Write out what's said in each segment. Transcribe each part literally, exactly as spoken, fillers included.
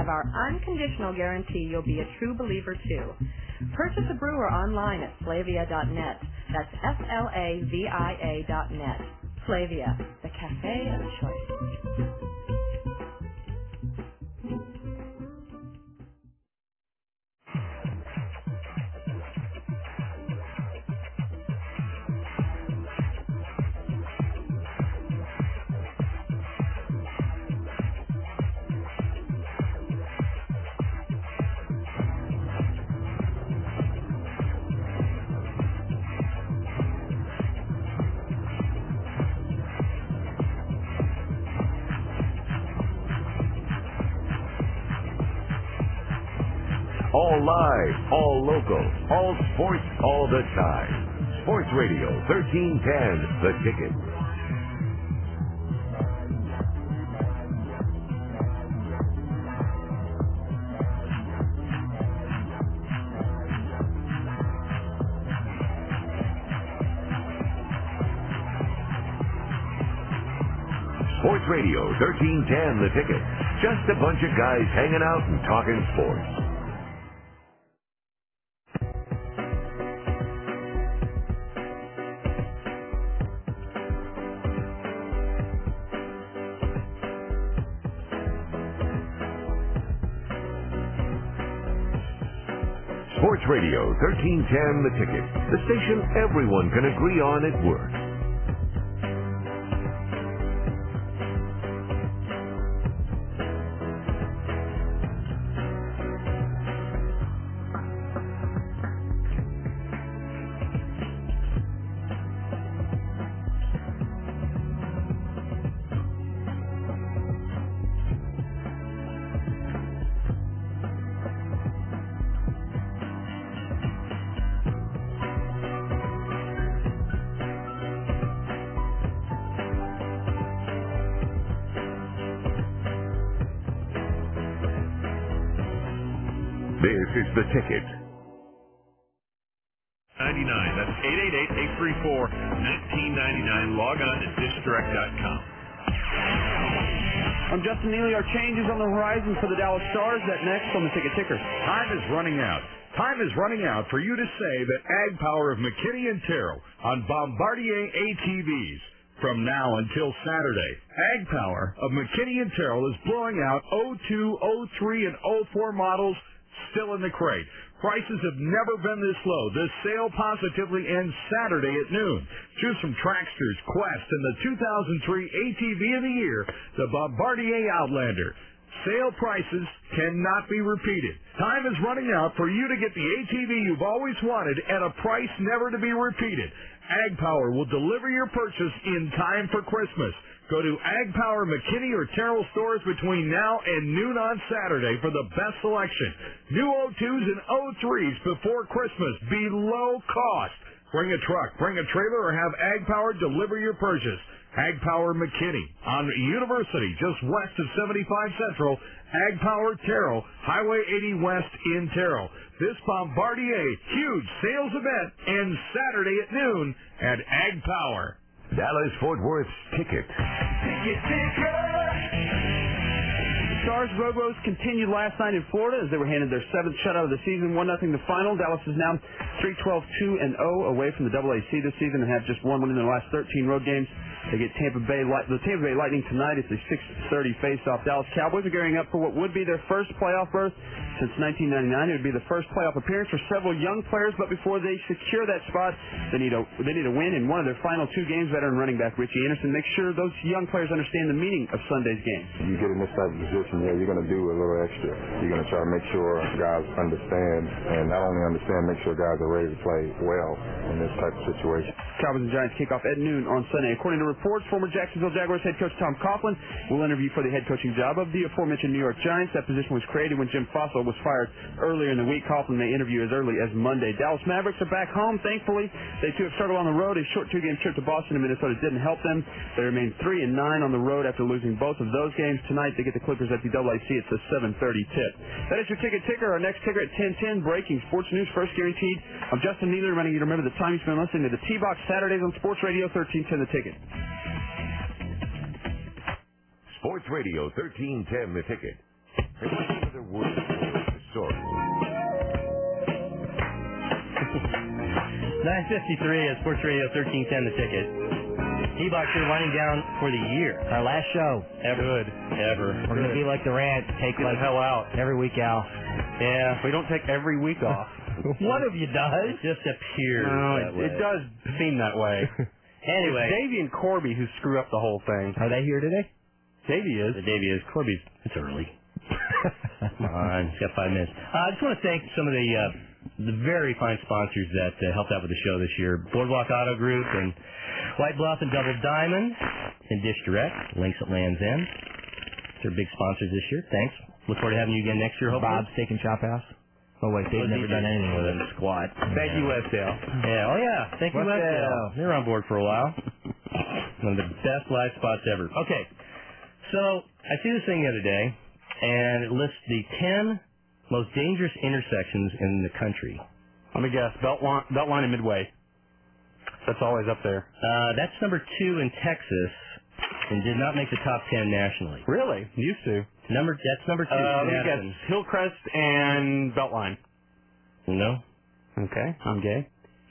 our unconditional guarantee you'll be a true believer too. Purchase a brewer online at Flavia dot net. That's F L A V I A dot net. Flavia, the cafe of choice. All live, all local, all sports, all the time. Sports Radio thirteen ten, The Ticket. Sports Radio thirteen ten, The Ticket. Just a bunch of guys hanging out and talking sports. Sports Radio thirteen ten, The Ticket, the station everyone can agree on at work. This is The Ticket. ninety-nine. That's eight eight eight, eight three four, one nine nine nine. Log on to dish direct dot com. I'm Justin Neely. Our changes on the horizon for the Dallas Stars. That next on the Ticket Ticker. Time is running out. Time is running out for you to say that Ag Power of McKinney and Terrell on Bombardier A T Vs. From now until Saturday, Ag Power of McKinney and Terrell is blowing out oh two, oh three, and oh four models still in the crate. Prices have never been this low. This sale positively ends Saturday at noon. Choose from Tracksters, Quest, and the two thousand three A T V of the year, the Bombardier Outlander. Sale prices cannot be repeated. Time is running out for you to get the A T V you've always wanted at a price never to be repeated. Ag Power will deliver your purchase in time for Christmas. Go to Ag Power McKinney or Terrell stores between now and noon on Saturday for the best selection. New oh twos and oh threes before Christmas, below cost. Bring a truck, bring a trailer, or have Ag Power deliver your purchase. Ag Power McKinney on University, just west of seventy-five Central. Ag Power Terrell, Highway eighty West in Terrell. This Bombardier huge sales event ends Saturday at noon at Ag Power. Dallas-Fort Worth's Ticket. Ticket Ticker. Stars Road-Rows continued last night in Florida as they were handed their seventh shutout of the season, one nothing the final. Dallas is now three twelve, two and oh away from the double A C this season and have just one win in their last thirteen road games. They get Tampa Bay, the Tampa Bay Lightning tonight. It's a six thirty face-off. Dallas Cowboys are gearing up for what would be their first playoff berth since nineteen ninety-nine. It would be the first playoff appearance for several young players, but before they secure that spot, they need a they need a win in one of their final two games. Veteran running back Richie Anderson makes sure those young players understand the meaning of Sunday's game. You get in this type of position, yeah, you're going to do a little extra. You're going to try to make sure guys understand, and not only understand, make sure guys are ready to play well in this type of situation. Cowboys and Giants kick off at noon on Sunday. According to reports, former Jacksonville Jaguars head coach Tom Coughlin will interview for the head coaching job of the aforementioned New York Giants. That position was created when Jim Fossil was fired earlier in the week. Coughlin may interview as early as Monday. Dallas Mavericks are back home, thankfully. They too have started on the road. A short two-game trip to Boston and Minnesota didn't help them. They remain three and nine on the road after losing both of those games. Tonight they get the Clippers at the double A C. It's a seven thirty tip. That is your Ticket Ticker. Our next ticker at ten ten, breaking sports news first guaranteed. I'm Justin Neely, reminding you to remember the time you spend listening to the T-Box Saturdays on Sports Radio thirteen ten, The Ticket. Sports Radio thirteen ten, The Ticket. story. nine fifty-three at Sports Radio thirteen ten, the ticket. T-Box here winding down for the year. Our last show. Ever. Good. Ever. We're going to be like the rant. Take Get like the hell out. every week, Al. Yeah. We don't take every week off. One of you does. It just appears No, that it, way. it does seem that way. Anyway. It's Davey and Corby who screw up the whole thing. Are they here today? Davey is. The Davey is. Corby's. It's early. Come on. He's got five minutes. Uh, I just want to thank some of the uh, the very fine sponsors that uh, helped out with the show this year. Boardwalk Auto Group and White Bluff and Double Diamond and Dish Direct. Links at Land's End. They're big sponsors this year. Thanks. Look forward to having you again next year, hopefully. Bob's Steak and Chop House. Oh, wait, they've Oh, never D J. done anything with it. Squat. Thank you, Westdale. Yeah, oh yeah. Thank you, Westdale. Westdale. They were on board for a while. One of the best live spots ever. Okay, so I see this thing the other day, and it lists the ten most dangerous intersections in the country. Let me guess. Beltline, Beltline and Midway. That's always up there. Uh, that's number two in Texas, and did not make the top ten nationally. Really? Used to. Number that's number two. Uh, let me Madison. guess. Hillcrest and Beltline. No. Okay, I'm gay.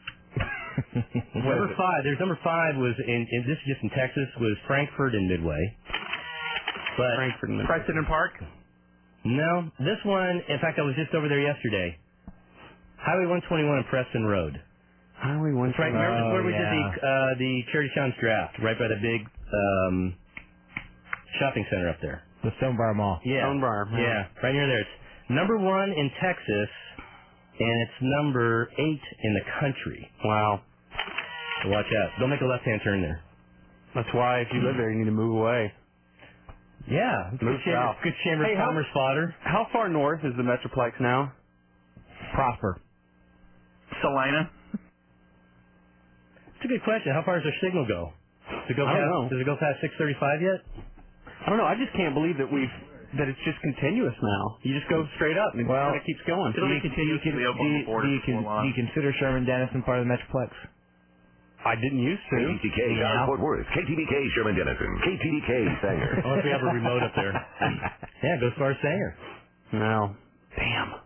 Number five. There's number five was in, in this is just in Texas was Frankfurt and Midway. But Frankfurt and Midway. Precedent Park? No, this one. In fact, I was just over there yesterday. Highway one twenty-one and Preston Road. Highway one That's right. twenty-one. Remember Oh, where we yeah. did the uh, the Charity Challenge draft, right by the big um, shopping center up there. The Stone Bar Mall. Yeah. Stone Bar. Yeah, right near there. It's number one in Texas, and it's number eight in the country. Wow. So watch out. Don't make a left-hand turn there. That's why if you live there, you need to move away. Yeah. Good Move chamber, south. good chamber Hey, of how- commerce fodder. How far north is the Metroplex now? Prosper. Salina? It's a good question. How far does their signal go? Does it go I don't past, know. Does it go past six thirty-five yet? I don't know. I just can't believe that we've that it's just continuous now. You just go straight up and Well, it kind of keeps going. It'll be Do you, continuously open do, you, before do, you, before con- long. do you consider Sherman Denison part of the Metroplex? I didn't used K to. T B K Yeah. out Fort Worth. K T B K Sherman Denison. K T B K Sanger. Unless we have a remote up there. Yeah, it goes as far as Sanger. No. Damn.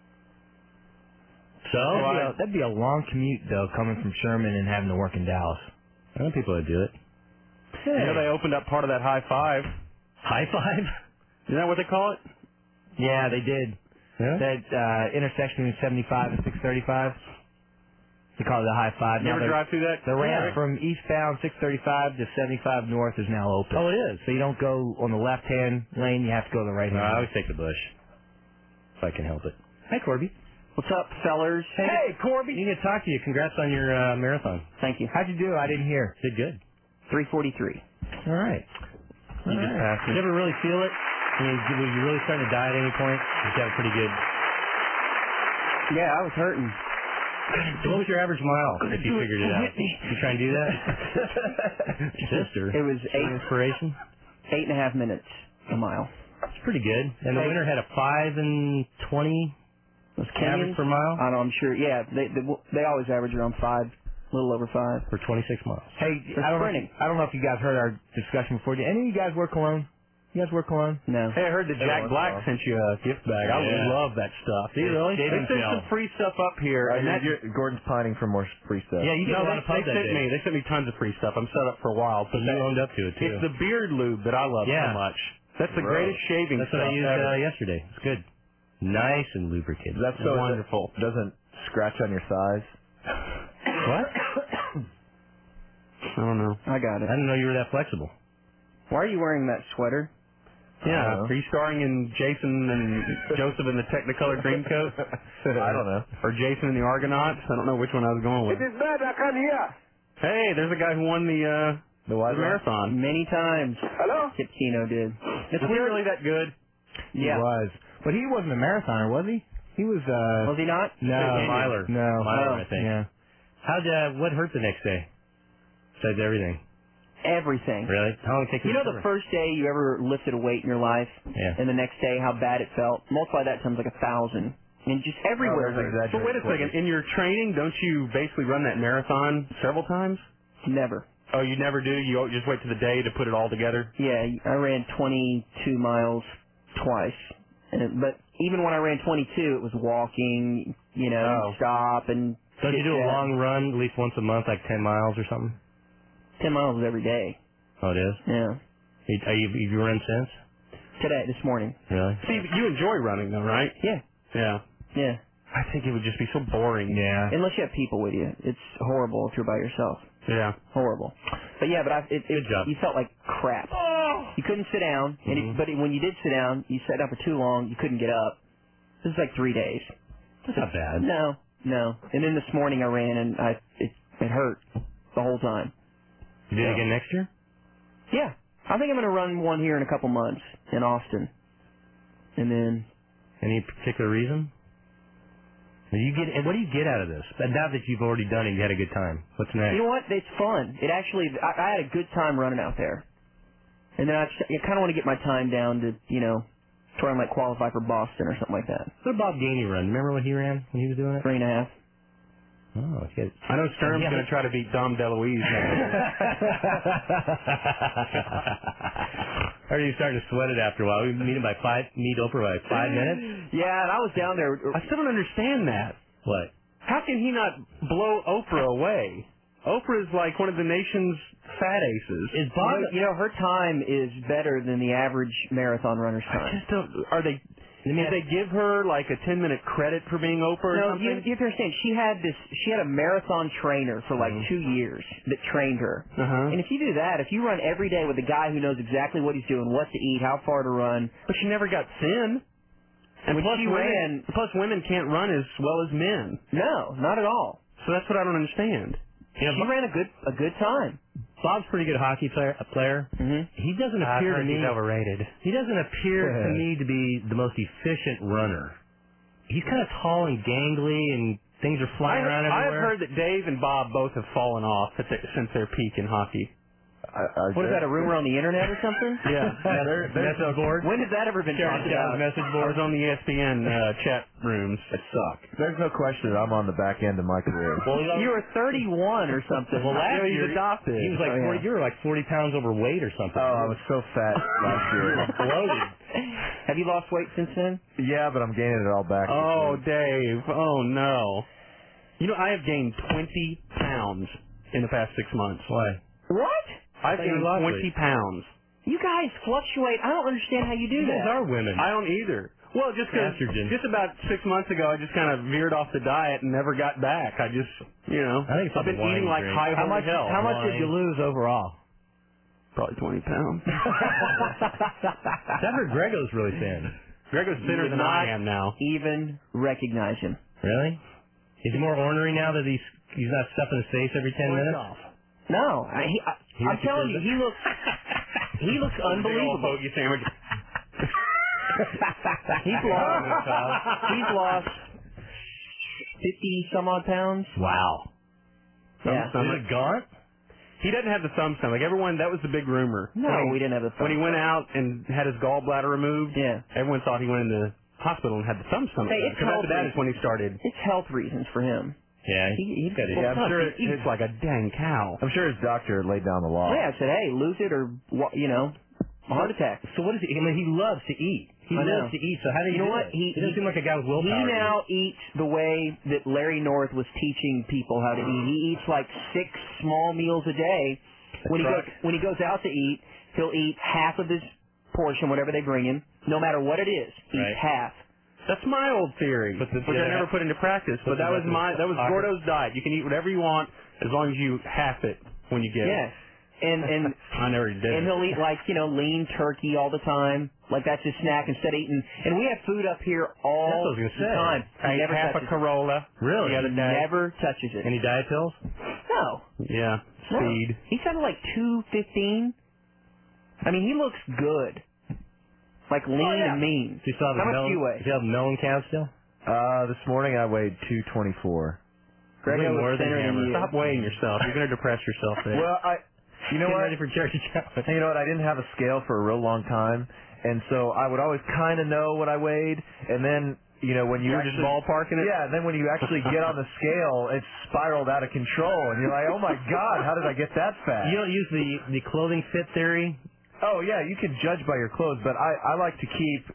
So, That'd be, I a, that'd be a long commute, though, coming from Sherman and having to work in Dallas. know people that do it. You know they opened up part of that high five. High five? Isn't that what they call it? Yeah, they did. Yeah. That uh, intersection between seventy-five and six thirty-five. They call it the high five. You Now ever the- drive through that? The ramp Yeah. from eastbound six thirty-five to seventy-five north is now open. Oh, it is. So you don't go on the left-hand lane, you have to go the No, right-hand I lane. always take the bush. If I can help it. Hi, Corby. What's up, fellers? Hey, Corby. You get to talk to you. Congrats on your uh, marathon. Thank you. How'd you do? I didn't hear. Did good. three forty-three. All right. You just passed. Did you ever really feel it? I mean, did- were you really starting to die at any point? Did you have a pretty good... Yeah, I was hurting. So what was your average mile if you figured it out? You try and do that? Sister. It was eight, Inspiration? eight and a half minutes a mile. It's pretty good. And the Hey. winner had a five and twenty Was average Kenyon? per mile I know, I'm sure. Yeah, they, they they always average around five, a little over five. for twenty-six miles. Hey, For I don't, know if, sprinting. I don't know if you guys heard our discussion before. Did any of you guys wear cologne? You guys wear cologne? No. Hey, I heard that Jack Black sent you a gift bag. I Yeah. love that stuff. Do you really? They Shaving sent gel. some free stuff up here. and that, Gordon's pining for more free stuff. Yeah, you get no, a lot they, of pubs they that sent day. me. They sent me tons of free stuff. I'm set up for a while. So But you that- owned up to it, too. it's the beard lube that I love Yeah. so much. That's the Gross. greatest shaving That's what stuff I used ever. uh, yesterday. It's good. Nice and lubricated. That's so wonderful. It doesn't scratch on your thighs. What? I don't know. I got it. I didn't know you were that flexible. Why are you wearing that sweater? Yeah. know. Are you starring in Jason and Joseph in the Technicolor Dreamcoat? I don't know. Or Jason and the Argonauts? I don't know which one I was going with. is bad, I can't hear. Hey, there's a guy who won the uh The the what? marathon. Many times. Hello? Kip Kino did. Is he really that good? Yeah. He was. But he wasn't a marathoner, was he? He was, uh... Was he not? no. Miler. No. Miler, I think. Yeah. How'd, uh, what hurt the next day? Besides everything. Everything. Really? How long did it take You to know the recover? first day you ever lifted a weight in your life, Yeah. and the next day how bad it felt? Multiply that times like a thousand. And just everywhere. Oh, there's But wait a second. In your training, don't you basically run that marathon several times? Never. Oh, you never do? You just wait to the day to put it all together? Yeah, I ran twenty-two miles twice, And, but even when I ran twenty-two, it was walking, you know, Oh. stop and. Don't you do a chit-chat. long run at least once a month, like ten miles or something? Ten miles every day. Oh, it is? Yeah. You- Are you, have you run since? Today, this morning. Really? See, you enjoy running, though, right? Yeah. Yeah. Yeah. I think it would just be so boring. Yeah. Unless you have people with you, it's horrible if you're by yourself. Yeah. Horrible. But yeah, but I, it, it, Good job. you felt like crap. You couldn't sit down, and Mhm. it, but when you did sit down, you sat down for too long. You couldn't get up. This is like three days. That's not bad. No, no. And then this morning I ran, and I it it hurt the whole time. You do it Yeah. again next year? Yeah, I think I'm going to run one here in a couple months in Austin, and then Any particular reason? Do you get, and what do you get out of this? And now that you've already done it, you had a good time. What's next? you know what? It's fun. It actually, I, I had a good time running out there, and then I, I kind of want to get my time down to you know try and like qualify for Boston or something like that. What did Bob Gainey run? Remember when he ran when he was doing it? Three and a half. Oh, okay. I know Sturm's Yeah. going to try to beat Dom DeLuise. Are you starting to sweat it after a while? We meet him by five, meet Oprah by five minutes? Yeah, and I was down there. I still don't understand that. What? How can he not blow Oprah away? Oprah is like one of the nation's fat aces. Is You Bob... know, you know, her time is better than the average marathon runner's I time. just don't. Are they? Did they give her like a ten minute credit for being Oprah or No, something? you, you have to understand. She had this. She had a marathon trainer for like two years that trained her. Uh-huh. And if you do that, if you run every day with a guy who knows exactly what he's doing, what to eat, how far to run, But she never got thin. And when plus, she women, ran, plus women can't run as well as men. no, not at all. So that's what I don't understand. You know, She ran a good a good time. Bob's a pretty good hockey player. A player. Mm-hmm. He doesn't appear to me. overrated. He doesn't appear to me to be the most efficient runner. He's kind of tall and gangly, and things are I, flying around I've everywhere. heard that Dave and Bob both have fallen off at their, since their peak in hockey. I, I What is that? A rumor on the internet or something? Yeah. Yeah, there, message board. When has that ever been talked about? Message I board. was on the E S P N uh, chat rooms. It suck. There's no question that I'm on the back end of my career. Well, You were thirty-one or something. well, last Yeah, he's year adopted. he was like Oh, yeah. forty. You were like forty pounds overweight or something. Oh, I was so fat last year. bloated. Have you lost weight since then? Yeah, but I'm gaining it all back. Oh, Dave. Oh, no. You know, I have gained twenty pounds in the past six months. Why? What? I've thought you gained lost twenty weight. pounds. You guys fluctuate. I don't understand how you do You guys that. are women. I don't either. Well, just 'cause Estrogen. just about six months ago, I just kind of veered off the diet and never got back. I just, you know, I think it's I've been wine eating like drink. high How holy much? hell. How much did Wine. you lose overall? Probably twenty pounds. I've heard Grego's really thin. Gregor's thinner would than not I am now. even recognize him. Really? Is he more ornery now that he's he's not stuffing his face every ten minutes? No, I, he, I, He I'm looks telling you, good. he looks he looks Big old unbelievable. bogey sandwich. He's lost. He's lost fifty some odd pounds. Wow. Yeah. Some- Is it gaunt? He doesn't have the thumb stomach. Everyone, that was the big rumor. No, when he, we didn't have the when he thumb went out and had his gallbladder removed. Yeah. Everyone thought he went in the hospital and had the thumb stomach. Hey, it's Because after that healthy. is when he started. It's health reasons for him. Yeah, He, he's got it. Yeah, I'm sure he eats his- like a dang cow. I'm sure his doctor laid down the law. Yeah, I said, hey, lose it or wha- you know, a heart attack. So what is he? I mean, he loves to eat. He I know. loves to eat. So how do you, You know do what? it? He- he doesn't he- seem like a guy with willpower. He to eat. now eats the way that Larry North was teaching people how to eat. He eats like six small meals a day. When he right. goes when he goes out to eat, he'll eat half of his portion, whatever they bring him, no matter what it is. Eats Right. half. That's my old theory, But the- which yeah, I never that- put into practice. But but that the- was my that was awkward. Gordo's diet. You can eat whatever you want as long as you half it when you get Yeah. it. And and I never did. and it. he'll eat like, you know, lean turkey all the time. Like that's his snack instead of eating. And we have food up here all That's what I was gonna the say. time. I He ate never half a touches it. Corolla. Really? The other He day. never touches it. Any diet pills? No. Yeah. No. Speed. He's kind of like two fifteen. I mean, he looks good. Like lean Oh, yeah. and mean. Do you still have How a much melon, do you weigh? Do you have a melon count still? Uh, this morning I weighed two twenty-four. Greg Way looks more than thinner than Hammer. you. Stop weighing yourself. You're going to depress yourself there. Well, I, you know Getting what? ready for Jerry Jones. You know what? I didn't have a scale for a real long time, and so I would always kind of know what I weighed, and then you know when you, You were just actually, ballparking it? yeah, and then when you actually get on the scale, it's spiraled out of control, and you're like, oh my god, how did I get that fat? You don't use the the clothing fit theory. Oh yeah, you can judge by your clothes, but I I like to keep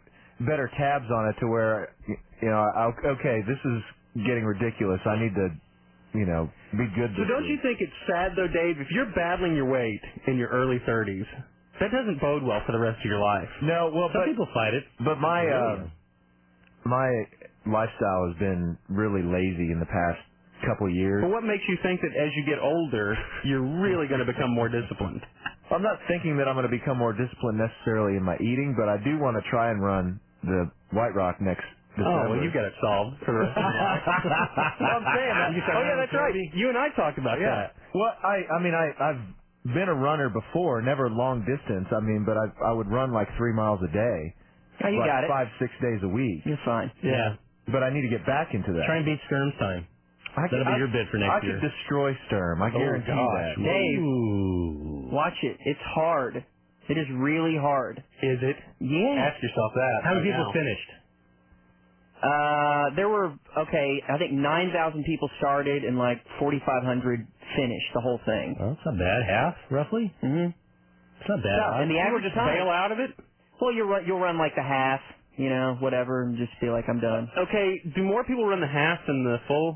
better tabs on it to where, you know, I, okay, this is getting ridiculous. I need to, you know, be good So this don't week. you think it's sad, though, Dave, if you're battling your weight in your early thirties, that doesn't bode well for the rest of your life. No, well, Some but, people fight it. But my, Really? uh, my lifestyle has been really lazy in the past couple of years. But what makes you think that as you get older, you're really going to become more disciplined? I'm not thinking that I'm going to become more disciplined necessarily in my eating, but I do want to try and run the White Rock next December. Oh, well, you've got it solved for the rest of your life. Well, I'm saying that. You can start Oh, yeah, running that's right. forty. You and I talked about Yeah. that. Well, I, I mean, I, I've been a runner before, never long distance. I mean, but I, I would run like three miles a day. Oh, you like got it. Five, six days a week. You're fine. Yeah. But I need to get back into that. Try and beat Sturm's time. I That'll could, be your bid for next I year. could destroy Sturm. I Oh, guarantee gosh. that. Dave, Ooh. watch it. It's hard. It is really hard. Is it? Yeah. Ask yourself that. How many right people now. finished? Uh, there were, okay, I think nine thousand people started and like forty-five hundred finished the whole thing. Well, it's not bad. Half, roughly? Mm-hmm. It's not bad. And the People average just time. bail out of it? Well, you'll run, you'll run like the half, you know, whatever, and just be like, I'm done. Okay, do more people run the half than the full?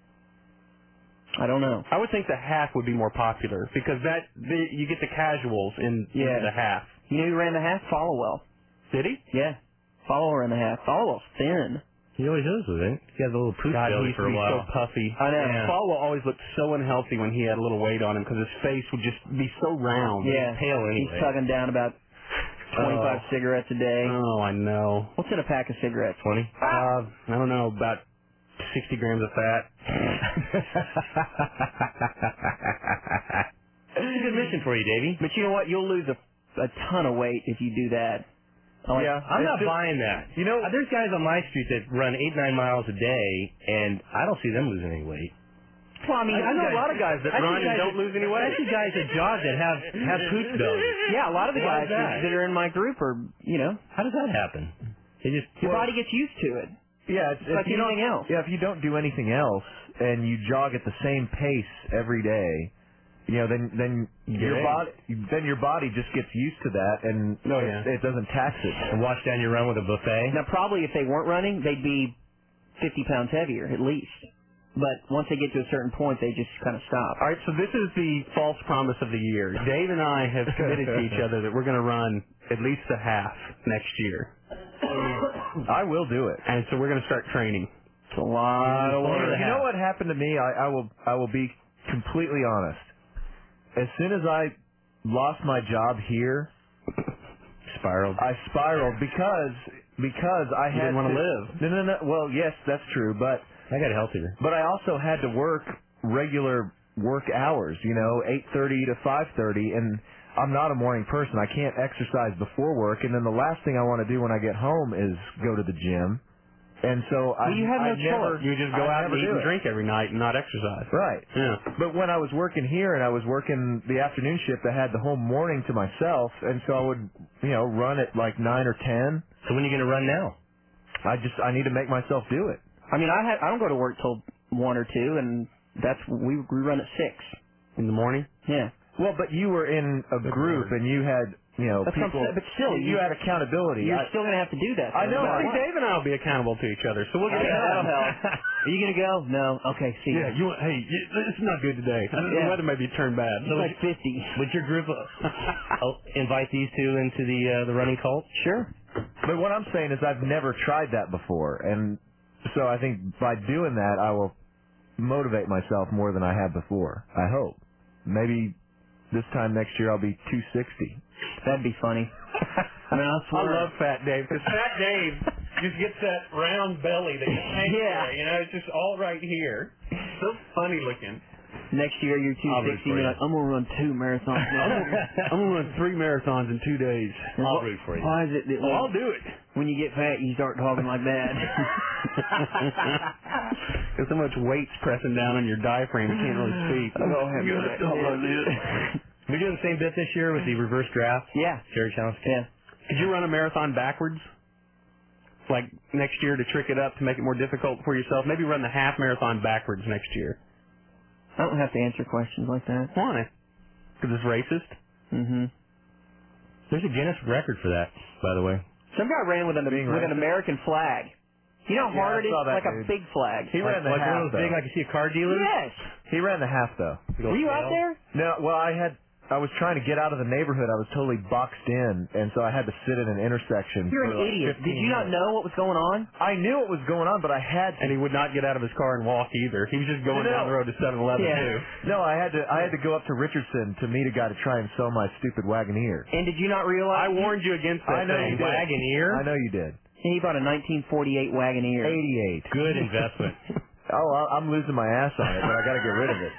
I don't know. I would think the half would be more popular because that the, you get the casuals in Yeah. into the half. You know who ran the half? Followell. Did he? Yeah. Followell ran the half. Followell's thin. He always is with it. He has a little poof God, he belly used for to a be while. so puffy. I know. Yeah. Follow always looked so unhealthy when he had a little weight on him because his face would just be so round. Yeah. Pale He's anyway. tugging down about twenty-five Oh. cigarettes a day. Oh, I know. What's in a pack of cigarettes? twenty? Uh, I don't know, about sixty grams of fat. It's a good mission for you, Davey. But you know what? You'll lose a, a ton of weight if you do that. Like, Yeah. I'm It's not just- buying that. You know, Uh, There's guys on my street that run eight, nine miles a day, and I don't see them losing any weight. Well, I mean, I know a lot of guys that I see run and guys don't that- lose any I weight. see guys that jog that have have pooch bellies. Yeah, a lot of the Why guys is that? that are in my group are, you know, How does that happen? They just your body gets used to it. yeah, it's, It's like if you don't, anything else. yeah, if you don't do anything else and you jog at the same pace every day, you know, then then your Yeah. body then your body just gets used to that, and Oh, yeah. it, it doesn't tax it. and wash down your run with a buffet. Now, probably if they weren't running, they'd be fifty pounds heavier at least. But once they get to a certain point, they just kind of stop. All right, so this is the false promise of the year. Dave and I have committed to each other that we're going to run at least a half next year. I will do it. And so we're going to start training. It's a lot of work. You know what happened to me? I, I will I will be completely honest. As soon as I lost my job here, Spiraled. I spiraled because because I You had didn't want to to live. No, no, no. Well, yes, that's true, but I got healthier. but I also had to work regular work hours. You know, eight thirty to five thirty, and I'm not a morning person. I can't exercise before work, and then the last thing I want to do when I get home is go to the gym. And so I, Well, you have I no never, choice. You just go I out and never eat do and it. drink every night and not exercise. Right. Yeah. But when I was working here and I was working the afternoon shift, I had the whole morning to myself, and so I would, you know, run at like nine or ten. So when are you going to run now? I just I need to make myself do it. I mean, I have, I don't go to work till one or two, and that's we we run at six. In the morning? Yeah. Well, but you were in a group and you had, you know, That's what I'm people. saying, but still, you, you- had accountability. You're I, still gonna have to do that. I know. No I matter think what. Dave and I will be accountable to each other, so we'll get Okay, it that'll done. help. Are you gonna go? No. Okay. See. Yeah, you. you want, hey, you, it's not good today. Yeah. The weather may be turned bad. It's like fifty. Would your group uh, oh, invite these two into the uh, the running cult? Sure. but what I'm saying is I've never tried that before, and so I think by doing that I will motivate myself more than I have before. I hope. Maybe this time next year I'll be two sixty. That'd be funny. I mean, I I swear. love Fat Dave because Fat Dave just gets that round belly that just hangs Yeah. there. You know, it's just all right here. So funny looking. Next year you're two I'll root sixty. for You're you. like, I'm gonna run two marathons. I'm gonna, I'm gonna run three marathons in two days. I'll root for you. Why is it that Oh, when, I'll do it. when you get fat you start talking like that? There's so much weight's pressing down on your diaphragm, you can't really speak. I don't have You that. gotta talk like this. We're doing the same bit this year with the reverse draft. Yeah. Jerry Challenge. Yeah. Could you run a marathon backwards? Like next year to trick it up to make it more difficult for yourself? Maybe run the half marathon backwards next year. I don't have to answer questions like that. Why? Because it's racist? Mm-hmm. There's a Guinness record for that, by the way. Some guy ran with an Being with an racist? American flag. You know how Yeah, hard I it is? saw that Like dude. a big flag. He ran the like half, one of those big, though. like you see a car dealer. Yes. He ran the half, though. Were you out there? No, well, I had. I was trying to get out of the neighborhood. I was totally boxed in, and so I had to sit in an intersection. You're for an like idiot. Did fifteen you not minutes. know what was going on? I knew what was going on, but I had to. And he would not get out of his car and walk either. He was just going No. down the road to seven eleven Yeah. too. No, I had to. I had to go up to Richardson to meet a guy to try and sell my stupid Wagoneer. And did you not realize? I warned you against that I know thing. you did. Wagoneer? I know you did. He bought a nineteen forty-eight Wagoneer. eighty-eight. Good investment. Oh, I- I'm losing my ass on it, but I got to get rid of it.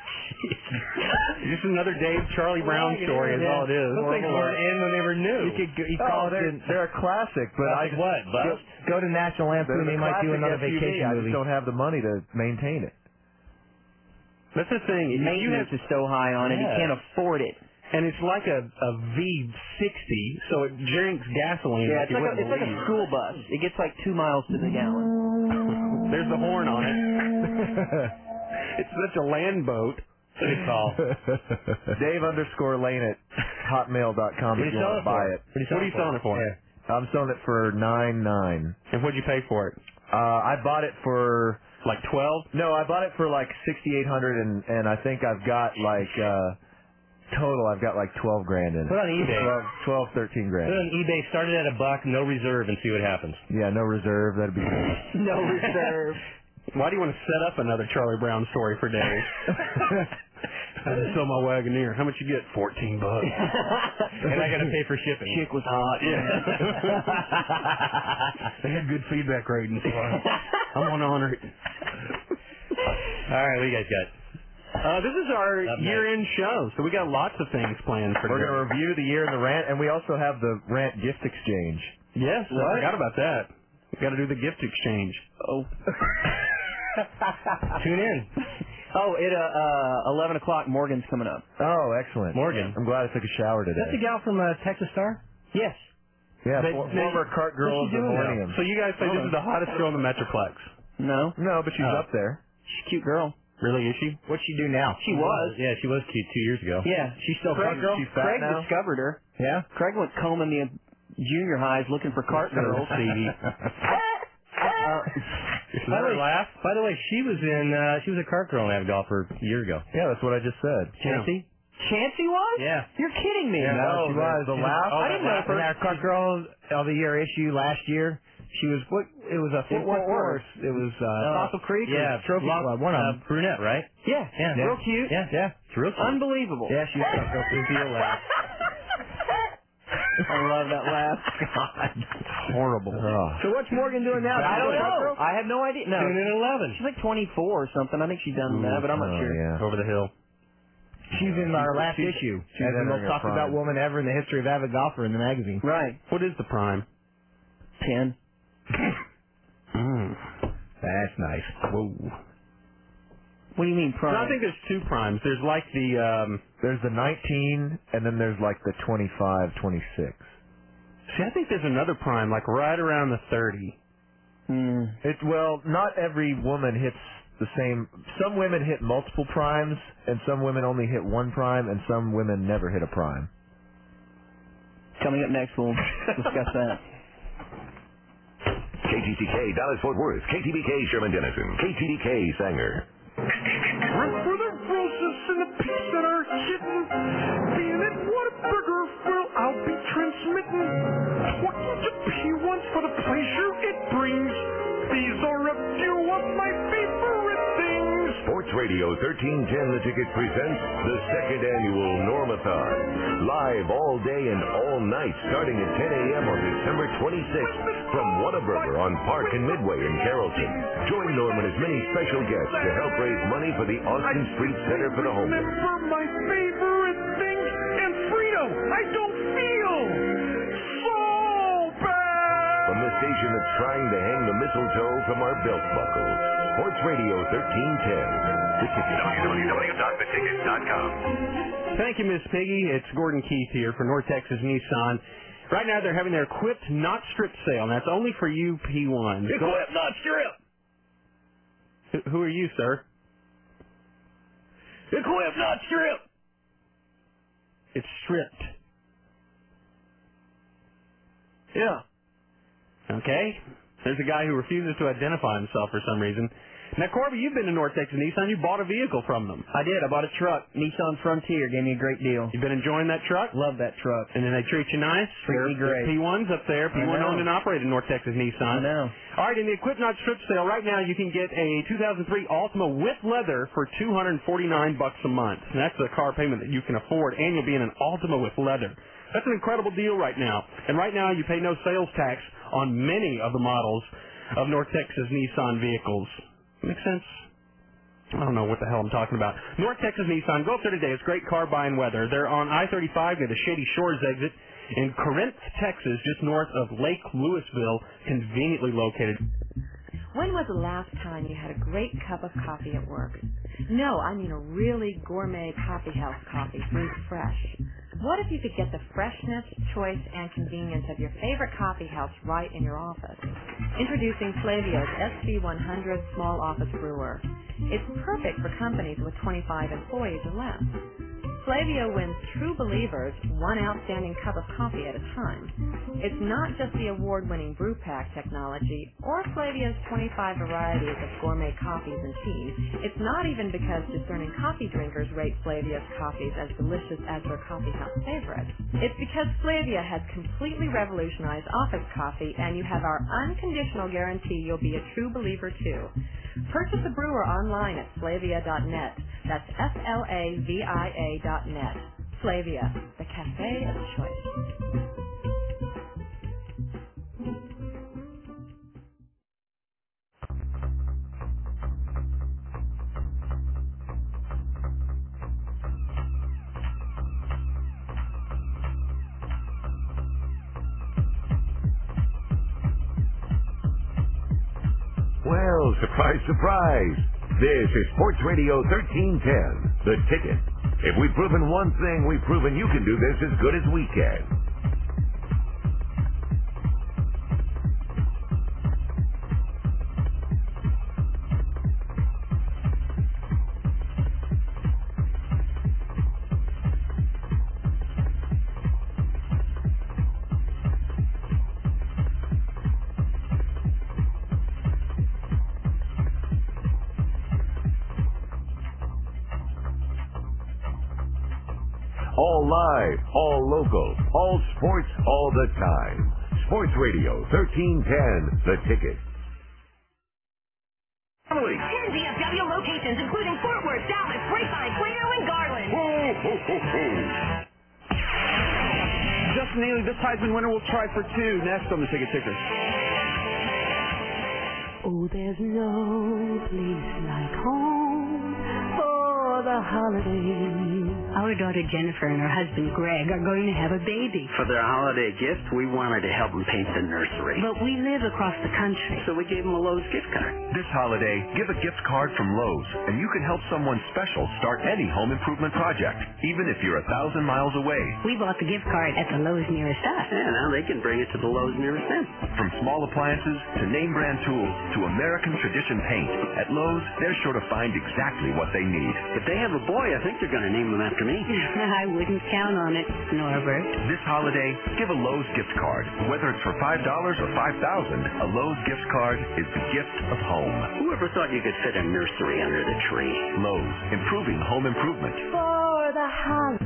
Just another Dave Charlie Brown story is all it is. Those things weren't in when they were new. You could go, you Oh, call it they're, the- they're a classic, but I Classic what? go, Bust? go to National they're Lampoon. the They might do classic another S U V. vacation I movie. just don't have the money to maintain it. That's the thing. If you have, Maintenance is so high on it, he Yeah. can't afford it. and it's like a, a V sixty, so it drinks gasoline. Yeah, like it's you like a, wouldn't it's like a believe. school bus. It gets like two miles to the gallon. There's the horn on it. It's such a land boat. Good call. Dave underscore Lane at hotmail dot com What if are you you want selling to buy for? it. What are you selling it for? Yeah. I'm selling it for nine nine. And what'd you pay for it? Uh, I bought it for Like twelve? no, I bought it for like sixty eight hundred, and and I think I've got like uh total I've got like twelve grand in it. Put it on eBay. twelve, twelve thirteen Put grand. it on eBay. Start it at a buck, no reserve, and see what happens. Yeah, no reserve. That'd be good. No reserve. Why do you want to set up another Charlie Brown story for Dave? I just sold my Wagoneer. How much you get? Fourteen bucks. And I got to pay for shipping. Chick was hot. Yeah. They had good feedback ratings, so I, I want to honor it. All right, what do you guys got? Uh, this is our Up next. year-end show, so we got lots of things planned for We're today. gonna review the year in the rant, and we also have the rant gift exchange. Yes, I What? forgot about that. We got to do the gift exchange. Oh. Tune in. Oh, it uh, uh eleven o'clock. Morgan's coming up. Oh, excellent. Morgan. I'm glad I took a shower Is that the today. gal from uh, Texas Star? Yes. Yeah, They- for, they- former cart girl of what's she the doing now? millennium. So you guys say this is the hottest girl in the Metroplex. No. No, but she's Oh. up there. She's a cute girl. Really, is she? What's she do now? She was. Yeah, she was cute two years ago. Yeah. She's still Craig, cart girl? She's fat Craig now? discovered her. Yeah. Craig went combing the junior highs looking for cart girls. Stevie. Uh, by, the way, laugh? by the way, she was in. Uh, she was a cart girl in Ave Golfer a year ago. Yeah, that's what I just said. Chancey. Chancey was? Yeah. You're kidding me. Yeah, no, she was. The laugh. Oh, I didn't know that, her. that cart girl of the year issue last year. She was what? It was a In Fort Worth Fort Worth. horse. It was uh, Uh, Fossil Creek Yeah, or Trophy Lo- Club. One of uh, them. brunette, right? Yeah. Yeah. Real cute. Yeah, Yeah. It's real cute. Unbelievable. Yeah, she was a cart girl. Cynthia laugh. I love that laugh. God. Horrible. Oh. So what's Morgan doing now? I don't She's a cart know. girl? I have no idea. No. Tune in at eleven. She's like twenty-four or something. I think she's done that, but I'm not Oh, sure. yeah. Over the hill. She's in our last she's- issue. she's She's the entering most her talked prime. about woman ever in the history of Avid Golfer in the magazine. Right. What is the prime? Ten. Mm. That's nice. Whoa. What do you mean So prime? I think there's two primes. There's like the um There's the nineteen, and then there's like the twenty-five, twenty-six. see I think there's another prime like right around the thirty. Hmm. It's well, not every woman hits the same. Some women hit multiple primes, and some women only hit one prime, and some women never hit a prime. Coming up next, we'll discuss that. K T C K Dallas Fort Worth, K T B K Sherman Denison, K T D K Sanger. For the roses and the peace that are hidden, being at Whataburger, well, I'll be transmitting talking to P ones for the pleasure it brings. These are a few of my favorite things. Sports Radio thirteen ten The Ticket presents the second annual Normathon. Live all day and all night starting at ten a.m. on December twenty-sixth from Whataburger on Park and Midway in Carrollton. Join Norm and his many special guests to help raise money for the Austin Street Center for the Homeless. Remember my favorite things, and Frito, I don't feel so bad. From the station that's trying to hang the mistletoe from our belt buckles. Sports Radio thirteen ten. The Ticket. w w w dot the ticket dot com. Thank you, Miss Piggy. It's Gordon Keith here for North Texas Nissan. Right now they're having their Equipped Not Strip sale, and that's only for you P ones. Equipped Not Strip. Who, who are you, sir? Equipped Not Strip. It's stripped. Yeah. Okay? There's a guy who refuses to identify himself for some reason. Now, Corby, you've been to North Texas Nissan. You bought a vehicle from them. I did. I bought a truck. Nissan Frontier. Gave me a great deal. You've been enjoying that truck? Love that truck. And then they treat you nice? Treat me great. P one's up there. P one owned and operated North Texas Nissan. I know. All right, in the Equipnot strip sale right now, you can get a two thousand three Altima with leather for two hundred forty-nine bucks a month. And that's a car payment that you can afford, and you'll be in an Altima with leather. That's an incredible deal right now. And right now, you pay no sales tax on many of the models of North Texas Nissan vehicles. Make sense? I don't know what the hell I'm talking about. North Texas Nissan, go up there today. It's great car buying weather. They're on I thirty-five near the Shady Shores exit in Corinth, Texas, just north of Lake Louisville, conveniently located. When was the last time you had a great cup of coffee at work? No, I mean a really gourmet coffee house coffee, brewed fresh. What if you could get the freshness, choice, and convenience of your favorite coffee house right in your office? Introducing Flavia's S B one hundred Small Office Brewer. It's perfect for companies with twenty-five employees or less. Flavia wins true believers one outstanding cup of coffee at a time. It's not just the award-winning brew pack technology or Flavia's twenty-five varieties of gourmet coffees and teas. It's not even because discerning coffee drinkers rate Flavia's coffees as delicious as their coffee house favorites. It's because Flavia has completely revolutionized office coffee, and you have our unconditional guarantee you'll be a true believer too. Purchase a brewer online at Flavia dot net. That's F L A V I A dot net. Flavia, the cafe of choice. Well, surprise, surprise. This is Sports Radio thirteen ten, The Ticket. If we've proven one thing, we've proven you can do this as good as we can. All live, all local, all sports, all the time. Sports Radio thirteen ten, The Ticket. Family. ten D F W locations, including Fort Worth, Dallas, Grapevine, Plano, and Garland. Ho, ho, ho, ho. Justin Neely, this Heisman winner will try for two. Next on the Ticket Ticker. Oh, there's no place like home for the holidays. Our daughter Jennifer and her husband Greg are going to have a baby. For their holiday gift, we wanted to help them paint the nursery. But we live across the country. So we gave them a Lowe's gift card. This holiday, give a gift card from Lowe's, and you can help someone special start any home improvement project, even if you're a thousand miles away. We bought the gift card at the Lowe's nearest us. Yeah, now they can bring it to the Lowe's nearest them. From small appliances to name brand tools to American tradition paint, at Lowe's, they're sure to find exactly what they need. If they have a boy, I think they're going to name him after me. I wouldn't count on it, Norbert. This holiday, give a Lowe's gift card. Whether it's for five dollars or five thousand dollars, a Lowe's gift card is the gift of home. Whoever thought you could fit a nursery under the tree? Lowe's, improving home improvement. For the holiday.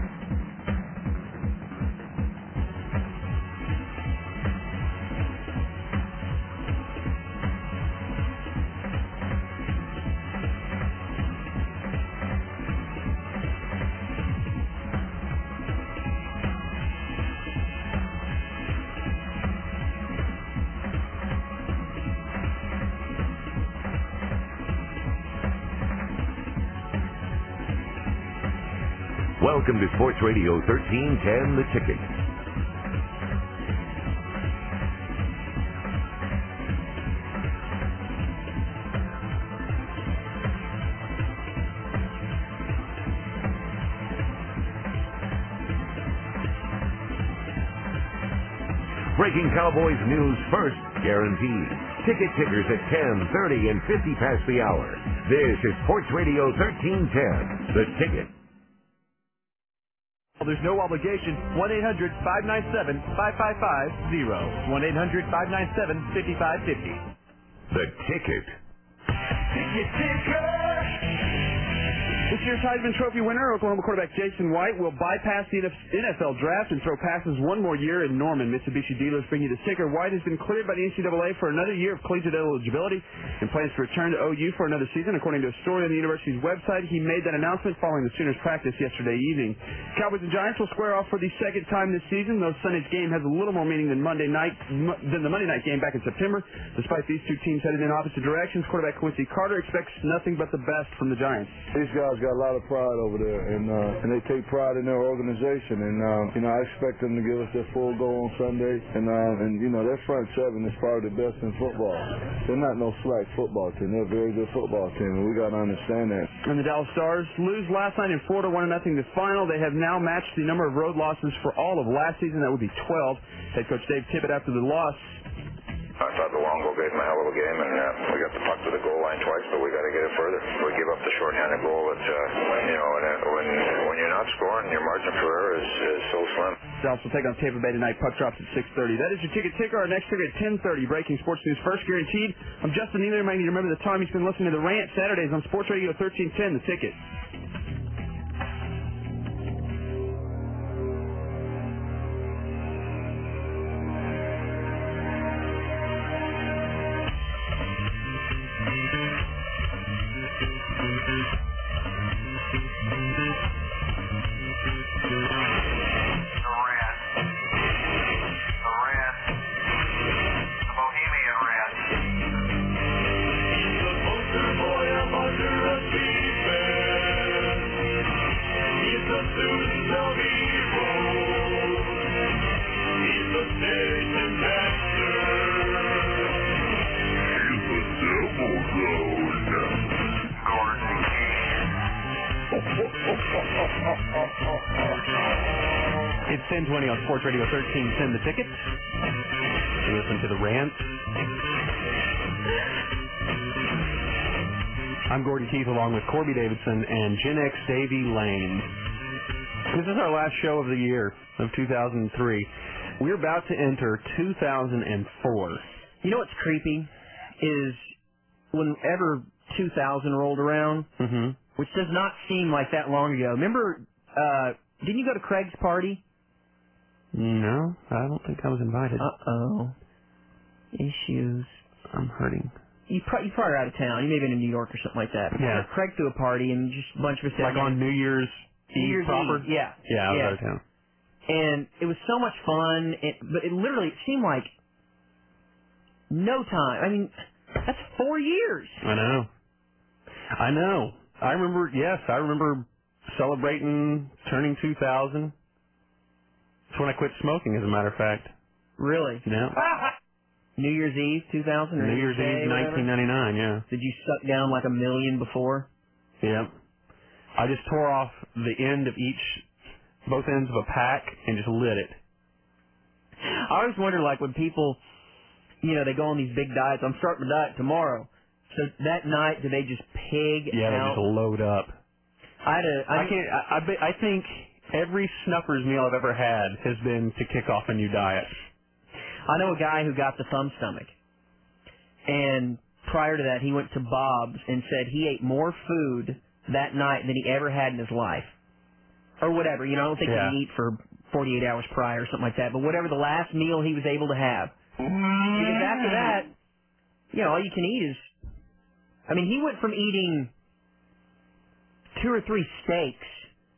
Welcome to Sports Radio thirteen ten, The Ticket. Breaking Cowboys news first, guaranteed. Ticket tickers at ten, thirty, and fifty past the hour. This is Sports Radio thirteen ten, The Ticket. There's no obligation. one eight hundred five nine seven five five five zero. one eight hundred five nine seven five five five zero. The Ticket. Ticket Ticker! This year's Heisman Trophy winner, Oklahoma quarterback Jason White, will bypass the N F L draft and throw passes one more year in Norman. Mitsubishi dealers bring you the ticker. White has been cleared by the N C double A for another year of collegiate eligibility and plans to return to O U for another season. According to a story on the university's website, he made that announcement following the Sooners' practice yesterday evening. Cowboys and Giants will square off for the second time this season, though Sunday's game has a little more meaning than Monday night than the Monday night game back in September. Despite these two teams headed in opposite directions, quarterback Quincy Carter expects nothing but the best from the Giants. These guys got a lot of pride over there, and uh, and they take pride in their organization, and uh, you know I expect them to give us their full go on Sunday, and uh, and you know their front seven is probably the best in football. They're not no slack football team; they're a very good football team, and we got to understand that. And the Dallas Stars lose last night in Florida, one to nothing the final. They have now matched the number of road losses for all of last season. That would be twelve. Head coach Dave Tippett after the loss. I thought the Longo gave him a hell of a game, and uh, we got the puck to the goal line twice, but we got to get it further. We give up the shorthanded goal. It's uh, you know, and, uh, when when you're not scoring, your margin for error is, is so slim. Dallas will take on Tampa Bay tonight. Puck drops at six thirty. That is your ticket ticker. Our next ticker at ten thirty. Breaking sports news first, guaranteed. I'm Justin Neely. Might need to remember the time he's been listening to the Rant Saturdays on Sports Radio thirteen ten. The Ticket. It's ten twenty on Sports Radio thirteen ten. The Ticket. You listen to the Rant. I'm Gordon Keith along with Corby Davidson and Gen X Davey Lane. This is our last show of the year of two thousand three. We're about to enter two thousand four. You know what's creepy is whenever two thousand rolled around, mm-hmm. which does not seem like that long ago. Remember, uh, didn't you go to Craig's party? No, I don't think I was invited. Uh-oh. Issues. I'm hurting. You pro- you probably out of town. You may have been in New York or something like that. Yeah. Craig threw a party and just a bunch of us Like on New Year's Eve New Year's proper? Eve, yeah. Yeah, I was yeah. out of town. And it was so much fun, it, but it literally it seemed like no time. I mean, that's four years. I know. I know. I remember, yes, I remember celebrating turning two thousand. That's when I quit smoking, as a matter of fact. Really? Yeah. New Year's Eve, two thousand? Or New Year's Day, Eve, nineteen ninety-nine, yeah. Did you suck down like a million before? Yeah. I just tore off the end of each, both ends of a pack, and just lit it. I always wonder, like, when people, you know, they go on these big diets. I'm starting my diet tomorrow. So that night, do they just pig Yeah, they out? just load up. I had a, I, I can't. I, I, be- I think every Snuffers meal I've ever had has been to kick off a new diet. I know a guy who got the thumb stomach, and prior to that, he went to Bob's and said he ate more food that night than he ever had in his life, or whatever. You know, I don't think Yeah. he could eat for forty-eight hours prior or something like that. But whatever the last meal he was able to have, because after that, you know, all you can eat is. I mean, he went from eating two or three steaks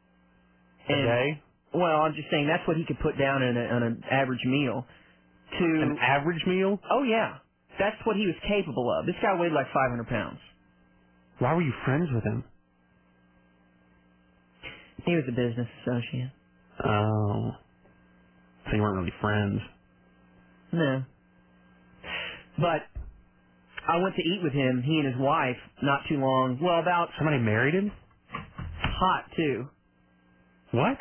A day? Well, I'm just saying that's what he could put down in a, on an average meal. To An average meal? Oh yeah, that's what he was capable of. This guy weighed like five hundred pounds. Why were you friends with him? He was a business associate. Oh. So you weren't really friends. No. But I went to eat with him, he and his wife, not too long. Well, about... Somebody married him? Hot, too. What?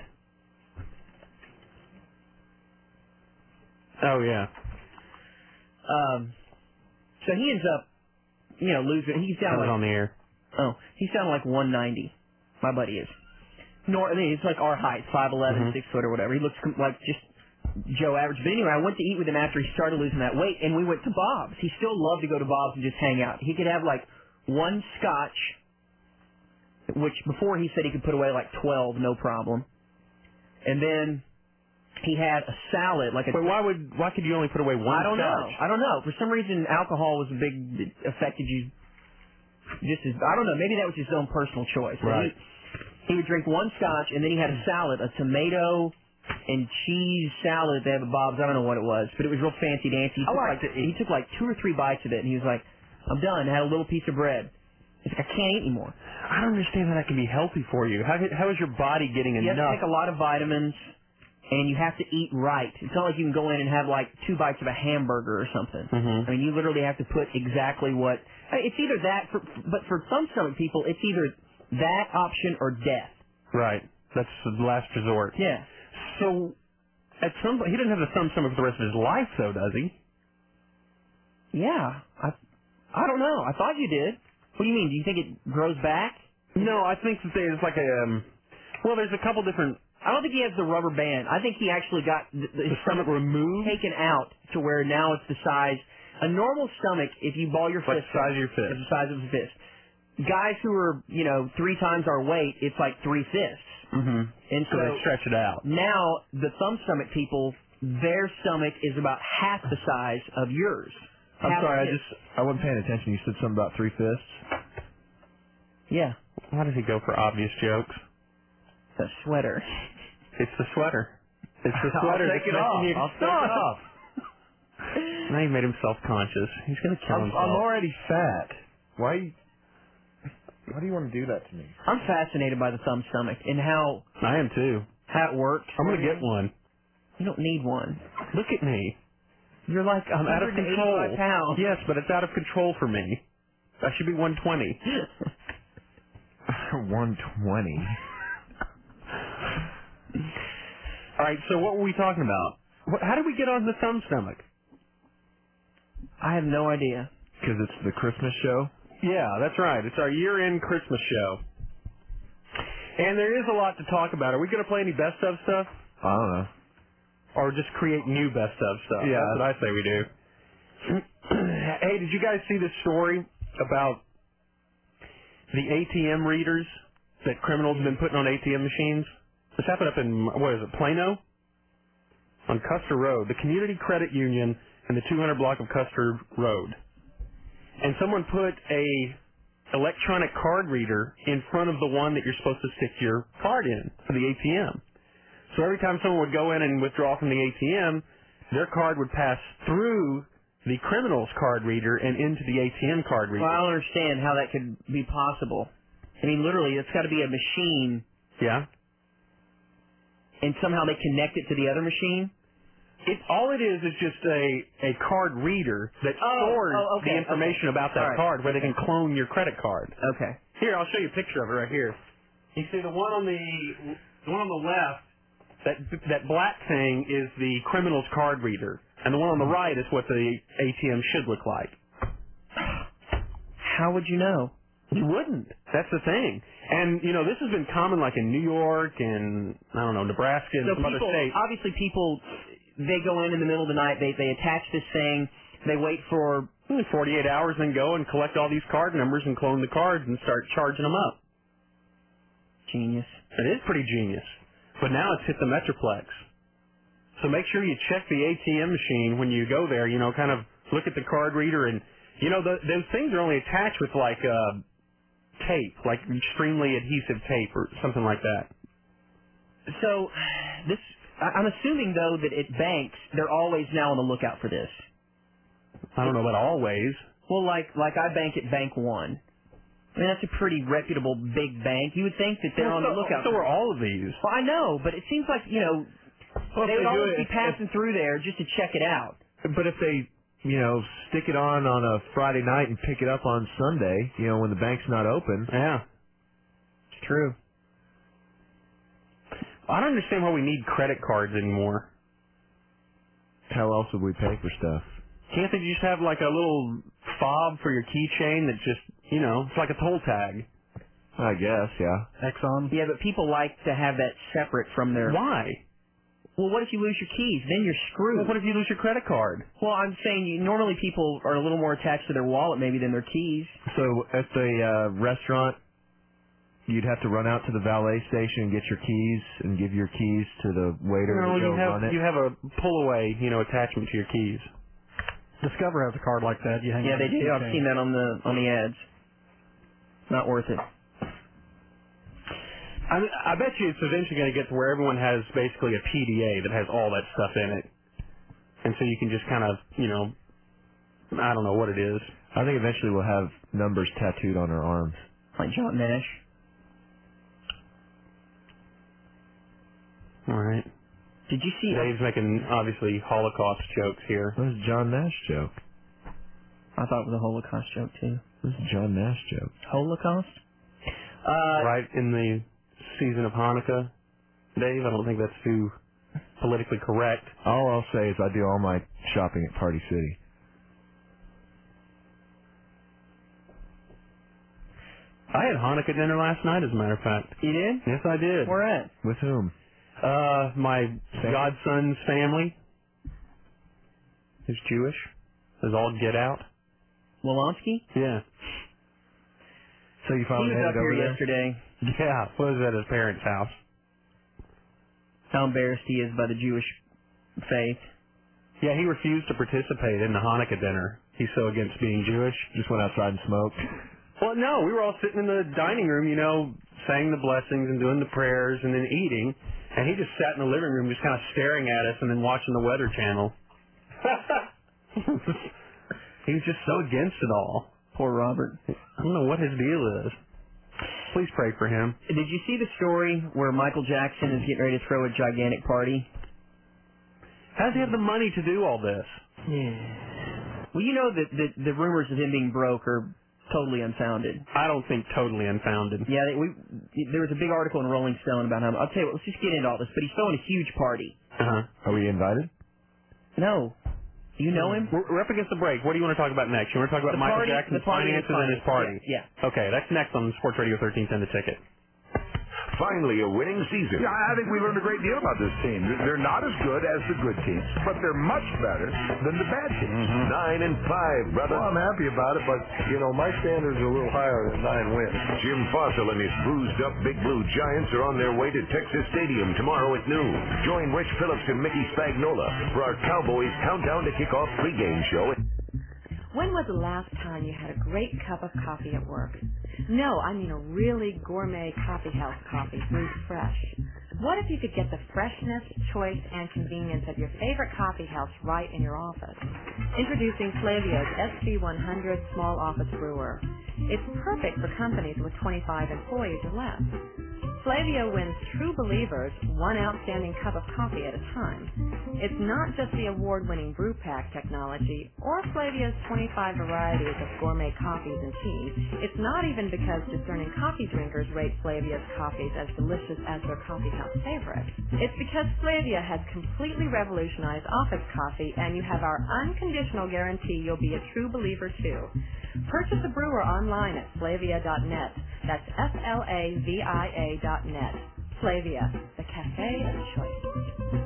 Oh, yeah. Um, so he ends up, you know, losing... He's down I was like... on the air. Oh, he's down like one ninety. My buddy is. nor I mean, it's like our height, five eleven, Mhm. six foot or whatever. He looks com- like just Joe average. But anyway, I went to eat with him after he started losing that weight, and we went to Bob's. He still loved to go to Bob's and just hang out. He could have like one scotch, which before he said he could put away like twelve, no problem. And then he had a salad, like a. But why would why could you only put away one I don't scotch? know. I don't know. For some reason, alcohol was a big it affected you. Just as I don't know. Maybe that was his own personal choice. But Right. He, he would drink one scotch, and then he had a salad, a tomato and cheese salad they have at Bob's. I don't know what it was, but it was real fancy dancy. He I took like like to eat. he took like two or three bites of it, and he was like, "I'm done." Had a little piece of bread. He's like, "I can't eat anymore." I don't understand how that can be healthy for you. How how is your body getting You have to enough? take a lot of vitamins, and you have to eat right. It's not like you can go in and have like two bites of a hamburger or something. Mhm. I mean, you literally have to put exactly what. I mean, it's either that, for, but for some stomach people, it's either that option or death. Right. That's the last resort. Yeah. So, at some point, he doesn't have the thumb stomach for the rest of his life, though, does he? Yeah. I, I don't know. I thought you did. What do you mean? Do you think it grows back? No, I think that there's like a. Um, well, there's a couple different. I don't think he has the rubber band. I think he actually got the, the, his stomach removed, taken out to where now it's the size. A normal stomach, if you ball your Like fist, the size of your fist. is the size of a fist. Guys who are, you know, three times our weight, it's like three fists. Mm-hmm. And so, so they stretch it out. Now the thumb stomach people, their stomach is about half the size of yours. I'm Half sorry, I his. just I wasn't paying attention. You said something about three fists. Yeah. Why does he go for obvious jokes? The sweater. It's the sweater. It's the I'll sweater. take that's it off. making you- I'll take it off. Now he made him self-conscious. He's gonna kill I'm, himself. I'm already fat. Why? Why do you want to do that to me? I'm fascinated by the thumb stomach and how I am too. how it works. I'm gonna get one. You don't need one. Look at me. You're like I'm out of one hundred eighty-five control. pounds. Yes, but it's out of control for me. I should be one twenty. one twenty. All right. So what were we talking about? What, how did we get on the thumb stomach? I have no idea. Because it's the Christmas show? Yeah, that's right. It's our year-end Christmas show. And there is a lot to talk about. Are we going to play any best of stuff? I don't know. Or just create new best of stuff? Yeah. That's what I say we do. Hey, did you guys see this story about the A T M readers that criminals have been putting on A T M machines? This happened up in, what is it, Plano? On Custer Road. The Community Credit Union in the two hundred block of Custer Road. And someone put a electronic card reader in front of the one that you're supposed to stick your card in for the A T M. So every time someone would go in and withdraw from the A T M, their card would pass through the criminal's card reader and into the A T M card reader. Well, I don't understand how that could be possible. I mean, literally, it's got to be a machine. Yeah. And somehow they connect it to the other machine? It, all it is is just a, a card reader that Oh, stores oh, okay, the information okay. about that All right. card, where they can clone your credit card. Okay. Here, I'll show you a picture of it right here. You see the one on the the one on the left, that that black thing is the criminal's card reader, and the one on the right is what the A T M should look like. How would you know? You wouldn't. That's the thing. And you know, this has been common, like in New York and I don't know, Nebraska and So some people, other states. obviously people, they go in in the middle of the night, they, they attach this thing, they wait for forty-eight hours, then go and collect all these card numbers and clone the cards and start charging them up. Genius. It is pretty genius. But now it's hit the Metroplex. So make sure you check the A T M machine when you go there, you know, kind of look at the card reader and, you know, the, those things are only attached with like uh, tape, like extremely adhesive tape or something like that. So, this, I- I'm assuming though that at banks, they're always now on the lookout for this. I don't know about always. Well, like, like I bank at Bank One. I mean, that's a pretty reputable big bank. You would think that they're Well, on so, the lookout So for are all of these. Well, I know, but it seems like, you know, Well, they if would they do always it- be passing through there just to check it out. But if they, you know, stick it on on a Friday night and pick it up on Sunday, you know, when the bank's not open. Yeah. It's true. I don't understand why we need credit cards anymore. How else would we pay for stuff? Can't they just have like a little fob for your keychain that just, you know, it's like a toll tag? I guess, yeah. Exxon? Yeah, but people like to have that separate from their... Why? Well, what if you lose your keys? Then you're screwed. Well, what if you lose your credit card? Well, I'm saying you, normally people are a little more attached to their wallet maybe than their keys. So at the uh, restaurant, you'd have to run out to the valet station and get your keys and give your keys to the waiter No, to go you have run it. you have a pull away, you know, attachment to your keys. Discover has a card like that. You hang Yeah, on they the do. I've keychain. seen that on the on the ads. Not worth it. I, mean, I bet you it's eventually going to get to where everyone has basically a P D A that has all that stuff in it. And so you can just kind of, you know, I don't know what it is. I think eventually we'll have numbers tattooed on our arms. Like John Nash. All right. Did you see... Dave's making, obviously, Holocaust jokes here. What is John Nash joke? I thought it was a Holocaust joke, too. This is John Nash joke. Holocaust? Uh, right in the season of Hanukkah, Dave. I don't think that's too politically correct. All I'll say is I do all my shopping at Party City. I had Hanukkah dinner last night, as a matter of fact. You did? Yes, I did. Where at? With whom? Uh, my Sam? godson's family is Jewish. Is all get out. Wolonsky? Yeah. So you He finally was made up it over here there? yesterday. Yeah, was at his parents' house. How embarrassed he is by the Jewish faith. Yeah, he refused to participate in the Hanukkah dinner. He's so against being Jewish. Just went outside and smoked. Well, no, we were all sitting in the dining room, you know, saying the blessings and doing the prayers and then eating, and he just sat in the living room just kind of staring at us and then watching the Weather Channel. He was just so against it all. Poor Robert. I don't know what his deal is. Please pray for him. Did you see the story where Michael Jackson is getting ready to throw a gigantic party? How does he have the money to do all this? Yeah. Well, you know that the, the rumors of him being broke are totally unfounded. I don't think totally unfounded. Yeah, they, we there was a big article in Rolling Stone about him. I'll tell you what, let's just get into all this. But he's throwing a huge party. Uh-huh. Are we invited? No. You know him? We're, we're up against the break. What do you want to talk about next? You want to talk about The Michael party- Jackson's the party finances and and his party? Yeah, yeah. Okay, that's next on Sports Radio thirteen ten The Ticket. Finally, a winning season. Yeah, I think we learned a great deal about this team. They're not as good as the good teams, but they're much better than the bad teams. Mm-hmm. Nine and five, brother. Well, I'm happy about it, but, you know, my standards are a little higher than nine wins. Jim Fossil and his bruised-up Big Blue Giants are on their way to Texas Stadium tomorrow at noon. Join Rich Phillips and Mickey Spagnola for our Cowboys Countdown to Kickoff pregame show. When was the last time you had a great cup of coffee at work? No, I mean a really gourmet coffee house coffee, brewed fresh. What if you could get the freshness, choice, and convenience of your favorite coffee house right in your office? Introducing Flavia's S B one hundred Small Office Brewer. It's perfect for companies with twenty-five employees or less. Flavia wins true believers one outstanding cup of coffee at a time. It's not just the award-winning brew pack technology or Flavia's twenty-five varieties of gourmet coffees and teas. It's not even because discerning coffee drinkers rate Flavia's coffees as delicious as their coffee house favorites. It's because Flavia has completely revolutionized office coffee, and you have our unconditional guarantee you'll be a true believer too. Purchase a brewer online at flavia dot net. That's F L A V I A dot net. Flavia, the cafe of choice.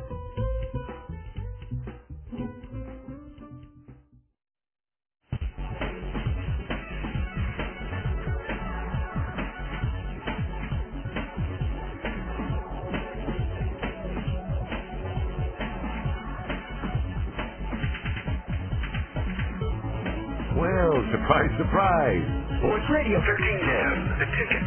Well, surprise, surprise. Sports Radio thirteen ten, The Ticket.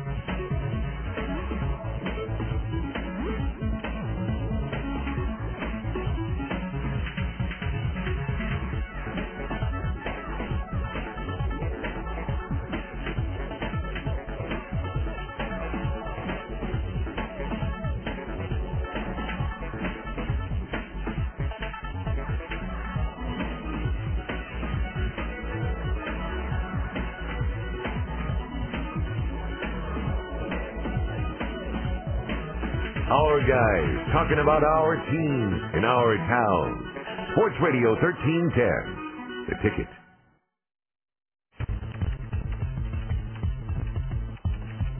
Our guys talking about our teams in our town. Sports Radio thirteen ten, The Ticket.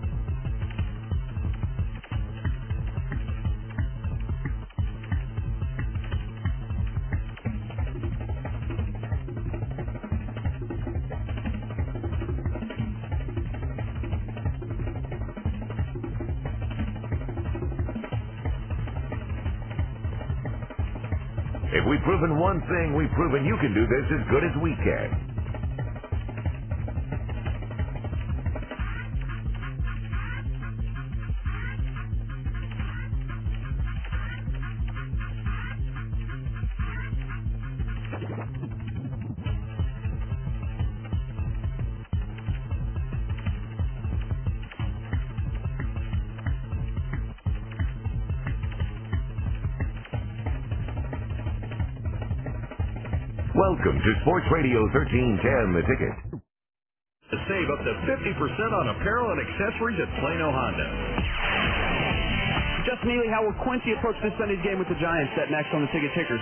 If we've proven one thing, we've proven you can do this as good as we can. Welcome to Sports Radio thirteen ten, The Ticket. To save up to fifty percent on apparel and accessories at Plano Honda. Justin Neely, how will Quincy approach this Sunday's game with the Giants? That next on the Ticket Ticker.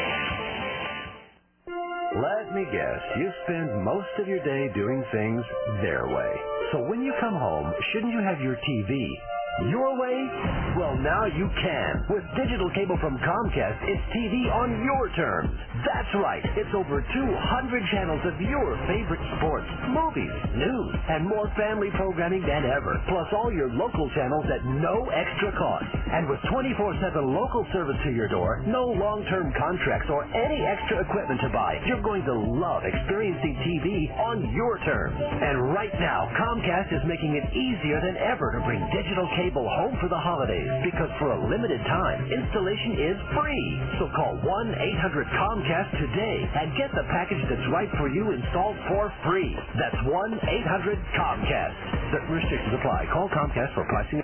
Let me guess, you spend most of your day doing things their way. So when you come home, shouldn't you have your T V your way? Well, now you can. With digital cable from Comcast, it's T V on your terms. That's right. It's over two hundred channels of your favorite sports, movies, news, and more family programming than ever. Plus all your local channels at no extra cost. And with twenty-four seven local service to your door, no long-term contracts or any extra equipment to buy, you're going to love experiencing T V on your terms. And right now, Comcast is making it easier than ever to bring digital cable home for the holidays, because for a limited time, installation is free. So call one eight hundred Comcast today and get the package that's right for you installed for free. That's one eight hundred Comcast. Certain restrictions apply. Call Comcast for pricing.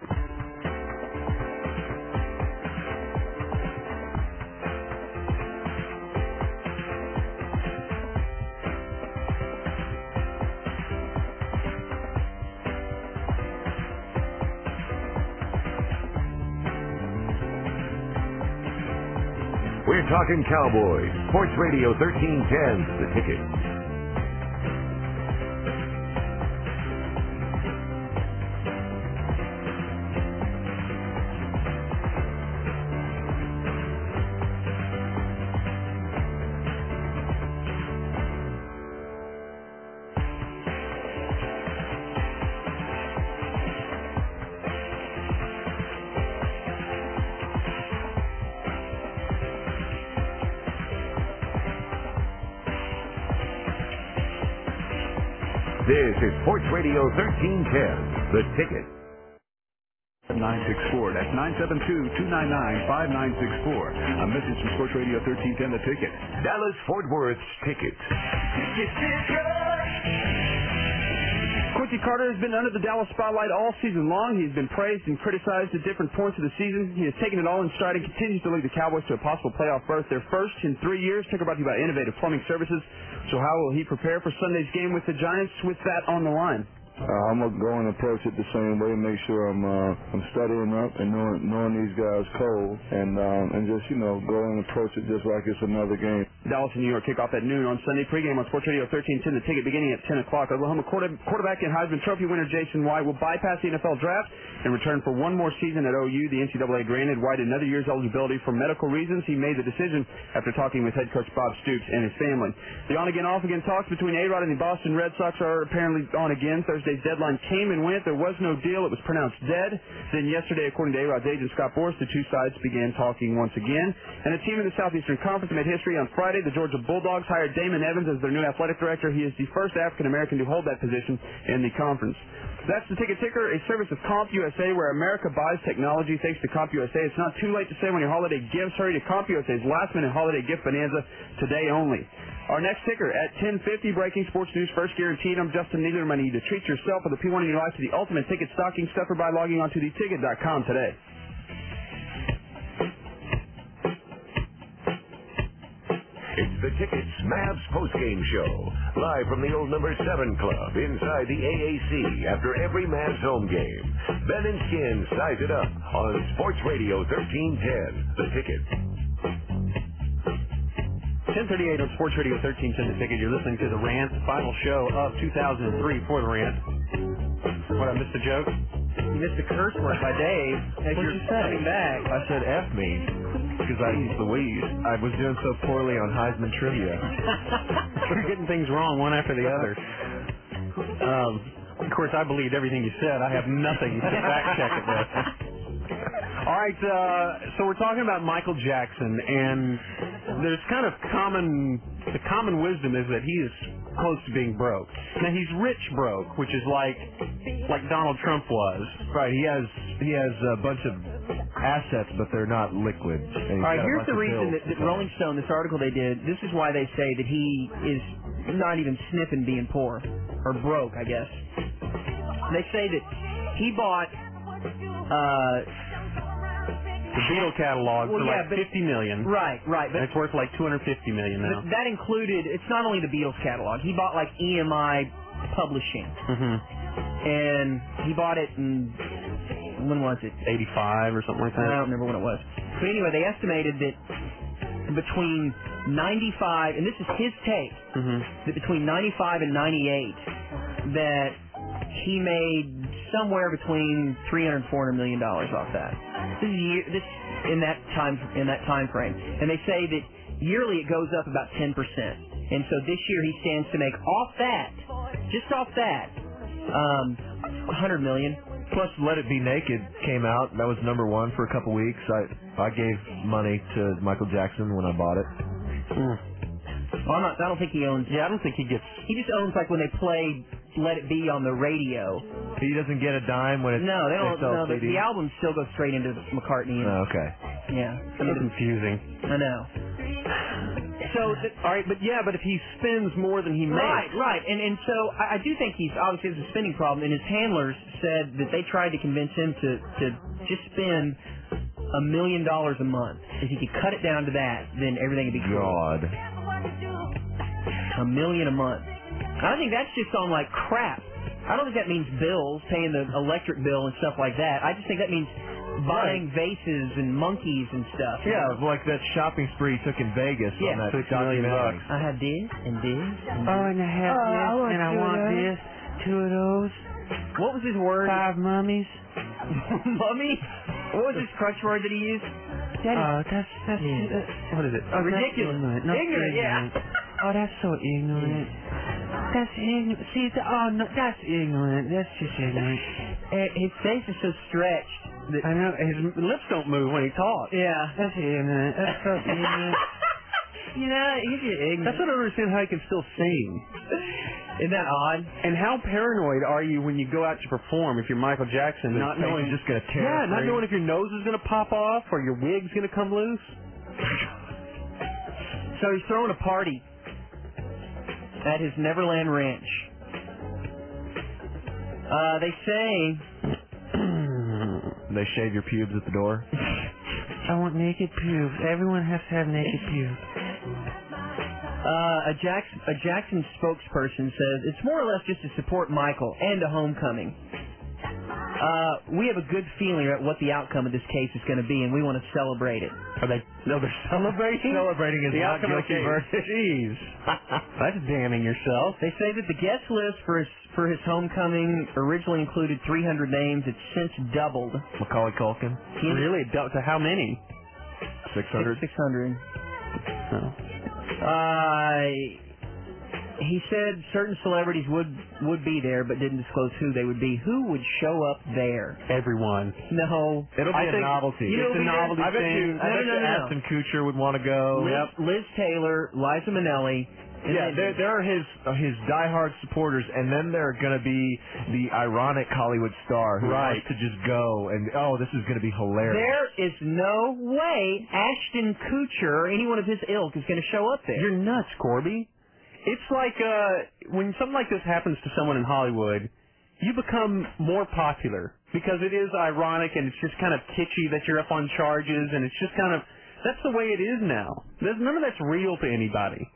We're talking Cowboys. Sports Radio thirteen ten, The Ticket. This is Sports Radio thirteen ten, The Ticket. nine six four. That's nine seven two, two nine nine, five nine six four. A message from Sports Radio thirteen ten, The Ticket. Dallas Fort Worth's Ticket. Quincy Carter has been under the Dallas spotlight all season long. He's been praised and criticized at different points of the season. He has taken it all in stride and continues to lead the Cowboys to a possible playoff berth, their first in three years. Ticker brought to you by Innovative Plumbing Services. So how will he prepare for Sunday's game with the Giants with that on the line? Uh, I'm gonna go and approach it the same way. Make sure I'm uh, I'm studying up and knowing knowing these guys cold, and um, and just you know go and approach it just like it's another game. Dallas and New York kick off at noon on Sunday. Pregame on Sports Radio thirteen ten. The Ticket beginning at ten o'clock. Oklahoma quarter, quarterback and Heisman Trophy winner Jason White will bypass the N F L draft and return for one more season at O U. The N C double A granted White another year's eligibility for medical reasons. He made the decision after talking with head coach Bob Stoops and his family. The on-again, off-again talks between A-Rod and the Boston Red Sox are apparently on again. Thursday's deadline came and went. There was no deal. It was pronounced dead. Then yesterday, according to A-Rod's agent Scott Boras, the two sides began talking once again. And a team in the Southeastern Conference made history on Friday. The Georgia Bulldogs hired Damon Evans as their new athletic director. He is the first African-American to hold that position in the conference. That's the Ticket Ticker, a service of CompUSA, where America buys technology thanks to CompUSA. It's not too late to say when your holiday gifts. Hurry to CompUSA's last-minute holiday gift bonanza today only. Our next ticker at ten fifty, breaking sports news first guaranteed. I'm Justin Needler. I need you to treat yourself with a P one in your life to the ultimate ticket stocking stuffer by logging on to the ticket dot com today. It's the Ticket's Mavs postgame show, live from the old number seven club inside the A A C after every Mavs home game. Ben and Skin size it up on Sports Radio thirteen ten, The Ticket. ten thirty-eight on Sports Radio thirteen ten, The Ticket. You're listening to The Rant, final show of two thousand three for The Rant. What, I missed a joke? You missed a curse word by Dave as What'd you're you say? coming back. I said F me because I used the weed. I was doing so poorly on Heisman trivia. You're getting things wrong one after the other. Um, of course, I believed everything you said. I have nothing to fact check it with. All right, uh, so we're talking about Michael Jackson, and there's kind of common, the common wisdom is that he is close to being broke. Now he's rich broke, which is like, like Donald Trump was. Right. He has he has a bunch of assets, but they're not liquid. And he's All right, got a here's bunch the of reason bills that, that to pay. Rolling Stone, this article they did, this is why they say that he is not even sniffing being poor, or broke, I guess. They say that he bought, uh... The Beatle catalog well, for yeah, like but, fifty million. Right, right. But And it's worth like two hundred fifty million now. But that included, it's not only the Beatles catalog. He bought like E M I Publishing. Mm-hmm. And he bought it in, when was it? eighty-five or something like that. I don't remember when it was. But anyway, they estimated that between ninety-five, and this is his take, Mm-hmm. that between ninety-five and ninety-eight, that he made somewhere between three hundred and four hundred million dollars off that. This is year, this in that time in that time frame, and they say that yearly it goes up about ten percent. And so this year he stands to make off that, just off that, um, one hundred million. Plus, Let It Be Naked came out. That was number one for a couple weeks. I I gave money to Michael Jackson when I bought it. Mm. Well, I'm not, I don't think he owns. Yeah, I don't think he gets. He just owns like when they play Let It Be on the radio. He doesn't get a dime when it's No, they don't. sell No, the, C Ds? the albums still go straight into McCartney. And, Oh, okay. Yeah, That's confusing. I know. So, the, all right, but yeah, but if he spends more than he makes, right, right, and and so I, I do think he's obviously has a spending problem. And his handlers said that they tried to convince him to to just spend a million dollars a month. If he could cut it down to that, then everything would be cool. God. A million a month. I think that's just on like crap. I don't think that means bills, paying the electric bill and stuff like that. I just think that means buying vases and monkeys and stuff. you Yeah, know? like that shopping spree he took in Vegas Yeah, on that six million documentary. I have this and this. And Oh, and I have Oh, this, I want and I two of want those. this, two of those. What was his word? Five mummies. Mummy? What was his crutch word that he used? That oh, that's that's Yeah. that's what is it? Oh, that's Ridiculous. ignorant. No, Ignorant, yeah. Oh, that's so ignorant. That's ignorant. See, the, oh no, that's ignorant. That's just ignorant. Eh, His face is so stretched. That, I know his lips don't move when he talks. yeah. That's ignorant. That's so ignorant. You know, he's just ignorant. That's what I don't understand how he can still sing. Isn't that odd? And how paranoid are you when you go out to perform if you're Michael Jackson, not His face knowing is just gonna tear yeah, not free. knowing if your nose is going to pop off or your wig's going to come loose? So he's throwing a party at his Neverland Ranch. Uh, they say They shave your pubes at the door. I want naked pubes. Everyone has to have naked pubes. uh, a, Jackson, a Jackson spokesperson says it's more or less just to support Michael and a homecoming. Uh, we have a good feeling about what the outcome of this case is going to be, and we want to celebrate it. Are they? No, they're celebrating. Celebrating his the not outcome of the guilty case. verdict. Jeez, that's damning yourself. They say that the guest list for his for his homecoming originally included three hundred names. It's since doubled. Macaulay Culkin. Really? To how many? Six hundred. Six hundred. Oh. Uh, he said certain celebrities would would be there, but didn't disclose who they would be. Who would show up there? Everyone. No. It'll be I a think novelty. You know it's who a be there? novelty I bet thing. you, I No, bet no, you no, no. Ashton Kutcher would want to go. Liz, Liz Taylor, Liza Minnelli. And Yeah, then- there, there are his uh, his diehard supporters, and then there are going to be the ironic Hollywood star who Right. wants to just go and oh, this is going to be hilarious. There is no way Ashton Kutcher or anyone of his ilk is going to show up there. You're nuts, Corby. It's like uh, when something like this happens to someone in Hollywood, you become more popular because it is ironic and it's just kind of kitschy that you're up on charges, and it's just kind of that's the way it is now. There's, none of that's real to anybody.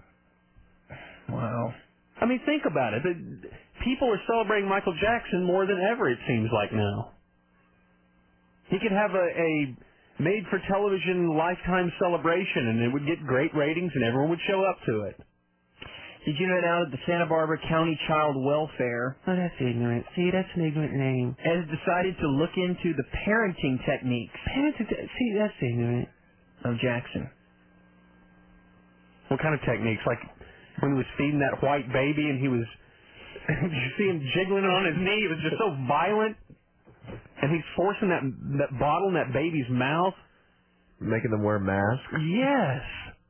Wow. I mean, think about it. The, people are celebrating Michael Jackson more than ever, it seems like now. He could have a, a made-for-television lifetime celebration, and it would get great ratings, and everyone would show up to it. Did you know now that the Santa Barbara County Child Welfare Oh, that's ignorant. See, that's an ignorant name. has decided to look into the parenting techniques Parents, are- see, that's ignorant. of Jackson? What kind of techniques? Like when he was feeding that white baby and he was, did you see him jiggling it on his knee? It was just so violent. And he's forcing that that bottle in that baby's mouth. Making them wear masks. Yes.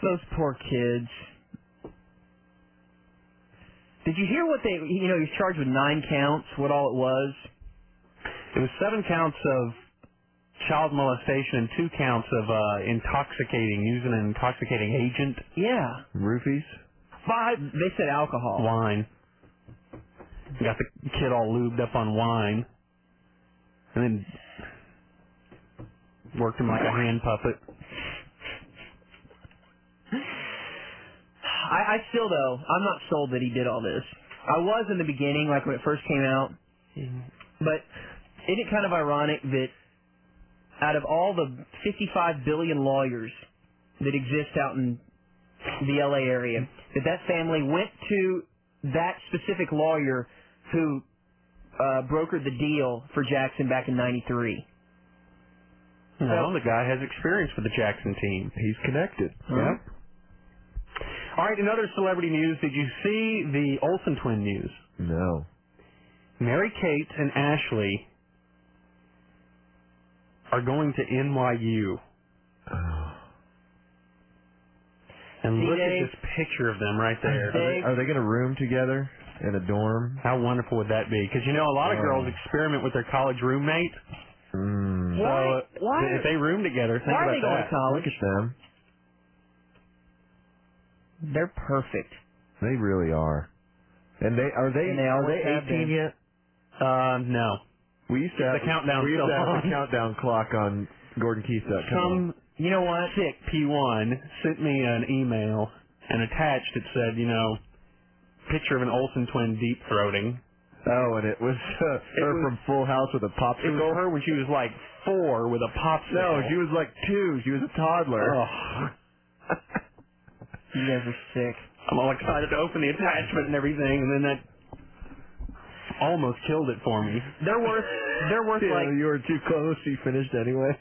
Those poor kids. Did you hear what they, you know, he was charged with nine counts, what all it was? It was seven counts of child molestation and two counts of uh, intoxicating, using an intoxicating agent. Yeah. Roofies? Five. They said alcohol. Wine. Got the kid all lubed up on wine. And then worked him like a hand puppet. I, I still, though, I'm not sold that he did all this. I was in the beginning, like when it first came out. But isn't it kind of ironic that out of all the fifty-five billion lawyers that exist out in the L A area, that that family went to that specific lawyer who uh, brokered the deal for Jackson back in ninety-three? Well, the guy has experience with the Jackson team. He's connected. Yep. All right, in other celebrity news, did you see the Olsen twin news? No. Mary-Kate and Ashley are going to N Y U. Oh. And See, look Dave? at this picture of them right there. Are they, are they going to room together in a dorm? How wonderful would that be? Because, you know, a lot of Oh. girls experiment with their college roommate. Mm. So Why- uh, why- if they room together, think Why are about they going that. to college? Look at them. They're perfect. They really are. And they are they And they are always they have eighteen been. yet? Uh, no. We used to The have countdown's we used still to have on. the countdown clock on Gordon Keith dot com. Some You know what? sick P one sent me an email, and attached it said, you know, picture of an Olsen twin deep throating. Oh, and it was uh, her was- from Full House with a popsicle. It was her when she was like four with a popsicle. No, she was like two. She was a toddler. Ugh. You guys are sick. I'm all excited to open the attachment and everything, and then that almost killed it for me. They're worth. They're worth Yeah, like. you were too close. She finished anyway.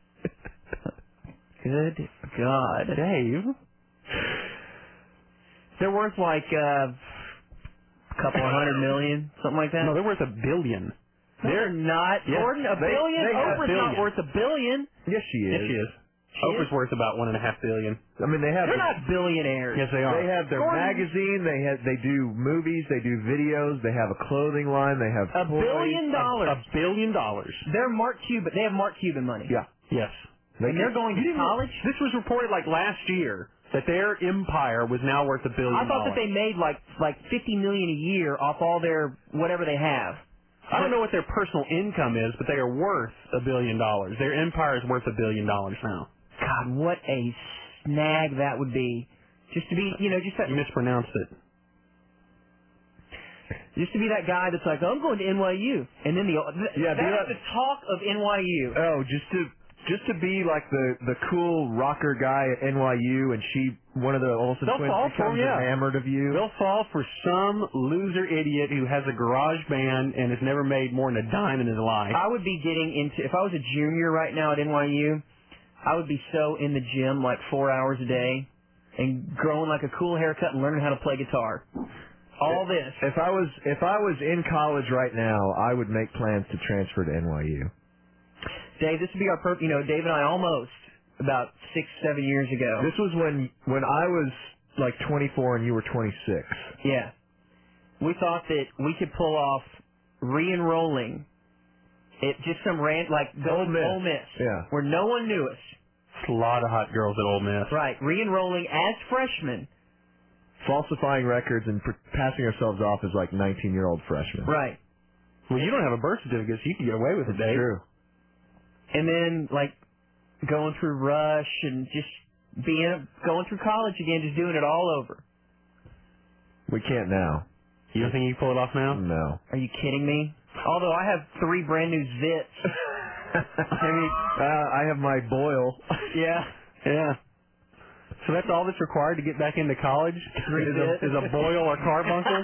Good God, Dave. They're worth like uh, a couple of hundred million, something like that. No, they're worth a billion. They're not. Yeah. Gordon, a They- billion? they have Oprah's billion. not worth a billion. Yes, she is. Yes, she is. She Oprah's is? worth about one and a half billion. I mean, they have. They're the- not billionaires. Yes, they are. They have their Gordon- magazine. They have. They do movies. They do videos. They have a clothing line. They have A toys. billion dollars. A billion dollars. They're Mark Cuban. They have Mark Cuban money. Yeah. Yes. And they're going You to didn't- college. This was reported like last year that their empire was now worth a billion I thought that dollars. they made like like fifty million a year off all their whatever they have. I don't know what their personal income is, but they are worth a billion dollars. Their empire is worth a billion dollars now. God, what a snag that would be. Just to be, you know, just that, You mispronounced it. just to be that guy that's like, oh, I'm going to N Y U, and then the Yeah, that be is like- the talk of N Y U. Oh, just to just to be like the the cool rocker guy at N Y U, and she one of the Olsen They'll twins fall for becomes him, yeah. enamored of you. They'll fall for some loser idiot who has a garage band and has never made more than a dime in his life. I would be getting into if I was a junior right now at N Y U, I would be so in the gym like four hours a day, and growing like a cool haircut and learning how to play guitar. All this. If I was if I was in college right now, I would make plans to transfer to N Y U. Dave, this would be our per- you know, Dave and I almost about six, seven years ago. This was when when I was like twenty-four and you were twenty-six. Yeah. We thought that we could pull off re-enrolling at just some rant like Ole Miss. Ole Miss, Yeah. where no one knew us. A lot of hot girls at Ole Miss. Right, re-enrolling as freshmen. Falsifying records and pr- passing ourselves off as like nineteen-year-old freshmen. Right. Well, you don't have a birth certificate, so you can get away with it, Dave. True. And then like going through Rush and just being going through college again, just doing it all over. We can't now. You don't think you can pull it off now? No. Are you kidding me? Although I have three brand new zits. I mean, uh, I have my boil. Yeah. Yeah. So that's all that's required to get back into college? Three is, bits. a, is a boil or carbuncle?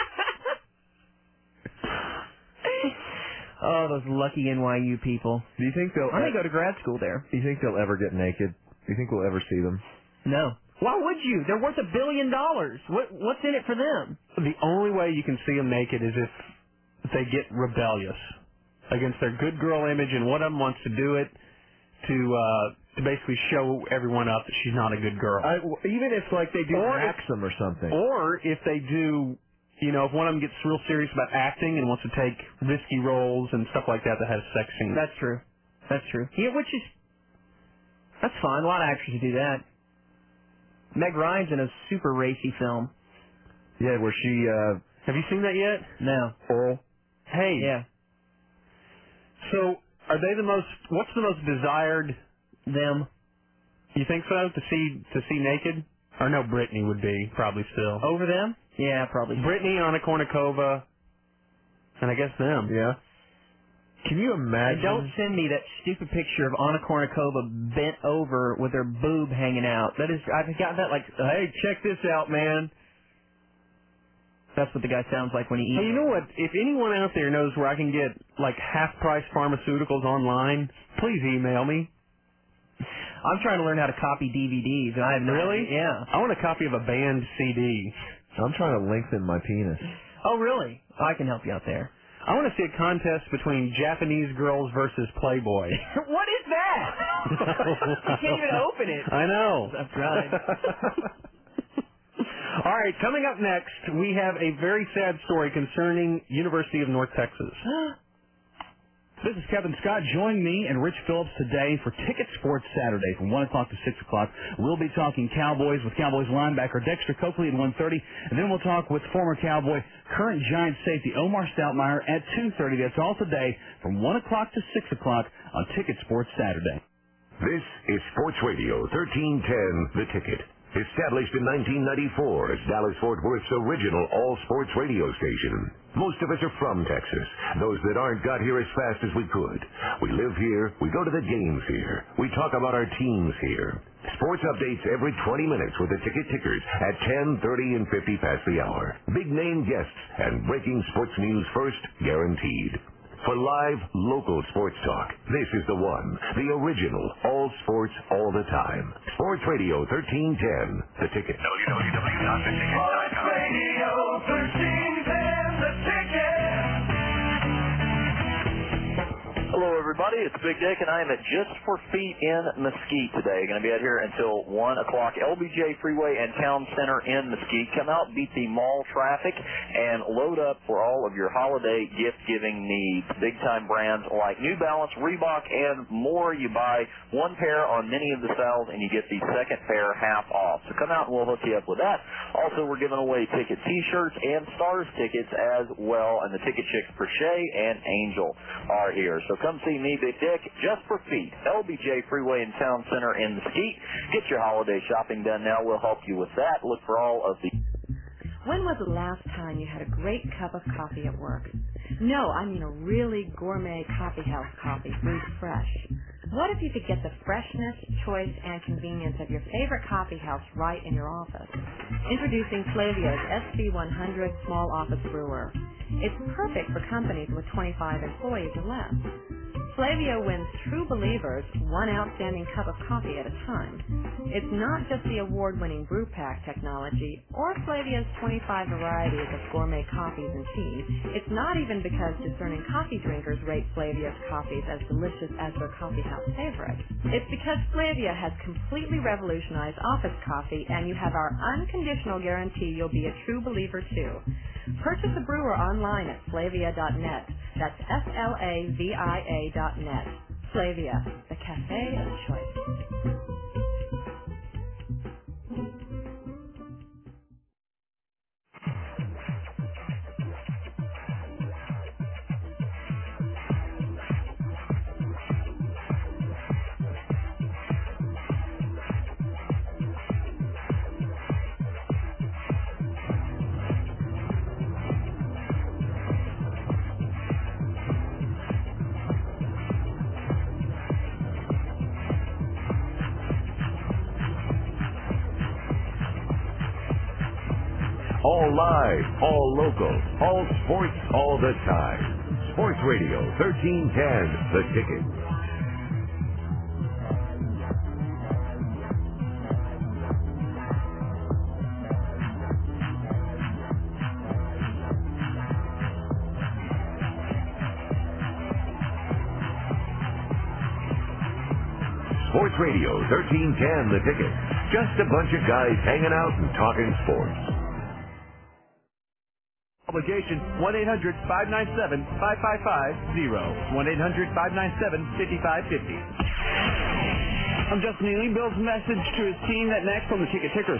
Oh, those lucky N Y U people. Do you think they'll? I'm gonna go to grad school there. Do you think they'll ever get naked? Do you think we'll ever see them? No. Why would you? They're worth a billion dollars. What What's in it for them? The only way you can see them naked is if they get rebellious against their good girl image, and one of them wants to do it to uh, to basically show everyone up that she's not a good girl. I, well, even if like they do Or if- Maxim or something. Or if they do, you know, if one of them gets real serious about acting and wants to take risky roles and stuff like that that has sex scenes. That's true. That's true. Yeah, which is that's fine. A lot of actors do that. Meg Ryan's in a super racy film. Yeah, where she. uh Have you seen that yet? No. Oral. Hey. Yeah. So, are they the most? What's the most desired? Them. You think so? To see to see naked? Or no, Brittany would be probably still. Over them? Yeah, probably. Brittany, Anna Kournikova, and I guess them. Yeah. Can you imagine? And don't send me that stupid picture of Anna Kournikova bent over with her boob hanging out. That is, I've got that like, hey, check this out, man. That's what the guy sounds like when he eats. Hey, you know what? If anyone out there knows where I can get like half-price pharmaceuticals online, please email me. I'm trying to learn how to copy D V Ds, and I have no Really? idea. Yeah. I want a copy of a banned C D. I'm trying to lengthen my penis. Oh, really? I can help you out there. I want to see a contest between Japanese girls versus Playboy. What is that? You can't even open it. I know. I've tried. All right, coming up next, we have a very sad story concerning University of North Texas. This is Kevin Scott. Join me and Rich Phillips today for Ticket Sports Saturday from one o'clock to six o'clock. We'll be talking Cowboys with Cowboys linebacker Dexter Coakley at one thirty, and then we'll talk with former Cowboy, current Giant safety Omar Stoutmeyer at two thirty. That's all today from one o'clock to six o'clock on Ticket Sports Saturday. This is Sports Radio thirteen ten, The Ticket. Established in nineteen ninety-four as Dallas-Fort Worth's original all-sports radio station. Most of us are from Texas. Those that aren't got here as fast as we could. We live here. We go to the games here. We talk about our teams here. Sports updates every twenty minutes with the Ticket Tickers at ten, thirty, and fifty past the hour. Big-name guests and breaking sports news first, guaranteed. For live, local sports talk, this is the one, the original, all sports, all the time. Sports Radio thirteen ten, The Ticket. w w w dot the ticket dot com. Sports Radio thirteen ten, The Ticket. Hello, everybody. It's Big Dick, and I am at Just for Feet in Mesquite today. Going to be out here until one o'clock. L B J Freeway and Town Center in Mesquite. Come out, beat the mall traffic, and load up for all of your holiday gift-giving needs. Big-time brands like New Balance, Reebok, and more. You buy one pair on many of the styles, and you get the second pair half off. So come out, and we'll hook you up with that. Also, we're giving away ticket T-shirts and Stars tickets as well, and the Ticket Chicks Crochet and Angel are here. So come see me, Big Dick, Just for Feet, L B J Freeway and Town Center in Mesquite. Get your holiday shopping done now. We'll help you with that. Look for all of the... When was the last time you had a great cup of coffee at work? No, I mean a really gourmet coffee house coffee, brewed fresh. What if you could get the freshness, choice, and convenience of your favorite coffee house right in your office? Introducing Flavia's S B one hundred Small Office Brewer. It's perfect for companies with twenty-five employees or less. Flavia wins true believers one outstanding cup of coffee at a time. It's not just the award-winning brew pack technology or Flavia's twenty-five varieties of gourmet coffees and teas. It's not even because discerning coffee drinkers rate Flavia's coffees as delicious as their coffee house favorite. It's because Flavia has completely revolutionized office coffee, and you have our unconditional guarantee you'll be a true believer too. Purchase a brewer online at flavia dot net. That's F L A V I A dot net. Flavia, the cafe of choice. All live, all local, all sports, all the time. Sports Radio thirteen ten, The Ticket. Sports Radio thirteen ten The Ticket. Just a bunch of guys hanging out and talking sports. Obligation one eight hundred five nine seven five five five zero. one eight hundred five nine seven five five five zero. I'm Justin Neely. Bill's message to his team. That next on the Ticket Ticker.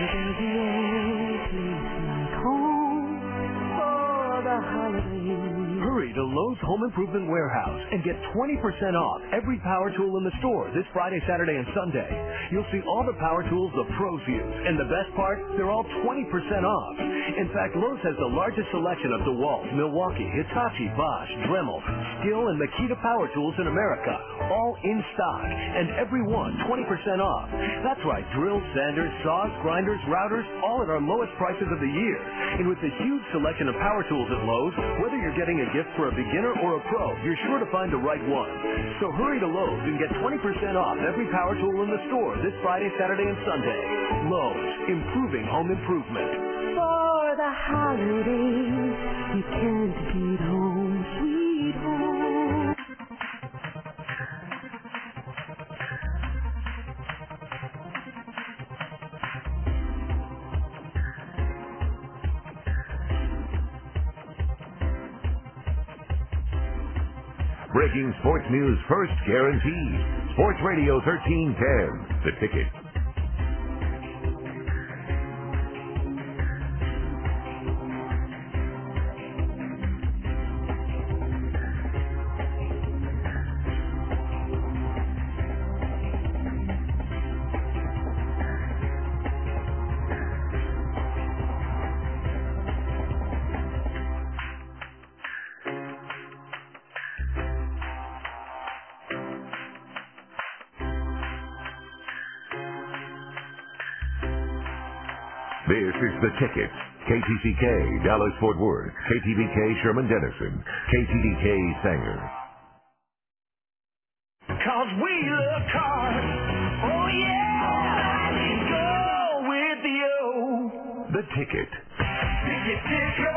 Hurry to Lowe's Home Improvement Warehouse and get twenty percent off every power tool in the store this Friday, Saturday, and Sunday. You'll see all the power tools the pros use, and the best part, they're all twenty percent off. In fact, Lowe's has the largest selection of DeWalt, Milwaukee, Hitachi, Bosch, Dremel, Skill, and Makita power tools in America, all in stock, and every one twenty percent off. That's right, drills, sanders, saws, grinders, routers, all at our lowest prices of the year. And with the huge selection of power tools at Lowe's, whether you're getting a gift for a beginner or a pro, you're sure to find the right one. So hurry to Lowe's and get twenty percent off every power tool in the store this Friday, Saturday, and Sunday. Lowe's, improving home improvement. For the holidays, you can't beat home, sweet home. Breaking sports news first guaranteed. Sports Radio thirteen ten The Ticket. This is The Ticket. K T C K, Dallas-Fort Worth. K T V K, Sherman-Denison. K T D K, Sanger. Cause we love cars. Oh yeah. Go with you. The Ticket. Ticket ticker.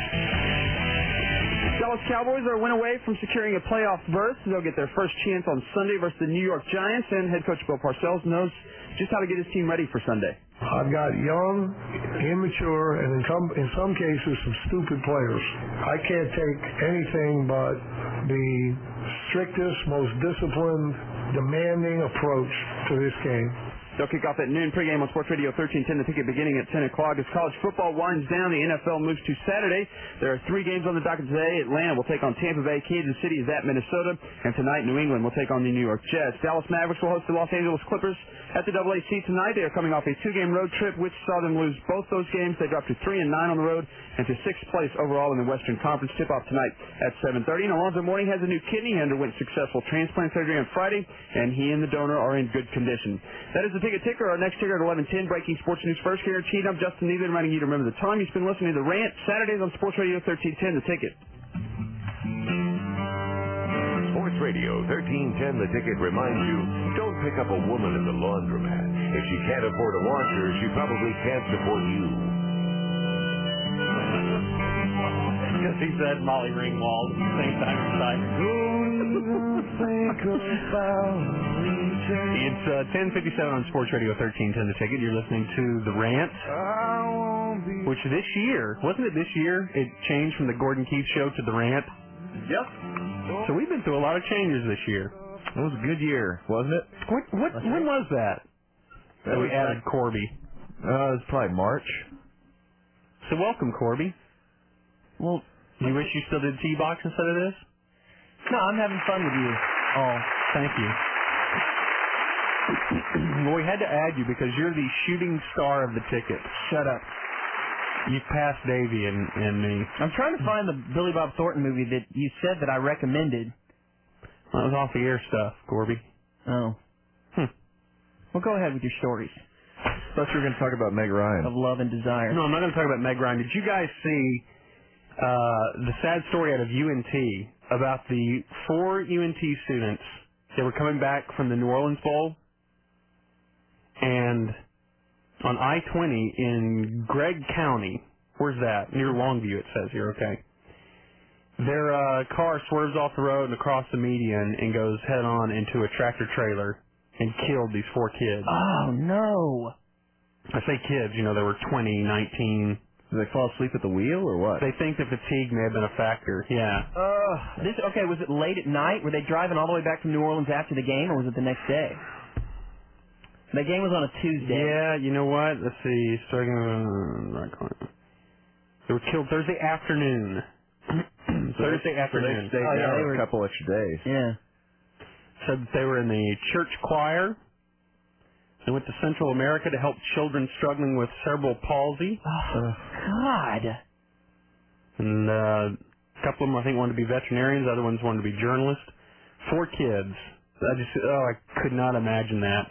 Dallas Cowboys are a win away from securing a playoff berth. They'll get their first chance on Sunday versus the New York Giants, and head coach Bill Parcells knows just how to get his team ready for Sunday. I've got young, immature, and in some, in some cases, some stupid players. I can't take anything but the strictest, most disciplined, demanding approach to this game. They'll kick off at noon pregame on Sports Radio thirteen ten, The Ticket beginning at ten o'clock. As college football winds down, the N F L moves to Saturday. There are three games on the docket today. Atlanta will take on Tampa Bay. Kansas City is at Minnesota. And tonight, New England will take on the New York Jets. Dallas Mavericks will host the Los Angeles Clippers at the double A C tonight. They are coming off a two-game road trip, which saw them lose both those games. They dropped to three and nine on the road and to sixth place overall in the Western Conference. Tip-off tonight at seven thirty. And Alonzo Mourning has a new kidney. He underwent successful transplant surgery on Friday, and he and the donor are in good condition. That is the Ticket Ticker. Our next ticker at eleven ten, breaking sports news first. Guaranteed. I'm Justin Neely, reminding you to remember the time you spend listening to The Rant, Saturdays on Sports Radio thirteen ten, The Ticket. Sports Radio thirteen ten The Ticket reminds you, don't pick up a woman in the laundromat. If she can't afford a washer, she probably can't support you. Because he said Molly Ringwald at the same time inside. It's uh, ten fifty-seven on Sports Radio thirteen ten The Ticket. You're listening to The Rant, which this year, wasn't it this year, it changed from the Gordon Keith Show to The Rant? Yep. So we've been through a lot of changes this year. It was a good year, wasn't it? What, what, when was that? That we added Corby. Uh, it was probably March. So welcome, Corby. Well, you wish you still did T-Box instead of this? No, I'm having fun with you. Oh, thank you. Well, we had to add you because you're the shooting star of the ticket. Shut up. You've passed Davey and, and me. I'm trying to find the Billy Bob Thornton movie that you said that I recommended. That was off-the-air stuff, Corby. Oh. Hmm. Well, go ahead with your stories. I thought you were going to talk about Meg Ryan. Of love and desire. No, I'm not going to talk about Meg Ryan. Did you guys see uh, the sad story out of U N T about the four U N T students that were coming back from the New Orleans Bowl? And on I twenty in Gregg County, where's that? Near Longview, it says here, okay. Their uh, car swerves off the road and across the median and goes head-on into a tractor-trailer and killed these four kids. Oh, no. I say kids, you know, they were twenty, nineteen. Did they fall asleep at the wheel or what? They think the fatigue may have been a factor, yeah. Uh, this okay, was it late at night? Were they driving all the way back from New Orleans after the game, or was it the next day? The game was on a Tuesday. Yeah, you know what? Let's see. Starting uh, they were killed Thursday afternoon. Thursday afternoon. So they stayed Oh, yeah, there they a were- couple extra days. Yeah. Said that they were in the church choir. They went to Central America to help children struggling with cerebral palsy. Oh, God. And uh, a couple of them, I think, wanted to be veterinarians. Other ones wanted to be journalists. Four kids. I just, oh, I could not imagine that.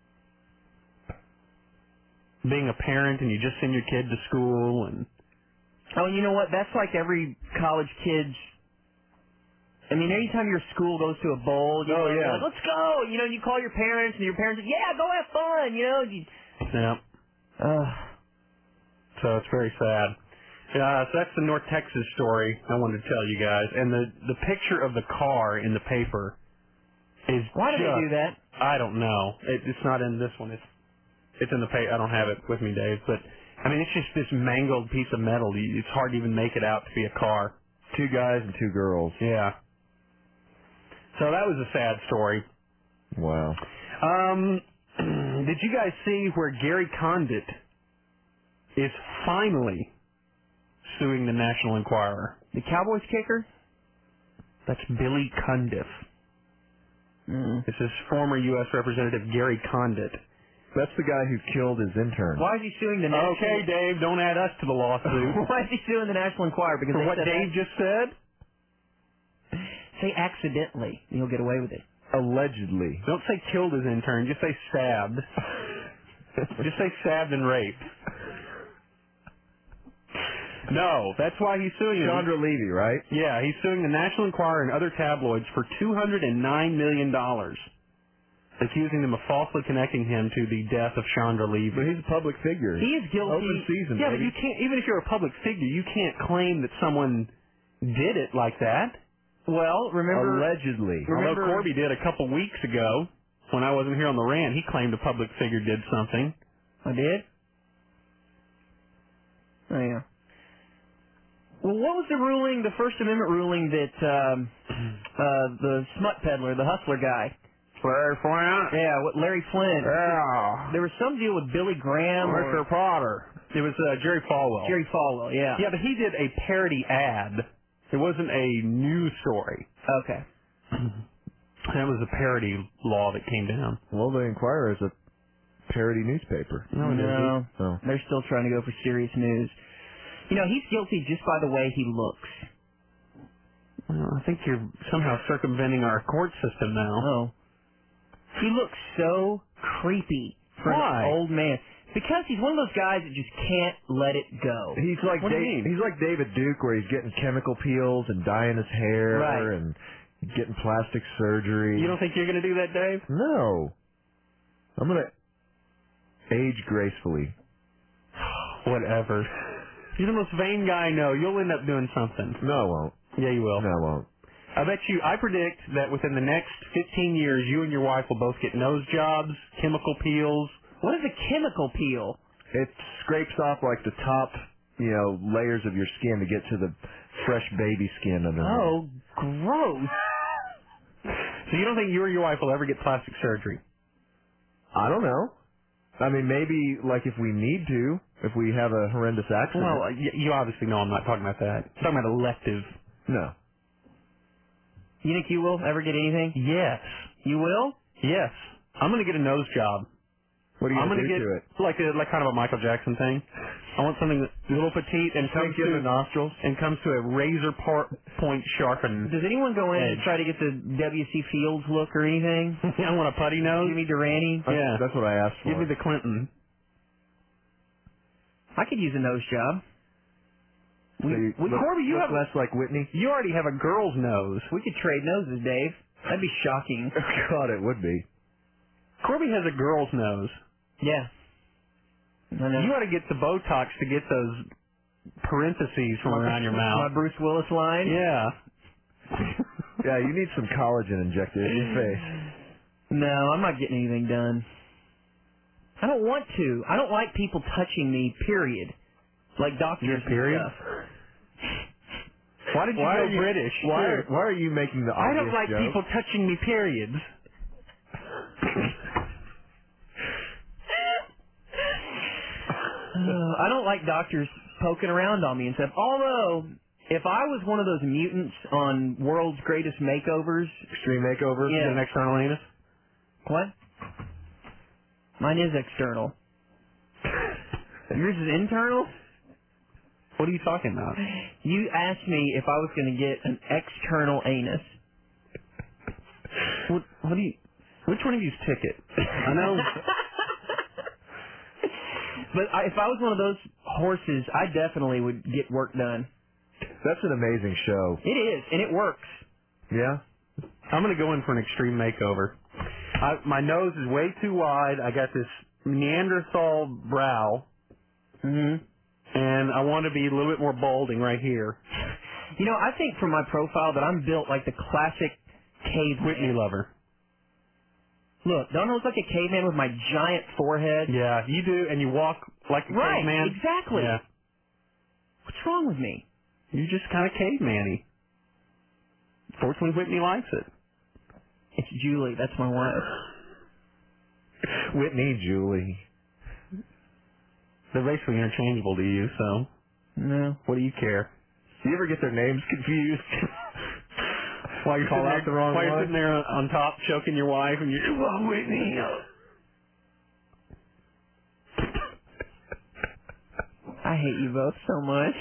Being a parent and you just send your kid to school and... Oh, and you know what? That's like every college kid's... I mean, anytime your school goes to a bowl, you Oh, know, yeah. they're like, let's go. You know, you call your parents, and your parents are, yeah, go have fun. You know. You, Yeah. uh, So it's very sad. Uh, so that's the North Texas story I wanted to tell you guys. And the, the picture of the car in the paper is Why do they just- do that? I don't know. It, it's not in this one. It's it's in the paper. I don't have it with me, Dave. But, I mean, it's just this mangled piece of metal. You- It's hard to even make it out to be a car. Two guys and two girls. Yeah. So that was a sad story. Wow. Um, did you guys see where Gary Condit is finally suing the National Enquirer? The Cowboys kicker? That's Billy Cundiff. Mm. This is former U S Representative Gary Condit. That's the guy who killed his intern. Why is he suing the National... Okay, Dave, don't add us to the lawsuit. Why is he suing the National Enquirer? Because For they what said Dave that- just said? Say accidentally, and you'll get away with it. Allegedly. Don't say killed his intern, just say stabbed. Just say stabbed and raped. No, that's why he's suing him. Chandra Levy, right? Yeah, he's suing the National Enquirer and other tabloids for two hundred nine million dollars, accusing them of falsely connecting him to the death of Chandra Levy. But he's a public figure. He is guilty. Open season, Yeah, baby. but you can't, even if you're a public figure, you can't claim that someone did it like that. Well, remember... Allegedly. Although Corby did a couple weeks ago, when I wasn't here on the rant, he claimed a public figure did something. I did? Oh, yeah. Well, what was the ruling, the First Amendment ruling that um, uh, the smut peddler, the hustler guy... Larry Flint? Yeah, what Larry Flint. Yeah. There was some deal with Billy Graham Mister or... Potter. It was uh, Jerry Falwell. Jerry Falwell, yeah. Yeah, but he did a parody ad. It wasn't a news story. Okay. That was a parody law that came down. Well, the Enquirer is a parody newspaper. No, it no. isn't. Oh. They're still trying to go for serious news. You know, he's guilty just by the way he looks. Well, I think you're somehow circumventing our court system now. Oh. He looks so creepy for Why? an old man. Because he's one of those guys that just can't let it go. He's like What do you Dave, mean? he's like David Duke, where he's getting chemical peels and dyeing his hair Right. and getting plastic surgery. You don't think you're going to do that, Dave? No. I'm gonna age gracefully. Whatever. You're the most vain guy I know. You'll end up doing something. No, I won't. Yeah, you will. No, I won't. I bet you, I predict that within the next fifteen years, you and your wife will both get nose jobs, chemical peels. What is a chemical peel? It scrapes off like the top, you know, layers of your skin to get to the fresh baby skin underneath. Oh, gross. So you don't think you or your wife will ever get plastic surgery? I don't know. I mean, maybe like if we need to, if we have a horrendous accident. Well, y- you obviously know I'm not talking about that. I'm talking about elective. No. You think you will ever get anything? Yes. You will? Yes. I'm going to get a nose job. What are you I'm going gonna to do get to it? like a, like kind of a Michael Jackson thing. I want something that's a little petite and comes Sink in to the nostrils? and comes to a razor par- point sharpened. Does anyone go in and Edge. try to get the W C Fields look or anything? I want a putty nose. Jimmy Durante? That's, Yeah. that's what I asked for. Give me the Clinton. I could use a nose job. So you we- look, Corby, you look have- less like Whitney. You already have a girl's nose. We could trade noses, Dave. That'd be shocking. God, it would be. Corby has a girl's nose. Yeah. I know. You ought to get the Botox to get those parentheses from around your My mouth. Bruce Willis line? Yeah. Yeah, you need some collagen injected in your face. No, I'm not getting anything done. I don't want to. I don't like people touching me, period. Like doctors Your and period? stuff. Why did you Why go are you- British? why- Sure. why are you making the I don't obvious like joke? people touching me, periods. Uh, I don't like doctors poking around on me and stuff. Although, if I was one of those mutants on World's Greatest Makeovers, Extreme Makeover, yeah. Get an external anus? What? Mine is external. Yours is internal? What are you talking about? You asked me if I was going to get an external anus. What, what do you? Which one of you's ticket? I know. But I, if I was one of those horses, I definitely would get work done. That's an amazing show. It is, and it works. Yeah? I'm going to go in for an extreme makeover. I, my nose is way too wide. I got this Neanderthal brow. Mm-hmm. And I want to be a little bit more balding right here. You know, I think from my profile that I'm built like the classic caveman. Whitney lover. Look, don't I look like a caveman with my giant forehead? Yeah, you do, and you walk like a Right, caveman. exactly. Yeah. What's wrong with me? You're just kind of caveman-y. Fortunately, Whitney likes it. It's Julie. That's my wife. Whitney, Julie. They're basically interchangeable to you, so no. What do you care? Do you ever get their names confused? While you're Call sitting out there, the wrong while you're one? sitting there on, on top choking your wife, and you're, oh, Whitney. I hate you both so much.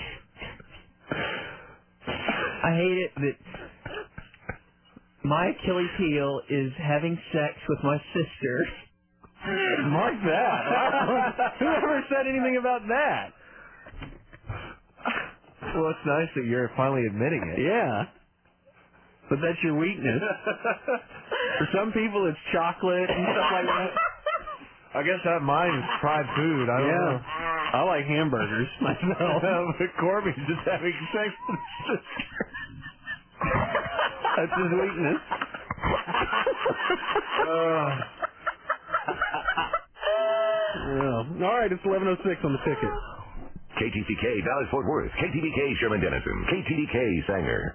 I hate it that my Achilles heel is having sex with my sister. Mark that. Whoever said anything about that? Well, it's nice that you're finally admitting it. Yeah. But that's your weakness. For some people, it's chocolate and stuff like that. I guess that mine is fried food. I don't yeah. know. I like hamburgers myself. But Corby's just having sex with his sister. That's his weakness. uh, yeah. All right, it's eleven oh six on the ticket. K T C K, Dallas Fort Worth. K T B K, Sherman Denison. K T D K, Sanger.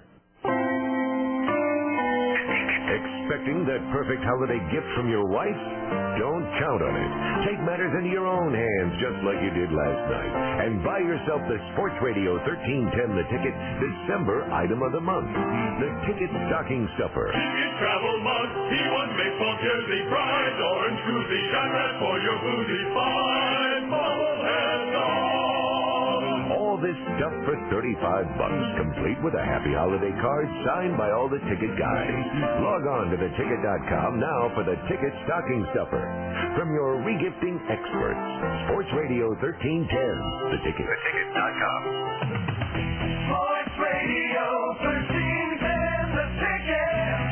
Expecting that perfect holiday gift from your wife? Don't count on it. Take matters into your own hands just like you did last night. And buy yourself the Sports Radio thirteen ten The Ticket December item of the month. The Ticket Stocking Stuffer. Ticket travel month. He wants baseball jersey, bright orange koozie, shine red for your boozy. Fine bobblehead dog. All this stuff for thirty-five bucks, complete with a happy holiday card signed by all the ticket guys. Log on to the ticket dot com now for the Ticket Stocking Stuffer. From your regifting experts, Sports Radio thirteen ten, The Ticket. the ticket dot com. Sports Radio thirteen ten, The Ticket.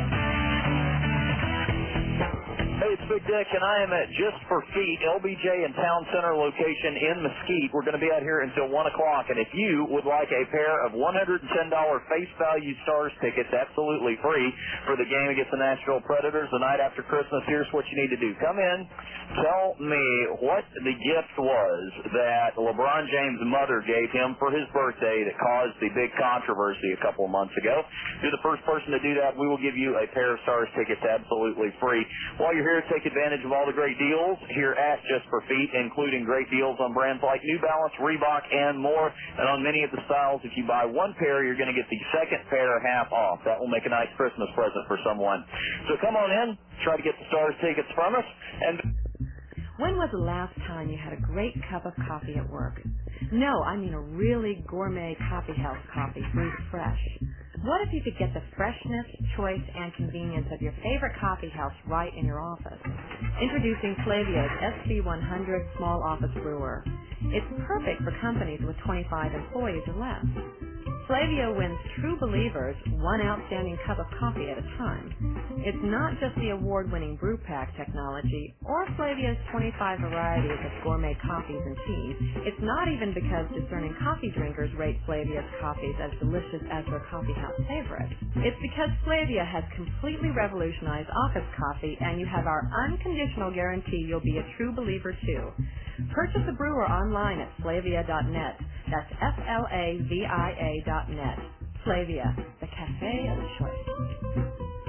Hey, it's Big Dick, and I am at Just for Feet, L B J and Town Center location in Mesquite. We're going to be out here until one o'clock, and if you would like a pair of one hundred ten dollars face value Stars tickets, absolutely free, for the game against the Nashville Predators the night after Christmas, here's what you need to do. Come in, tell me what the gift was that LeBron James' mother gave him for his birthday that caused the big controversy a couple of months ago. If you're the first person to do that, we will give you a pair of Stars tickets absolutely free. While you're here, take advantage of all the great deals here at Just for Feet, including great deals on brands like New Balance, Reebok, and more. And on many of the styles, if you buy one pair, you're going to get the second pair half off. That will make a nice Christmas present for someone. So come on in, try to get the Stars tickets from us. And when was the last time you had a great cup of coffee at work? No, I mean a really gourmet coffee house coffee, brewed fresh. What if you could get the freshness, choice, and convenience of your favorite coffee house right in your office? Introducing Flavia's S B one hundred Small Office Brewer. It's perfect for companies with twenty-five employees or less. Flavia wins true believers one outstanding cup of coffee at a time. It's not just the award-winning brew pack technology or Flavia's twenty-five varieties of gourmet coffees and teas. It's not even because discerning coffee drinkers rate Flavia's coffees as delicious as their coffee house favorites. It's because Flavia has completely revolutionized office coffee, and you have our unconditional guarantee you'll be a true believer too. Purchase a brewer online at flavia dot net. That's F L A V I A dot net. Flavia, the cafe of choice.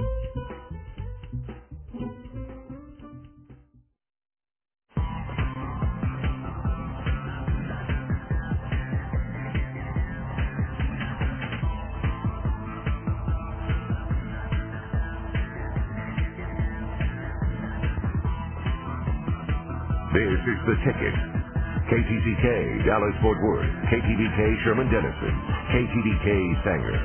This is The Ticket. K T C K, Dallas-Fort Worth. K T B K, Sherman-Denison. K T B K, Sanger.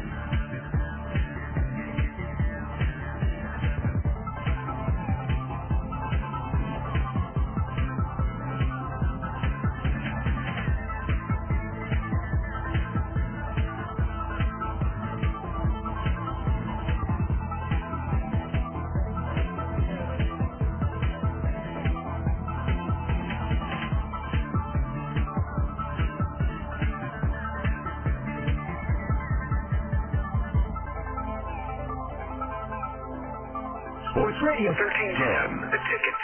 Sports Radio thirteen ten, The Ticket.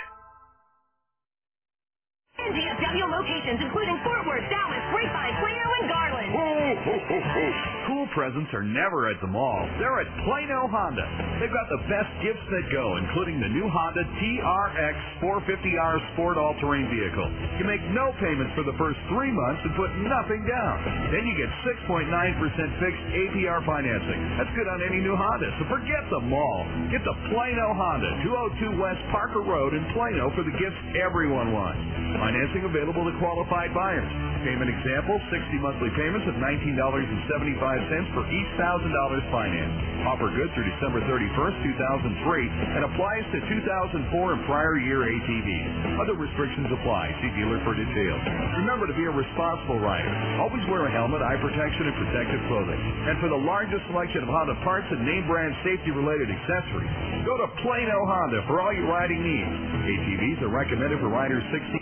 N D F W locations, including Fort Worth, Dallas, Grapevine, Plano, and Garland. Ho, ho, ho, ho. Cool presents are never at the mall. They're at Plano Honda. They've got the best gifts that go, including the new Honda T R X four fifty R Sport all-terrain vehicle. You make no payments for the first three months and put nothing down. Then you get six point nine percent fixed A P R financing. That's good on any new Honda, so forget the mall. Get the Plano Honda, two oh two West Parker Road in Plano for the gifts everyone wants. Financing available to qualified buyers. Payment example, sixty monthly payments of nineteen dollars and seventy-five cents for each one thousand dollars financed. Offer good through December thirty-first, two thousand three, and applies to two thousand four and prior year A T Vs. Other restrictions apply. See dealer for details. Remember to be a responsible rider. Always wear a helmet, eye protection, and protective clothing. And for the largest selection of Honda parts and name brand safety-related accessories, go to Plano Honda for all your riding needs. A T Vs are recommended for riders sixteen.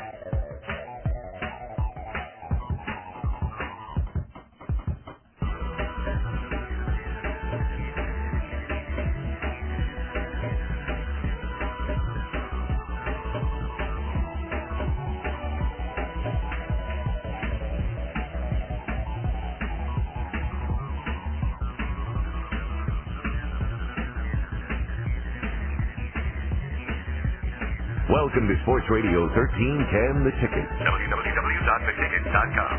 Welcome to Sports Radio thirteen ten, The Ticket. w w w dot the ticket dot com.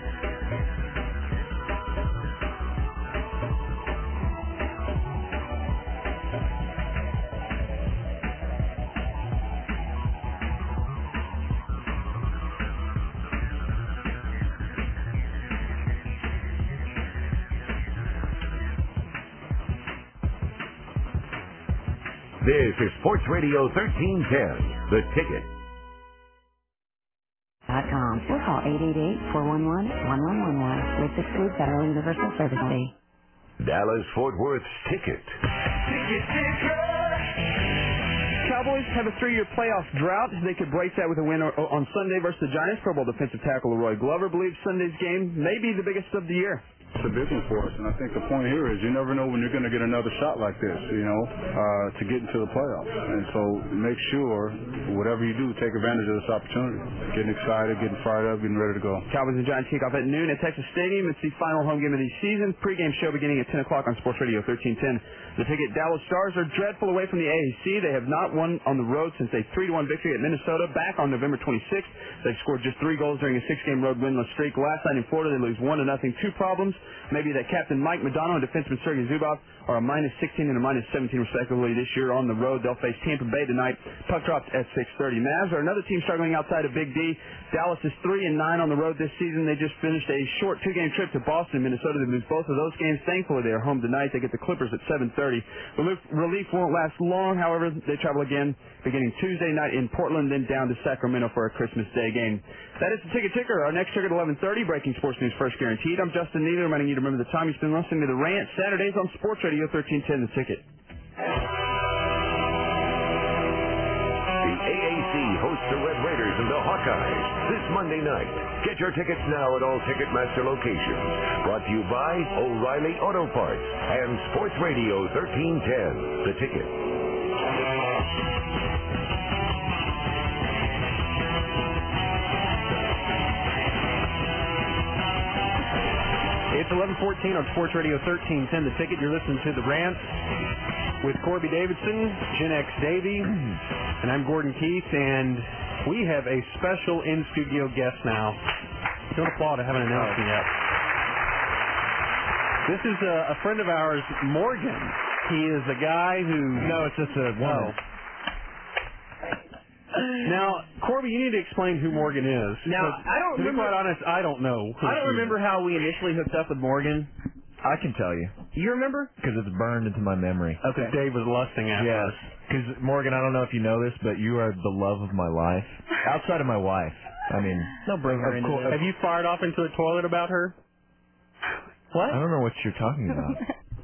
This is Sports Radio thirteen ten, The Ticket. Dot com or call eight eight eight, four one one, one one one one. Rates exclude Federal Universal Service Fee. Dallas-Fort Worth's Ticket. Cowboys have a three-year playoff drought. They could break that with a win on Sunday versus the Giants. Pro Bowl defensive tackle Leroy Glover believes Sunday's game may be the biggest of the year. It's a big one for us, and I think the point here is you never know when you're going to get another shot like this, you know, uh, to get into the playoffs. And so make sure, whatever you do, take advantage of this opportunity. Getting excited, getting fired up, getting ready to go. Cowboys and Giants kick off at noon at Texas Stadium. It's the final home game of the season. Pre-game show beginning at ten o'clock on Sports Radio thirteen ten. The Ticket. Dallas Stars are dreadful away from the A A C. They have not won on the road since a three to one victory at Minnesota back on November twenty-sixth. They've scored just three goals during a six-game road winless streak. Last night in Florida, they lose one to nothing. Two problems. Maybe that Captain Mike Madonna and defenseman Sergei Zubov are a minus sixteen and a minus seventeen respectively this year on the road. They'll face Tampa Bay tonight. Puck drops at six thirty. Mavs are another team struggling outside of Big D. Dallas is three and nine on the road this season. They just finished a short two-game trip to Boston, Minnesota. They lose both of those games. Thankfully, they are home tonight. They get the Clippers at seven thirty. Relief, relief won't last long. However, they travel again beginning Tuesday night in Portland, then down to Sacramento for a Christmas Day game. That is the Ticket Ticker. Our next ticker at eleven thirty. Breaking sports news first guaranteed. I'm Justin Needham. reminding you to remember the time you spend listening to The Rant, Saturdays on Sports Radio thirteen ten, The Ticket. The A A C hosts the Red Raiders and the Hawkeyes this Monday night. Get your tickets now at all Ticketmaster locations. Brought to you by O'Reilly Auto Parts and Sports Radio thirteen ten, The Ticket. It's eleven fourteen on Sports Radio thirteen ten, The Ticket. You're listening to The Rant with Corby Davidson, Gen X Davey, and I'm Gordon Keith, and we have a special in-studio guest now. Don't applaud, I haven't announced him yet. This is a, a friend of ours, Morgan. He is a guy who... No, it's just a woman. Oh. Now, Corby, you need to explain who Morgan is. Now, I don't to remember... be quite honest, I don't know. who I don't she remember is. how we initially hooked up with Morgan. I can tell you. You remember? Because it's burned into my memory. Okay. Dave was lusting after Yes. us. Because, Morgan, I don't know if you know this, but you are the love of my life. Outside of my wife. I mean... Don't bring her of into course- this. Have you fired off into the toilet about her? What? I don't know what you're talking about.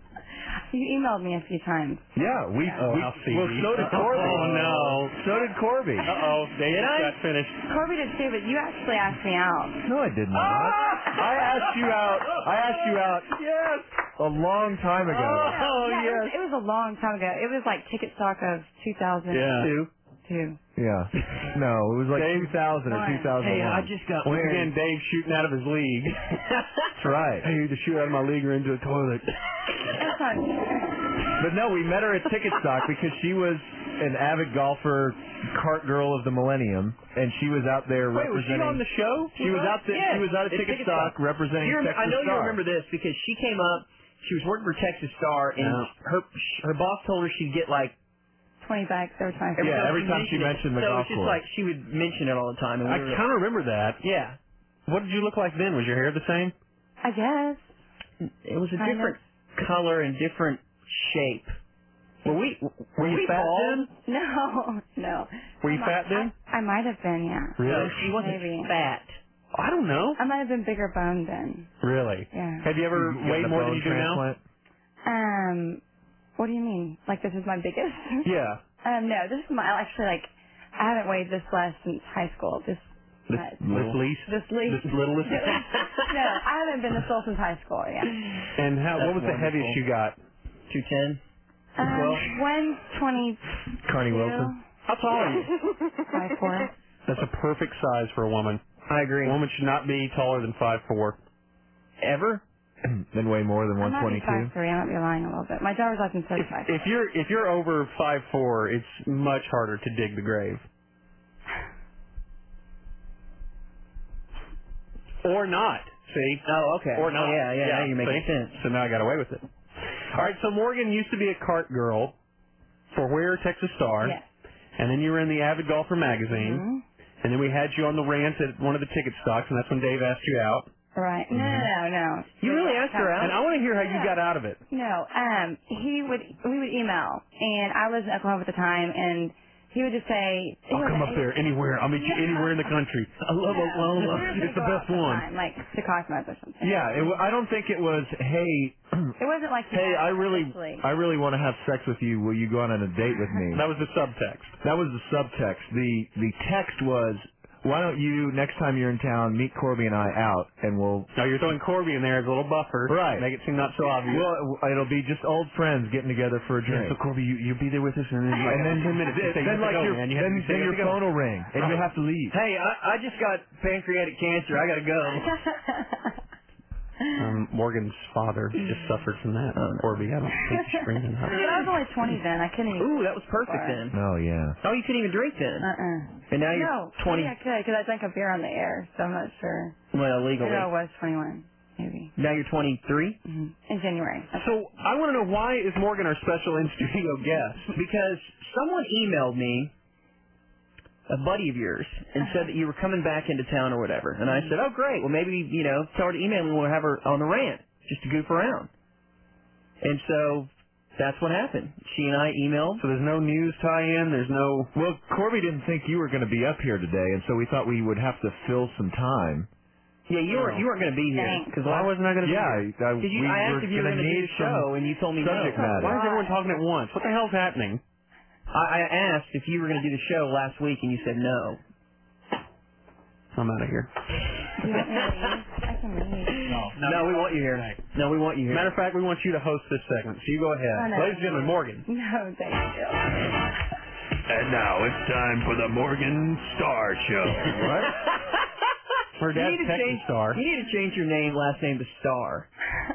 You emailed me a few times. Yeah, we... Oh, we how well, seedy. so did Corby. Oh, no. So did Corby. Uh-oh. Dave Did I? got finished. Corby did too, but you actually asked me out. No, I did not. I asked you out. I asked you out. Yes. A long time ago. Oh, yeah, yes. It was, it was a long time ago. It was like ticket stock of two thousand two. Yeah. Two. Yeah. No, it was like Dave, two thousand or two thousand one. Hey, I just got Once married. again, Dave shooting out of his league. That's right. Hey, either shoot out of my league or into a toilet. That's not true. But no, we met her at Ticket Stock because she was an avid golfer, cart girl of the millennium, and she was out there Wait, was representing. she on the show? She was out there. Yes, She was out at it's Ticket, Ticket Stock, Stock. representing You rem- Texas I know Star. you remember this because she came up. She was working for Texas Star, and Yeah. her her boss told her she'd get like Twenty bucks every time. every Yeah, time every she time she mentioned mentioned the it. So golf it's just course. like she would mention it all the time. And I we were, kind of remember that. yeah, What did you look like then? Was your hair the same? I guess. it was a Kind of. different color and different shape. Were we? Were you we fat bald? then? No, no. Were you I fat might- then? I, I might have been, yeah. Really? No, she wasn't Maybe. fat. I don't know. I might have been bigger boned then. Really? Yeah. Have you ever You weighed got a more than bone you do now? transplant? Um, what do you mean? Like this is my biggest? Yeah. Um, no, this is my actually like I haven't weighed this less since high school. This This, uh, this least? this least. This littlest? No, I haven't been this low since high school. Yeah. And how? That's what was the wonderful. heaviest you got? two ten. Um, one twenty. Carney Wilson. How tall are you? Five four. That's a perfect size for a woman. I agree. A woman should not be taller than five four. Ever? Then weigh more than I one might be twenty-two. five three. I might be lying a little bit. My driver's license says five. If you're if you're over five four, it's much harder to dig the grave. Or not. See? Oh, okay. Or not. Oh, yeah, yeah, now you're making see? sense. So now I got away with it. All right, so Morgan used to be a cart girl for Where Texas Star. Yes. And then you were in the Avid Golfer magazine. Mhm. And then we had you on the rant at one of the ticket stocks, and that's when Dave asked you out. Right. No, no, no. You really asked her out? And I want to hear how you Yeah. got out of it. No, um, he would we would email, and I was in Oklahoma at the time, and he would just say, I'll come up there anywhere. I'll meet you anywhere in the country. I love Oklahoma. It's the best one. Time, like to Cosmos or something. Yeah, it, w- I don't think it was, hey, It wasn't like hey, I really, actually. I really want to have sex with you. Will you go on a date with me? That was the subtext. That was the subtext. The the text was, why don't you, next time you're in town, meet Corby and I out, and we'll... Now you're throwing Corby in there as a little buffer. Right. Make it seem not so obvious. Well, it'll be just old friends getting together for a Yeah, drink. so Corby, you you be there with us, and then and then ten minutes. You say, you then have like to go, your man. You have then, to, you say, then you your have to go. phone will ring and you have to leave. Hey, I, I just got pancreatic cancer. I got to go. Um, Morgan's father just suffered from that. Corby, I don't think you screamed in But I was only twenty then. I couldn't even. Ooh, that was perfect Sorry. then. Oh, yeah. Oh, you couldn't even drink then. Uh-uh. And now you're no, twenty. maybe I could because I drank a beer on the air, so I'm not sure. Well, legally. Maybe I was twenty-one, maybe. Now you're twenty-three. Mm-hmm. In January. So I want to know, why is Morgan our special in-studio guest? Because someone emailed me, a buddy of yours, and said that you were coming back into town or whatever. And I said, oh, great. Well, maybe, you know, tell her to email me and we'll have her on the rant just to goof around. And so that's what happened. She and I emailed. So there's no news tie-in? There's no... Well, Corby didn't think you were going to be up here today, and so we thought we would have to fill some time. Yeah, you weren't you weren't going to be here. Thanks. Cause Why wasn't I going to Yeah, be here? I, Did you, we I were asked if you were gonna going to do need the show, and you told me subject no. matter. Why is everyone talking at once? What the hell's happening? I, I asked if you were going to do the show last week, and you said no. I'm out of here. You want me to leave? I can leave. No, No, we want you here. No, we want you here. Matter of fact, we want you to host this segment. So you go ahead. Oh, no. Ladies and gentlemen, Morgan. No, thank you. And now it's time for the Morgan Star Show. What? Her You dad's need to Texas change. Star. You need to change your name, last name to Star.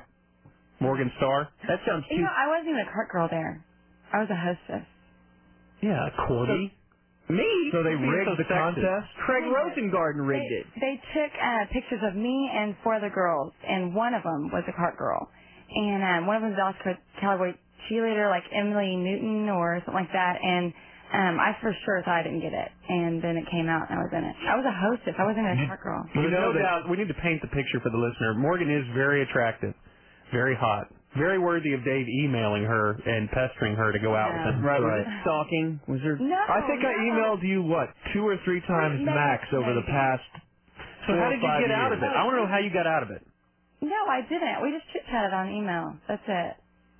Morgan Star? That sounds You too. know, I wasn't even a cart girl there. I was a hostess. Yeah, Cordy. Me? So they You're being rigged so the sexist. contest? Craig Rosengarten rigged They, it. they took uh, pictures of me and four other girls, and one of them was a cart girl. And um, one of them was Dallas Cowboy cheerleader, like Emily Newton or something like that. And um, I for sure thought I didn't get it. And then it came out, and I was in it. I was a hostess. I wasn't a cart girl. Well, there's You know no that- doubt we need to paint the picture for the listener. Morgan is very attractive, very hot, very worthy of Dave emailing her and pestering her to go out with him. Right, was Right. it stalking? Was there? No, I think I no. emailed you, what, two or three times Maybe, max over the maybe. past So four how or did you five get out of years. it? I want to know how you got out of it. No, I didn't. We just chit chatted on email. That's it.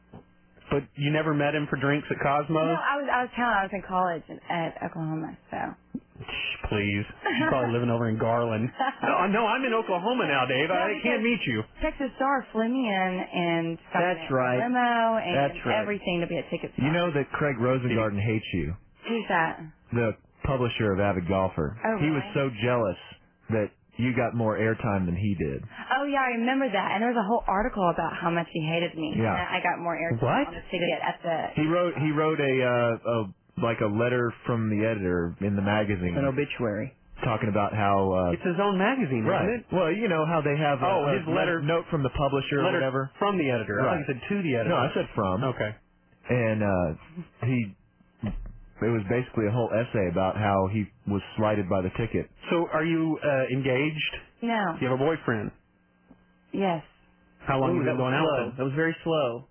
But you never met him for drinks at No, Cosmos? I was I was telling I was in college at Oklahoma, so. Shh, please. You're probably living over in Garland. No, no, I'm in Oklahoma now, Dave. No, I can't because meet you. Texas Star flew me in and got That's me a right. limo and That's right. everything to be a ticket. You know that Craig Rosengarten hates you, Who's that? the publisher of Avid Golfer. Oh, He was really? so jealous that you got more airtime than he did. Oh yeah, I remember that. And there was a whole article about how much he hated me. Yeah. And I got more airtime What? on the ticket at the. He wrote he wrote a uh, a like a letter from the editor in the magazine. An obituary. Talking about how uh, It's his own magazine, right. isn't it? Well, you know how they have a, Oh, a his letter- note from the publisher or Letter whatever. from the editor. I Right. thought you said to the editor. No, I said from. Okay. And uh, he it was basically a whole essay about how he was slighted by the ticket. So are you uh, engaged? No. Do you have a boyfriend? Yes. How long Ooh, have you that been was going out slow. with him? That was very slow.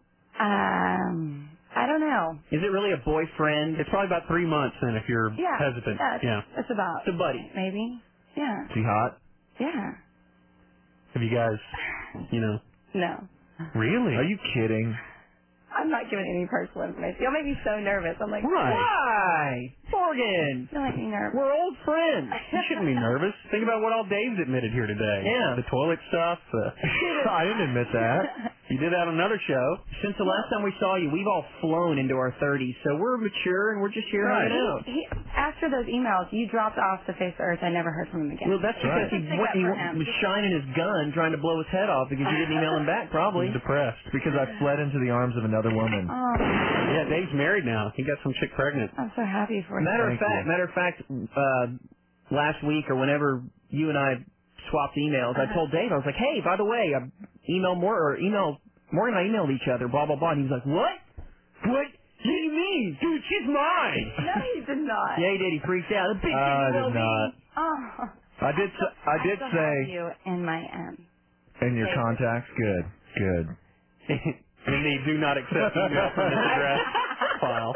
Um, I don't know. Is it really a boyfriend? It's probably about three months then if you're Yeah. hesitant. Yeah. It's, Yeah. it's about. It's a buddy. Maybe. Yeah. Is he hot? Yeah. Have you guys, you know? No. Really? Are you kidding? I'm not giving any personal information. You'll make me so nervous. I'm like, Right. Why? Morgan! You'll make me nervous. We're old friends. You shouldn't be nervous. Think about what all Dave's admitted here today. Yeah. The toilet stuff. Uh, I didn't admit that. you did that on another show. Since the last time we saw you, we've all flown into our thirties, so we're mature and we're just here Right. hanging out. He, after those emails, you dropped off the face of earth. I never heard from him again. Well, that's because Just he, stick went, up he for him. was shining his gun trying to blow his head off because you didn't email him back, probably. He's depressed. Because I fled into the arms of another woman. Oh, Yeah, Dave's married now. He got some chick pregnant. I'm so happy for you. Matter of Thank fact, you. matter of fact, uh, last week or whenever you and I swapped emails, I told Dave, I was like, hey, by the way, I emailed more or email Morgan and I emailed each other, blah blah blah, and he was like, what? What? What do you mean, dude? She's mine. No, you did not. Yeah, he did. He freaked out. The big I thing did will be- not. Oh. I did. s- I did still say have you in my um. in your Hey. contacts. Good. Good. And they do not accept email from this address file.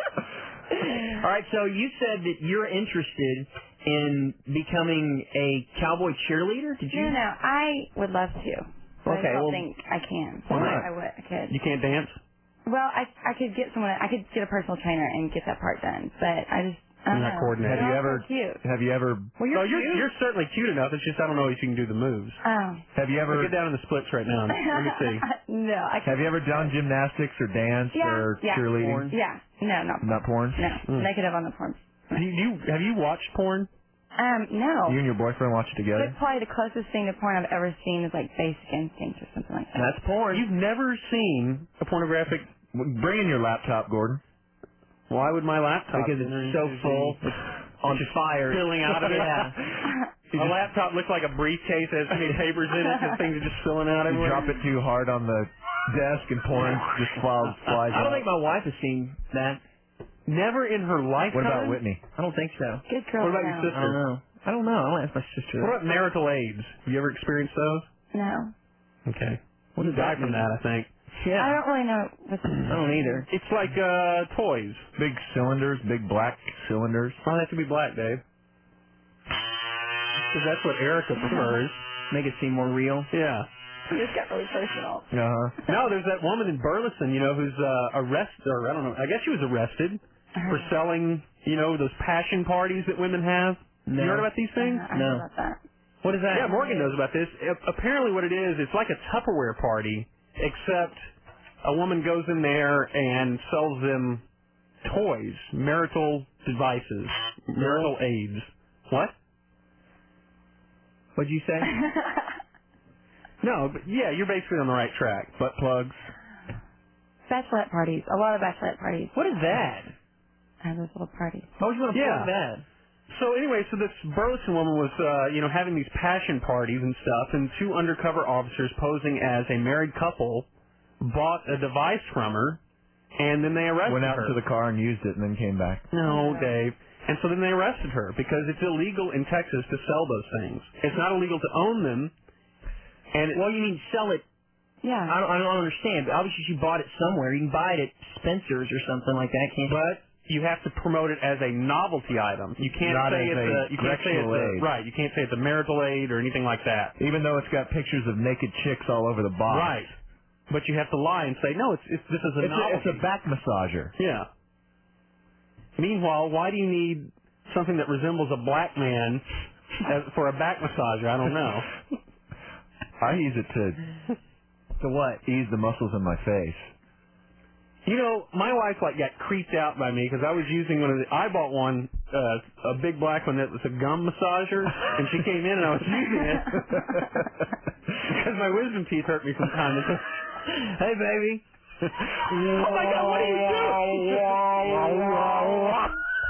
All right, so you said that you're interested in becoming a cowboy cheerleader. Did you? No, no, I would love to. But Okay, I don't well- think I can. Why not? I would. I could. You can't dance? Well, I I could get someone. I could get a personal trainer and get that part done. But I just. I don't You're not know. coordinated. They're Have you all ever? so cute. Have you ever? Well, you're No, you're, cute. you're certainly cute enough. It's just I don't know if you can do the moves. Oh. Have you ever? Get down in the splits right now. Let me see. no, I Have you ever done gymnastics or dance Yeah, or yeah. cheerleading? Yeah. No, not Not porn. no. Mm. Negative on the porn. Do you, do you, have you watched porn? Um, no. You and your boyfriend watch it together? But probably the closest thing to porn I've ever seen is like Basic Instinct or something like that. That's porn. You've never seen a pornographic. Bring in your laptop, Gordon. Why would my laptop? Because enter it's so into full, the- on fire. spilling out of it. Yeah. A laptop looks like a briefcase that has too many papers in it, and things are just spilling out You everywhere. drop it too hard on the desk and porn just flies, flies I don't out. think my wife has seen that. Never in her lifetime. What about Whitney? I don't think so. Good girl. What about no. your I sister? don't know. I don't know. I'll ask my sister. What about marital aids? Have you ever experienced those? No. Okay. What You does die that from mean? that, I think. I Yeah. don't really know what's I don't either. It's like uh toys. Big cylinders, big black cylinders. Why do they have to be black, Dave? Because that's what Erica prefers. Make it seem more real. Yeah. This got really personal. Uh-huh. No, there's that woman in Burleson, you know, who's uh, arrested, or I don't know, I guess she was arrested for selling, you know, those passion parties that women have. No. You heard about these things? Uh, I heard about that. What is that? Yeah, Morgan knows about this. A- Apparently what it is, it's like a Tupperware party, except a woman goes in there and sells them toys, marital devices, marital aids. What? What'd you say? No, but yeah, you're basically on the right track. Butt plugs. Bachelorette parties. A lot of bachelorette parties. What is that? I have those little parties. How would you want to Yeah. plug that? So anyway, so this Burleson woman was, uh, you know, having these passion parties and stuff, and two undercover officers posing as a married couple bought a device from her, and then they arrested Went out her. to the car and used it and then came back. No, Dave. And so then they arrested her because it's illegal in Texas to sell those things. It's not illegal to own them. And it, Well, you mean sell it? Yeah. I don't, I don't understand. But obviously, she bought it somewhere. You can buy it at Spencer's or something like that, can't you? but you have to promote it as a novelty item. You can't Not say as it's a a, you can't say it's correctional a, aid. right. You can't say it's a marital aid or anything like that. Even though it's got pictures of naked chicks all over the box. Right. But you have to lie and say no. It's, it's this is a It's a, novelty. it's a back massager. Yeah. Meanwhile, why do you need something that resembles a black man as, for a back massager? I don't know. I use it to To what? ease the muscles in my face. You know, my wife like got creeped out by me because I was using one of the. I bought one, uh, a big black one that was a gum massager, and she came in and I was using it because my wisdom teeth hurt me from time to time. Hey, baby. Oh my God! What are you doing?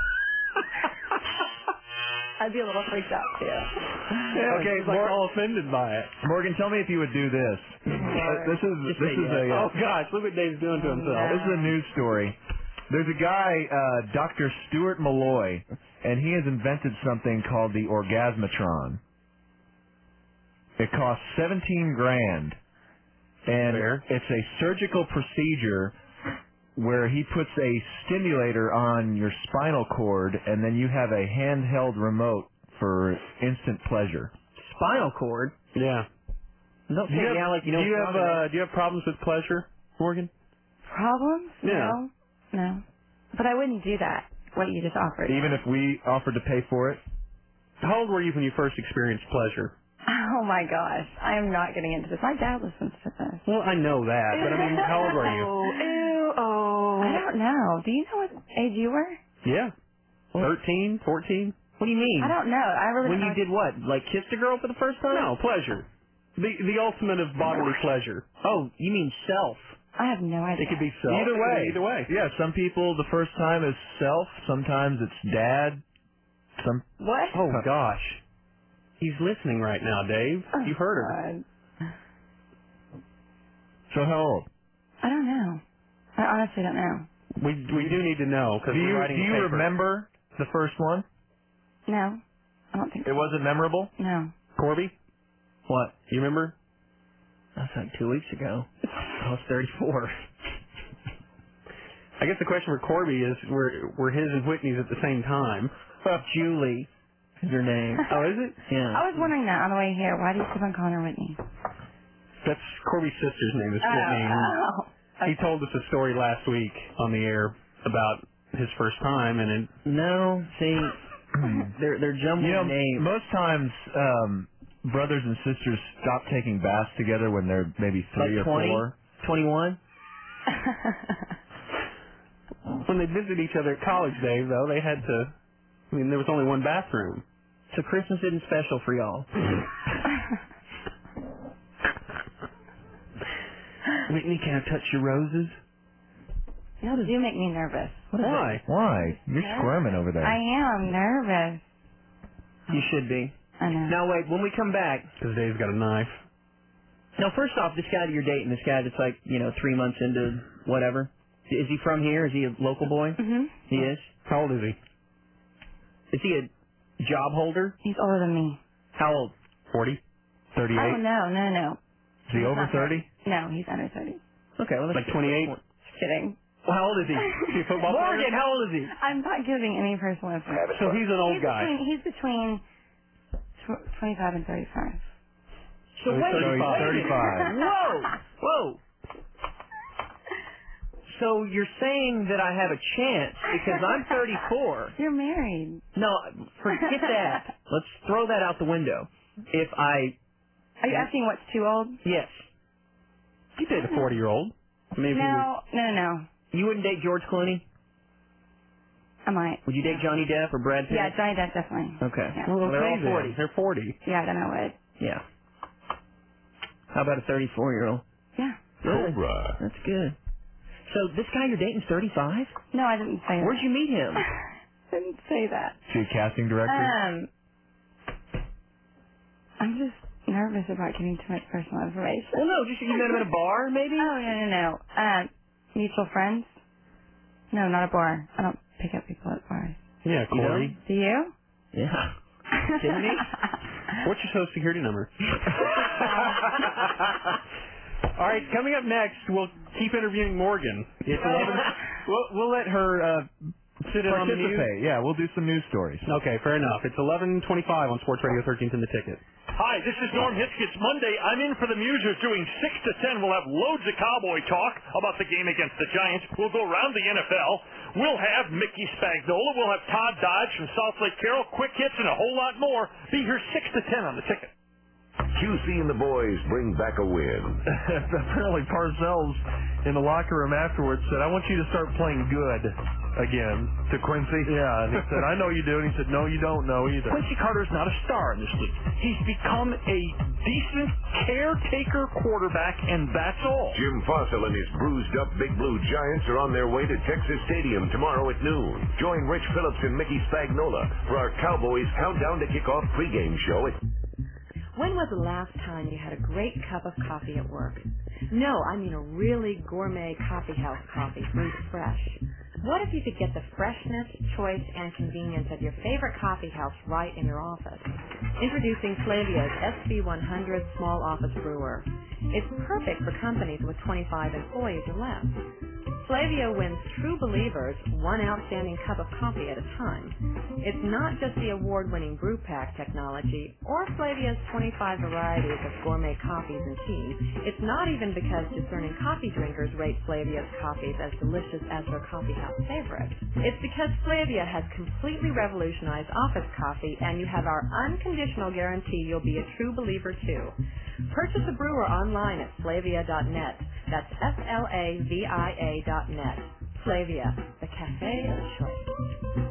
I'd be a little freaked out too. Yeah, Okay, she's like Mor- all offended by it. Morgan, tell me if you would do this. Uh, this is Just this say is yes. a uh, Oh gosh, look what Dave's doing to himself. this is a news story. There's a guy, uh, Doctor Stuart Malloy, and he has invented something called the Orgasmatron. It costs seventeen grand, and Fair. it's a surgical procedure where he puts a stimulator on your spinal cord, and then you have a handheld remote for instant pleasure. Spinal cord? Yeah. Don't Do say you have, yeah like you know do you what's have wrong with uh, it. do you have problems with pleasure, Morgan? Problems? Yeah. No. No. But I wouldn't do that, what you just offered. Even if we offered to pay for it? How old were you when you first experienced pleasure? Oh my gosh. I am not getting into this. My dad listens to this. Well, I know that, but I mean, how old were you? Ew, oh. I don't know. Do you know what age you were? Yeah. Thirteen, fourteen. What do you mean? I don't know. I really When don't you did what? Like kissed a girl for the first time? No, pleasure. The the ultimate of bodily pleasure. Oh, you mean self? I have no idea. It could be self. Either it could way. be Either way. Yeah, some people the first time is self, sometimes it's dad. Some What? Oh gosh. He's listening right now, Dave. You heard her. God. So how old? I don't know. I honestly don't know. We we do need to know because Do we're you writing do a you paper. remember the first one? No. I don't think It so. wasn't memorable? No. Corby? What? You remember? That's like two weeks ago. I was thirty-four. I guess the question for Corby is, were were his and Whitney's at the same time? Julie is her name. Oh, is it? Yeah. I was wondering that on the way here. Why do you keep on calling her Whitney? That's Corby's sister's name is Whitney. Oh. He told us a story last week on the air about his first time, and it, No, see, they're they're jumbled You know, names. most times um, brothers and sisters stop taking baths together when they're maybe three Like or twenty? four. twenty-one? when they visited each other at college, Dave, though, they had to. I mean, there was only one bathroom. So Christmas isn't special for y'all. Whitney, can I touch your roses? You do make me nervous. Why? Why? You're squirming over there. I am nervous. You should be. I know. Now wait, when we come back. Because Dave's got a knife. Now, first off, this guy that you're dating, this guy that's like, you know, three months into whatever, is he from here? Is he a local boy? Mm-hmm. He is? How old is he? Is he a job holder? He's older than me. How old? Forty? Thirty-eight? Oh, no, no, no. Is he He's over not thirty? No, he's under thirty. Okay, well, Like twenty-eight? Just kidding. Well, how old is he? Is he a football player? Morgan, how old is he? I'm not giving any personal information. So he's an old he's guy. Between, he's between tw- twenty-five and thirty-five. So wait, So he's wait a thirty-five. minute. Whoa, whoa. So you're saying that I have a chance because I'm thirty-four. You're married. No, forget that. Let's throw that out the window. If I... Are you asking what's too old? Yes. You date a forty-year-old. Maybe. No, no, no. You wouldn't date George Clooney? I might. Would you date Johnny Depp or Brad Pitt? Yeah, Johnny Depp, definitely. Okay. Yeah. Well, they're all okay then. forty. They're forty. Yeah, then I would. Yeah. How about a thirty-four-year-old? Yeah. Good. Cobra. That's good. So this guy you're dating's thirty-five? No, I didn't say that. Where'd you meet him? didn't say that. Is he a casting director? Um, I'm just nervous about giving too much personal information. Well, no, just you met him at a bar, maybe? Oh, no, no, no. Um, mutual friends? No, not a bar. I don't pick up people at bars. Yeah, Corey. Do you? Yeah. Kidding me? What's your social security number? All right, coming up next, we'll keep interviewing Morgan. It's eleven. We'll, we'll let her uh, sit in on the news. Participate. Yeah, we'll do some news stories. Okay, fair enough. It's eleven twenty-five on Sports Radio thirteenth in the Ticket. Hi, this is Norm Hitzkitz. Monday, I'm in for the Musers doing six to ten. We'll have loads of Cowboy talk about the game against the Giants. We'll go around the N F L. We'll have Mickey Spagnola. We'll have Todd Dodge from South Lake Carroll, quick hits, and a whole lot more. Be here six to ten on the Ticket. Q C and the boys bring back a win. Apparently Parcells in the locker room afterwards said, I want you to start playing good again. To Quincy? Yeah, and he said, I know you do. And he said, no, you don't know either. Quincy Carter's not a star in this league. He's become a decent caretaker quarterback, and that's all. Jim Fossil and his bruised-up Big Blue Giants are on their way to Texas Stadium tomorrow at noon. Join Rich Phillips and Mickey Spagnola for our Cowboys Countdown to Kickoff pregame show at... When was the last time you had a great cup of coffee at work? No, I mean a really gourmet coffee house coffee, brewed fresh. What if you could get the freshness, choice, and convenience of your favorite coffee house right in your office? Introducing Flavia's S B one hundred Small Office Brewer. It's perfect for companies with twenty-five employees or less. Flavia wins true believers one outstanding cup of coffee at a time. It's not just the award-winning brew pack technology or Flavia's twenty-five varieties of gourmet coffees and teas. It's not even because discerning coffee drinkers rate Flavia's coffees as delicious as their coffee house favorite. It's because Flavia has completely revolutionized office coffee, and you have our unconditional guarantee you'll be a true believer too. Purchase a brewer online at Flavia dot net. That's F L A V I A dot net. Flavia, the cafe of choice.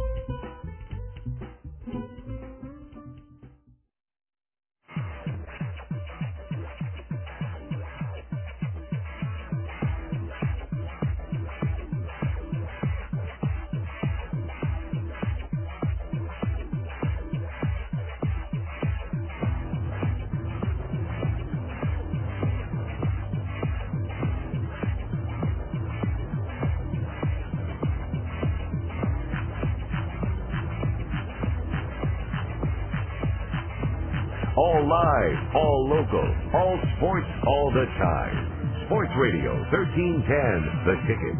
All live, all local, all sports, all the time. Sports Radio thirteen ten, The Ticket.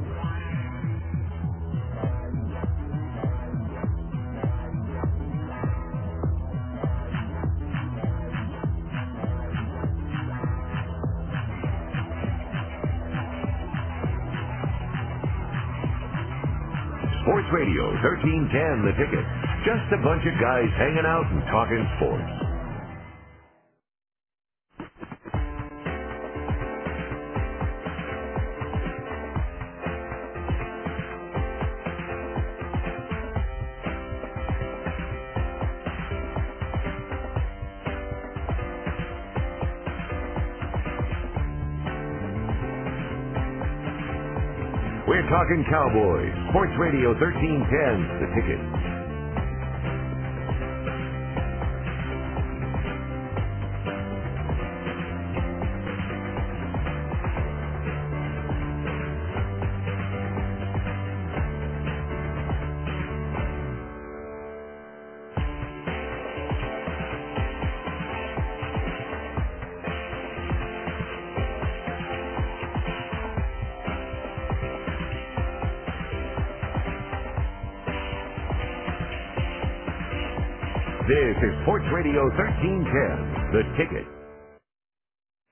Sports Radio thirteen ten, The Ticket. Just a bunch of guys hanging out and talking sports. We're talking Cowboys. Sports Radio thirteen ten, The Ticket. This is Sports Radio thirteen ten, The Ticket.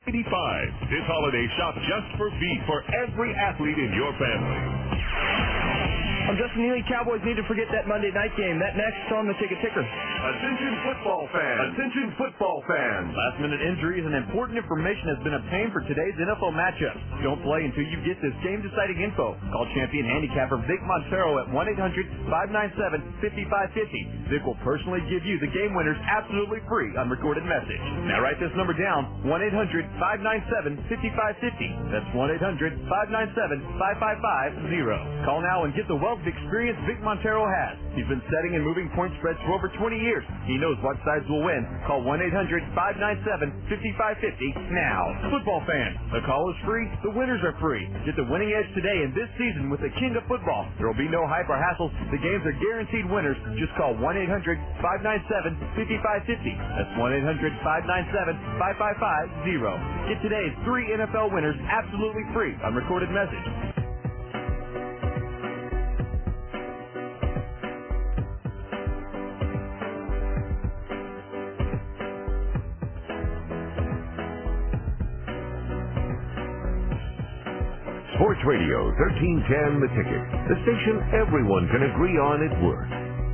eighty-five. This holiday, shop just for feet for every athlete in your family. I'm Justin Neely. Cowboys need to forget that Monday night game. That next on the Ticket Ticker. Attention football fans. Attention football fans. Last-minute injuries and important information has been obtained for today's N F L matchup. Don't play until you get this game-deciding info. Call champion handicapper Vic Montero at one eight hundred five nine seven five five five zero. Vic will personally give you the game winners absolutely free on recorded message. Now write this number down, one eight hundred five nine seven five five five zero. That's one eight hundred five nine seven five five five zero. Call now and get the wealth of experience Vic Montero has. He's been setting and moving point spreads for over twenty years. He knows what sides will win. Call one eight hundred five nine seven five five five zero now. Football fans, the call is free, the winners are free. Get the winning edge today and this season with the king of football. There will be no hype or hassles. The games are guaranteed winners. Just call one eight hundred five nine seven five five five zero. That's one eight hundred five nine seven five five five zero. Get today's three N F L winners absolutely free on recorded message. Sports Radio thirteen ten The Ticket, the station everyone can agree on at work.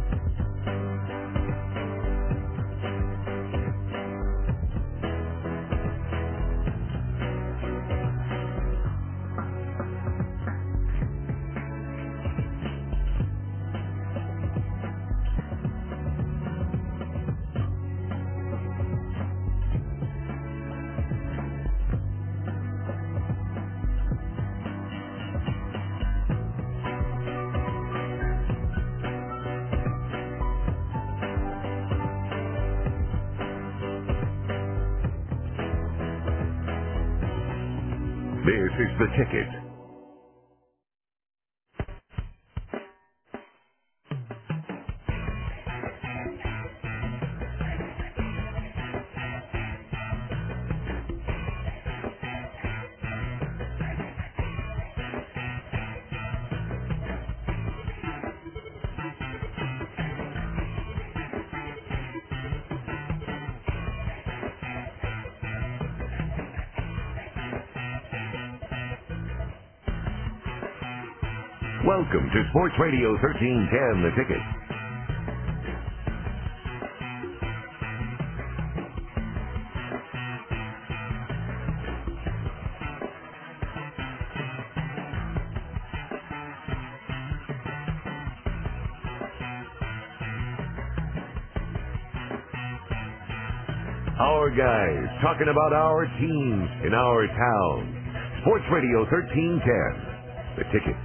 This is The Ticket. Welcome to Sports Radio thirteen ten The Ticket. Our guys talking about our teams in our town. Sports Radio thirteen ten The Ticket.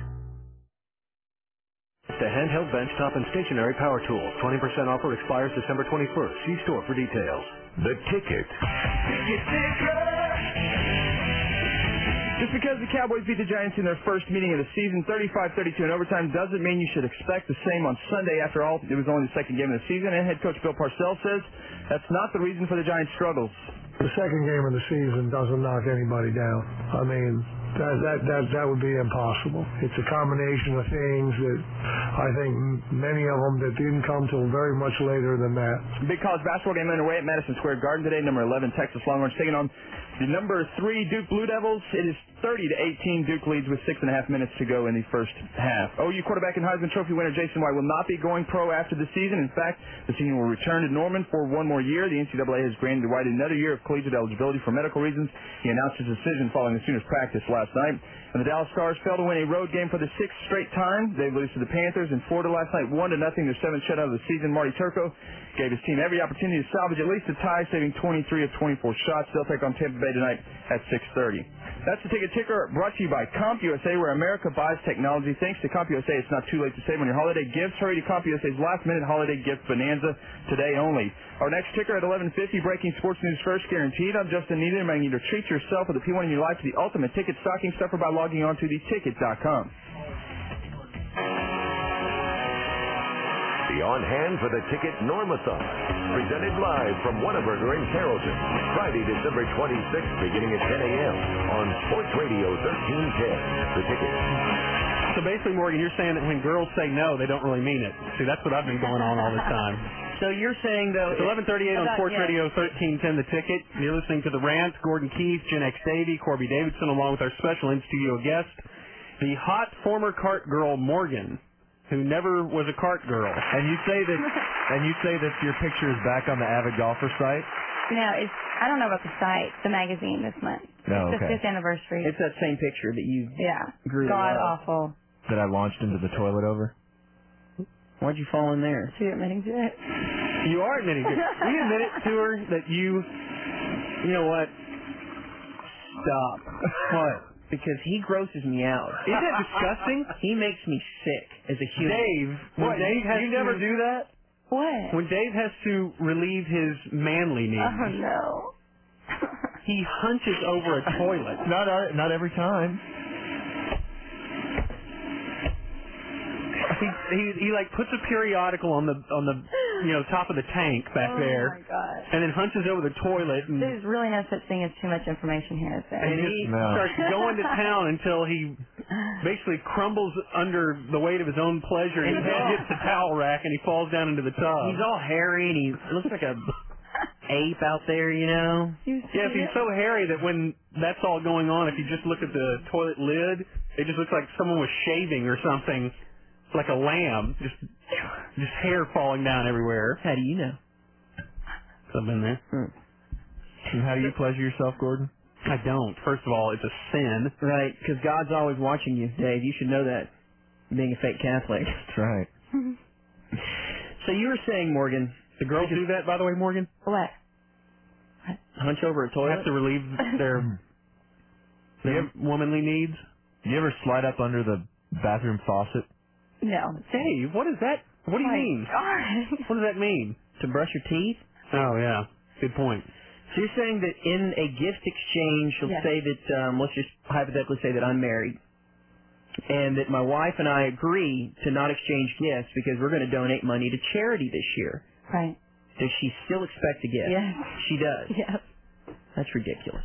The handheld benchtop and stationary power tool. twenty percent offer expires December twenty-first. See store for details. The Ticket. Just because the Cowboys beat the Giants in their first meeting of the season, thirty-five thirty-two in overtime, doesn't mean you should expect the same on Sunday. After all, it was only the second game of the season, and head coach Bill Parcells says that's not the reason for the Giants' struggles. The second game of the season doesn't knock anybody down. I mean, that that that that would be impossible. It's a combination of things that I think many of them that didn't come till very much later than that. Big college basketball game underway at Madison Square Garden today. Number eleven Texas Longhorns taking on the number three Duke Blue Devils. It is thirty to eighteen. Duke leads with six and a half minutes to go in the first half. O U quarterback and Heisman Trophy winner Jason White will not be going pro after the season. In fact, the senior will return to Norman for one more year. The N C double A has granted White another year of collegiate eligibility for medical reasons. He announced his decision following the Sooners' practice last night. And the Dallas Stars failed to win a road game for the sixth straight time. They lose to the Panthers in Florida last night, one to nothing. Their seventh shutout of the season. Marty Turco gave his team every opportunity to salvage at least a tie, saving twenty-three of twenty-four shots. They'll take on Tampa Bay tonight at six thirty. That's the Ticket Ticker, brought to you by CompUSA, where America buys technology. Thanks to CompUSA, it's not too late to save on your holiday gifts. Hurry to CompUSA's last-minute holiday gift bonanza today only. Our next ticker at eleven fifty, breaking sports news first guaranteed. I'm Justin Neely, reminding you to treat yourself with a P one in your life to the ultimate ticket stocking stuffer by logging on to the ticket dot com. Be on hand for the Ticket Normathon, presented live from Whataburger in Carrollton, Friday, December twenty-sixth, beginning at ten a.m. on Sports Radio thirteen ten, The Ticket. So basically, Morgan, you're saying that when girls say no, they don't really mean it. See, that's what I've been going on all the time. So you're saying, though... It's eleven thirty-eight on about- Sports yeah. Radio thirteen ten The Ticket. You're listening to The Rant, Gordon Keith, Jen X. Davey, Corby Davidson, along with our special in-studio guest, the hot former cart girl Morgan, who never was a cart girl. And you say that and you say that your picture is back on the Avid Golfer site? No, it's I don't know about the site, the magazine this month. No, it's okay. the fifth anniversary. It's that same picture that you yeah. grew to God love. awful. That I launched into the toilet over? Why'd you fall in there? So you're admitting to it? You are admitting to it. We admit it to her that you... You know what? Stop. What? Because he grosses me out. Isn't that disgusting? He makes me sick as a human. Dave, when What, Dave you- has you to, never do that? What? When Dave has to relieve his manly needs, Oh, no. he hunches over a toilet. Not uh, not every time. He, he he like puts a periodical on the on the you know top of the tank back Oh, there, my God. and then hunches over the toilet and, There's really no such thing as too much information here, is there? and he starts going to town until he basically crumbles under the weight of his own pleasure. And his head hits the towel rack and he falls down into the tub. He's all hairy and he looks like a ape out there, you know. Yeah, if he's so hairy that when that's all going on, if you just look at the toilet lid, it just looks like someone was shaving or something, like a lamb, just just hair falling down everywhere. How do you know? I've been there. And how do you pleasure yourself, Gordon? I don't. First of all, it's a sin. Right, because God's always watching you, Dave. You should know that, being a fake Catholic. That's right. So you were saying, Morgan... The girls do that, by the way, Morgan? What? Hunch over a toilet? Have to relieve their, their womanly needs? Do you ever slide up under the bathroom faucet? No. Dave, what is that? What do you My mean? God. What does that mean? To brush your teeth? Oh, yeah. Good point. So you're saying that in a gift exchange, let's Yes. say that, um, let's just hypothetically say that I'm married, and that my wife and I agree to not exchange gifts because we're going to donate money to charity this year. Right. Does she still expect a gift? Yes. She does? Yes. That's ridiculous.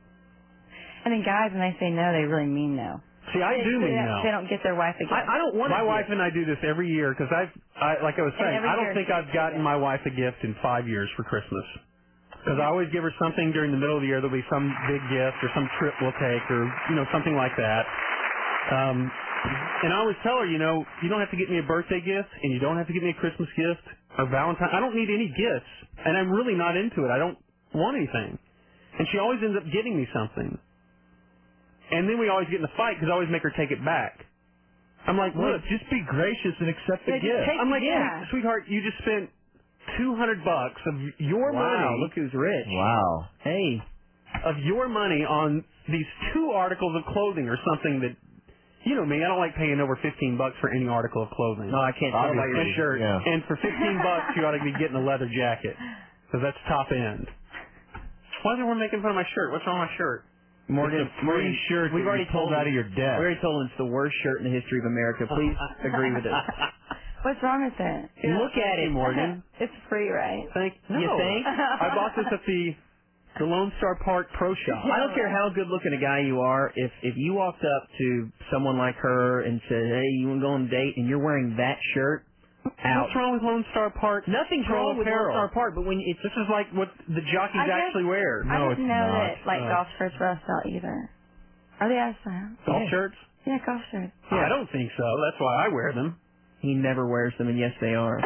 And then guys, when they say no, they really mean no. See, I they, do they, mean no. They don't get their wife a gift. I, I don't want My wife and I do this every year because I've, I, like I was And saying, every I don't year think she I've gotten my wife a gift in five years for Christmas. Because I always give her something during the middle of the year. There'll be some big gift or some trip we'll take or, you know, something like that. Um, and I always tell her, you know, you don't have to get me a birthday gift and you don't have to get me a Christmas gift or Valentine. I don't need any gifts. And I'm really not into it. I don't want anything. And she always ends up getting me something. And then we always get in a fight because I always make her take it back. I'm like, Well, look, just be gracious and accept the Yeah, just gift. take I'm the like, gift. sweetheart, you just spent two hundred bucks of your Wow, money. look who's rich. Wow. Hey. Of your money on these two articles of clothing or something that, you know me, I don't like paying over fifteen bucks for any article of clothing. No, I can't tell by your And- shirt. Yeah. And for fifteen bucks, you ought to be getting a leather jacket because that's top end. Why is everyone making fun of my shirt? What's wrong with my shirt? Morgan, It's a free shirt we've that already you pulled told out of your desk. We already told him it's the worst shirt in the history of America. Please agree with us. What's wrong with it? Look at Thank it, you, Morgan. It's free, right? Thank You no. think? I bought this at the the Lone Star Park Pro Shop. I don't care how good looking a guy you are. If if you walked up to someone like her and said, "Hey, you want to go on a date?" and you're wearing that shirt, out. What's wrong with Lone Star Park? Nothing's Pro wrong with Lone apparel? Star Park, but when it's This is like what the jockeys I guess- actually wear. I No, didn't it's know not. that like Uh, golf shirts were out style either. Are they out of style? Golf Yeah. shirts? Yeah, golf shirts. I don't think so. That's why I wear them. he never wears them, and yes, they are.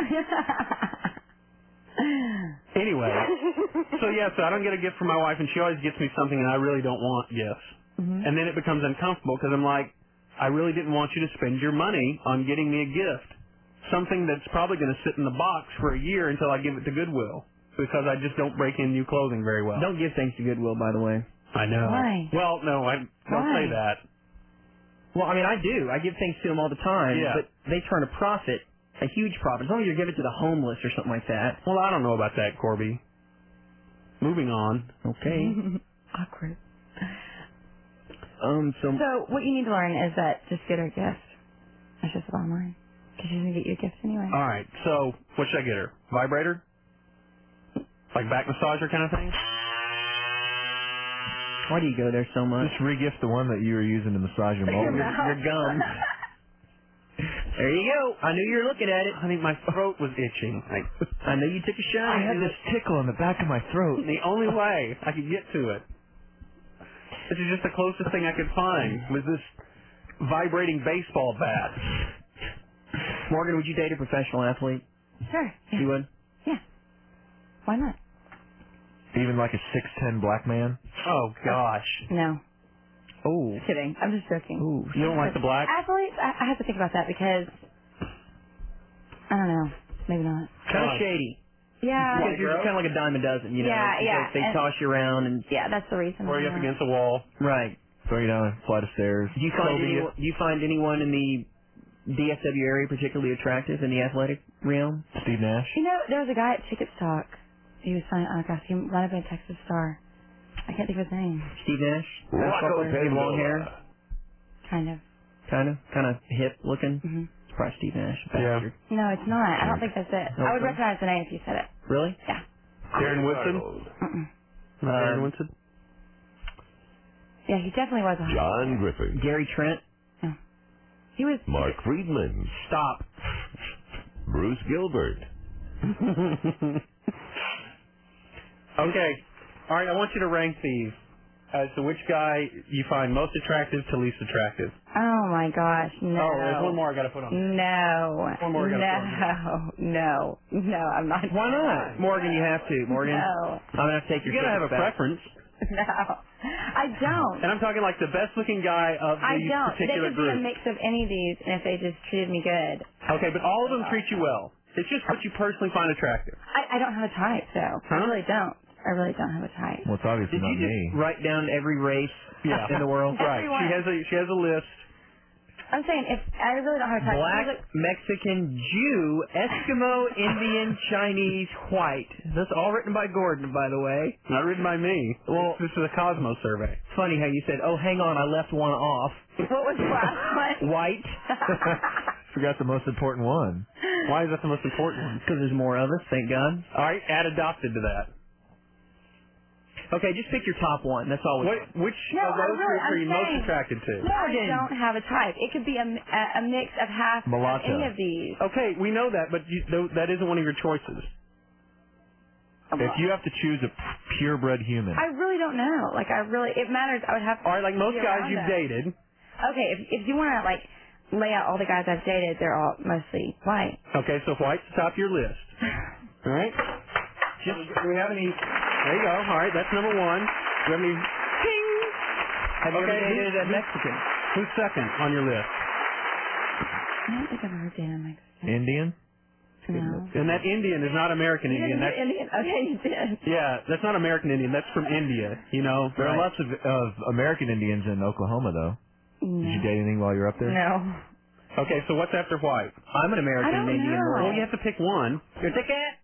Anyway, so yeah, so I don't get a gift from my wife, and she always gets me something, and I really don't want gifts. Mhm. And then it becomes uncomfortable because I'm like, I really didn't want you to spend your money on getting me a gift, something that's probably going to sit in the box for a year until I give it to Goodwill, because I just don't break in new clothing very well. Don't give things to Goodwill, by the way. I know. Why? Well, no, I don't Why? say that. Well, I mean, I do. I give things to them all the time, Yeah. but they turn a profit, a huge profit. As long as you give it to the homeless or something like that. Well, I don't know about that, Corby. Moving on. Okay. Awkward. um. So. So what you need to learn is that just get her a gift. That's just the bottom line. Because she's going to get you a gift anyway. All right, so what should I get her? Vibrator? Like back massager kind of thing? Why do you go there so much? Just regift the one that you were using to massage your Your molar. mouth. Your gum. There you go. I knew you were looking at it. I think my throat was itching. I, I knew you took a shot. I had this tickle in the back of my throat. The only way I could get to it. This is just the closest thing I could find was this vibrating baseball bat. Morgan, would you date a professional athlete? Sure. Yeah. You would? Yeah. Why not? Even like a six ten black man? Oh, gosh. No. Oh. Just kidding. I'm just joking. Ooh. You don't like the black? Athletes, I, I have to think about that because, I don't know. Maybe not. Kind of shady. Yeah. Because you're kind of like a dime a dozen, you know? Yeah, Because yeah. They, they and, toss you around and... Yeah, that's the reason. Or you why up not. against a wall. Right. Throw you down a flight of stairs. Do you find Kobe you. anyone, do you find anyone in the D F W area particularly attractive in the athletic realm? Steve Nash? You know, there was a guy at Tickets Talk. He was fine. Oh, gosh, he might have been a Texas Star. I can't think of his name. Steve Nash? Rocco Basketball player, with long hair? Pandola. Kind of. Kind of? Kind of hip looking? Mm-hmm. It's probably Steve Nash. Yeah. Bastard. No, it's not. I don't think that's it. Okay. I would recognize the name if you said it. Really? Yeah. Darren Woodson? Mm-mm. Not Darren Um, Woodson? Yeah, he definitely was a high John Griffin. Gary Trent? No. He was... Mark Friedman. Stop. Bruce Gilbert. Okay. All right, I want you to rank these as to which guy you find most attractive to least attractive. Oh, my gosh. No. Oh, there's one more I got to put on. No. One more I gotta No. No. No, I'm not. Why not? Morgan, you have to. Morgan. No. I'm going to have to take You your got to have a tickets back. preference. No. I don't. And I'm talking like the best looking guy of I these don't. They particular could be a groups. mix of any of these, and if they just treated me good. Okay, but all of them treat you well. It's just what you personally find attractive. I, I don't have a type, though. I Huh? really don't. I really don't have a type. Well, it's obviously Did not you just me. write down every race Yeah. in the world? Right. She has a she has a list. I'm saying if I really don't have a type. Black, Look, Mexican, Jew, Eskimo, Indian, Chinese, white. That's all written by Gordon, by the way. Not written by me. Well, this is a Cosmos survey. Funny how you said, oh, hang on, I left one off. what was the last one? White. Forgot the most important one. Why is that the most important one? Because there's more of us, thank God. All right, add adopted to that. Okay, just pick your top one. That's all we What, want. which No, of I those really- groups are I'm you most saying- attracted to? I don't have a type. It could be a, a, a mix of half Mulatto. of any of these. Okay, we know that, but you, th- that isn't one of your choices. If you have to choose a p- purebred human. I really don't know. Like, I really, it matters. I would have to. All right, like most be guys around you've them. dated. Okay, if if you want to like lay out all the guys I've dated, they're all mostly white. Okay, so white's the top of your list. All right. Just, do we have any? There you go. All right, that's number one. Do we have any? Ping. Have you okay, ever dated who's, a who's- Mexican? Who's second on your list? I don't think I've ever dated a Mexican. Indian? No. And that Indian is not American You Indian. didn't That's do Indian. Okay, you did. yeah, that's not American Indian. That's from India. You know. There are right. lots of, of American Indians in Oklahoma, though. No. Did you date anything while you were up there? No. Okay, so what's after white? I'm an American I don't Indian. know. Well, you have to pick one. Your ticket?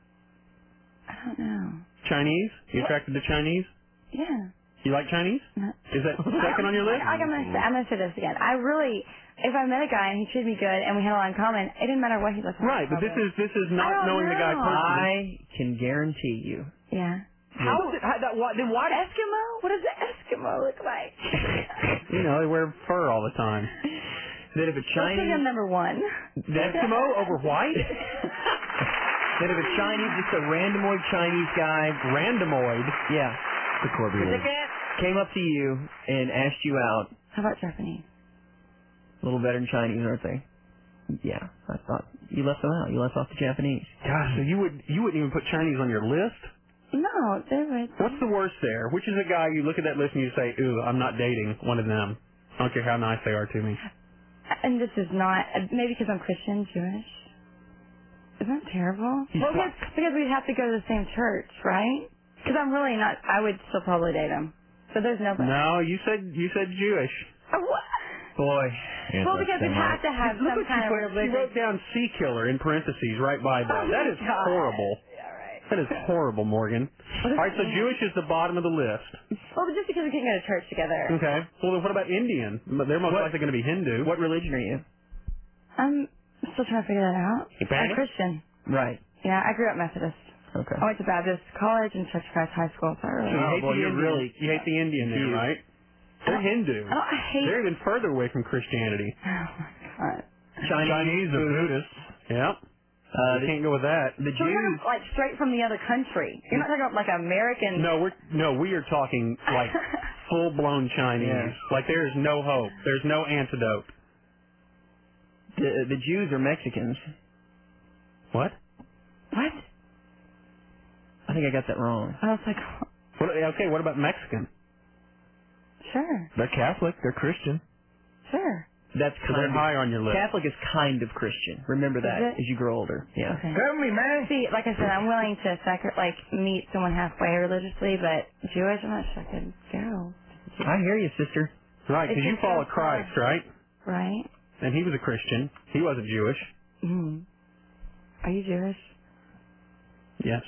I don't know. Chinese? You attracted to Chinese? Yeah. You like Chinese? No. Is that second on your list? Like, I'm gonna say, I'm gonna say this again. I really, if I met a guy and he treated me good and we had a lot in common, it didn't matter what he looked like. Right, but this is this is I not don't knowing the guy know. personally. I can guarantee you. Yeah. How is it? How, that, why, then why? Eskimo? What does the Eskimo look like? You know, they wear fur all the time. That if a Let's Chinese pick him number one. The Eskimo over white? that if a Chinese, just a randomoid Chinese guy, Randomoid? yeah, The Corby Your League. ticket? Came up to you and asked you out. How about Japanese? A little better than Chinese, aren't they? Yeah, I thought you left them out. You left off the Japanese. Gosh, so you would you wouldn't even put Chinese on your list? No, they would. What's the worst there? Which is a guy you look at that list and you say, ooh, I'm not dating one of them. I don't care how nice they are to me. And this is not, maybe because I'm Christian, Jewish. Isn't that terrible? He's Well, black. because, because we'd have to go to the same church, right? Because I'm really not, I would still probably date him. So there's no... No, you said you said Jewish. Uh, what? Boy. Well, because we'd have to have Look some what kind you of put, She religion. wrote down sea killer in parentheses right by that. Oh, that my is God. horrible. Yeah, right. That is horrible, Morgan. What All right, so is- Jewish is the bottom of the list. Well, but just because we can't go to church together. Okay. Well, then what about Indian? They're most What- likely going to be Hindu. What religion are you? I'm still trying to figure that out. You I'm Baptist? Christian. Right. Yeah, I grew up Methodist. Okay. I went to Baptist college and Church of Christ High School, so I really... So you Oh, hate boy, the you're Indian. really- You hate the Indian then, right? They're Hindu. I don't I hate... They're even further away from Christianity. Oh, my God. Chinese, Chinese or Buddhists. Yep. Uh, you can't go with that. The So we're Jews. like straight from the other country. You're not talking about like American. No, we're no, we are talking like full blown Chinese. Yeah. Like there is no hope. There's no antidote. The the Jews are Mexicans. What? What? I think I got that wrong. I was like, What, okay, what about Mexican? sure, They're Catholic. They're Christian. sure. That's So they're kind of high on your list. Catholic is kind of Christian. Remember that Is it? as you grow older. Yeah. Okay. Tell me, man. See, like I said, I'm willing to sacri- like meet someone halfway religiously, but Jewish, I'm not sure I could go. I hear you, sister. Right, because It's you just follow so Christ, right? Right? And he was a Christian. He wasn't Jewish. Mm. Are you Jewish? Yes.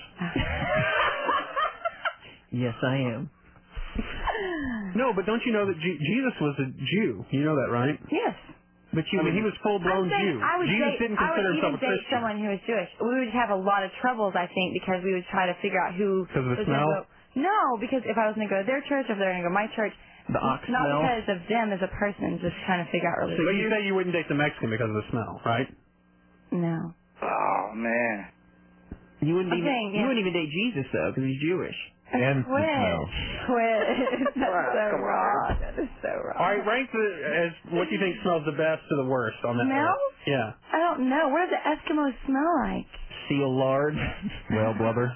Yes, I am. No, but don't you know that Je- Jesus was a Jew? You know that, right? Yes. But you I mean, he was full blown I'm saying Jew. I would Jesus date, didn't I would consider himself even a date Christian. someone who was Jewish. We would have a lot of troubles, I think, because we would try to figure out who. Because of the was gonna smell? Go. No, because if I was going to go to their church, if they're going to go to my church, The ox not smell. because of them as a person, just trying to figure out religion. But you say you wouldn't date the Mexican because of the smell, right? No. Oh, man. You wouldn't I'm even saying, you yeah. wouldn't even date Jesus though, because he's Jewish. And the Quit. smell. Quit. That's so Come on. wrong. That is so wrong. All right, rank the as what do you think smells the best to the worst on that Smells? list. Yeah. I don't know. What does the Eskimos smell like? Seal lard. Whale blubber.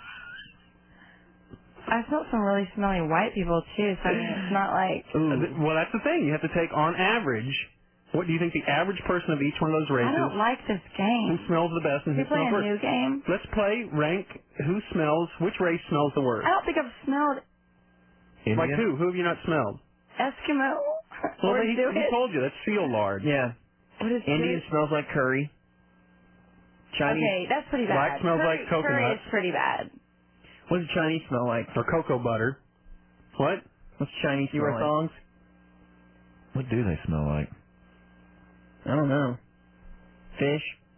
I smelled some really smelly white people too, so I mean, it's not like. Ooh. Well, that's the thing. You have to take on average. What do you think the average person of each one of those races? I don't like this Who game. smells the best and who We play smells a worst? new game. Let's play rank who smells, which race smells the worst. I don't think I've smelled Indian? Like who? Who have you not smelled? Eskimo. Well, or he, Jewish. he told you. That's seal lard. Yeah. What is Indian Jewish? smells like curry. Chinese. Okay, that's pretty bad. Black smells curry, like coconut. Curry is pretty bad. What does Chinese smell like? Or cocoa butter. What? What's Chinese You smell wear like? thongs? What do they smell like? I don't know. Fish.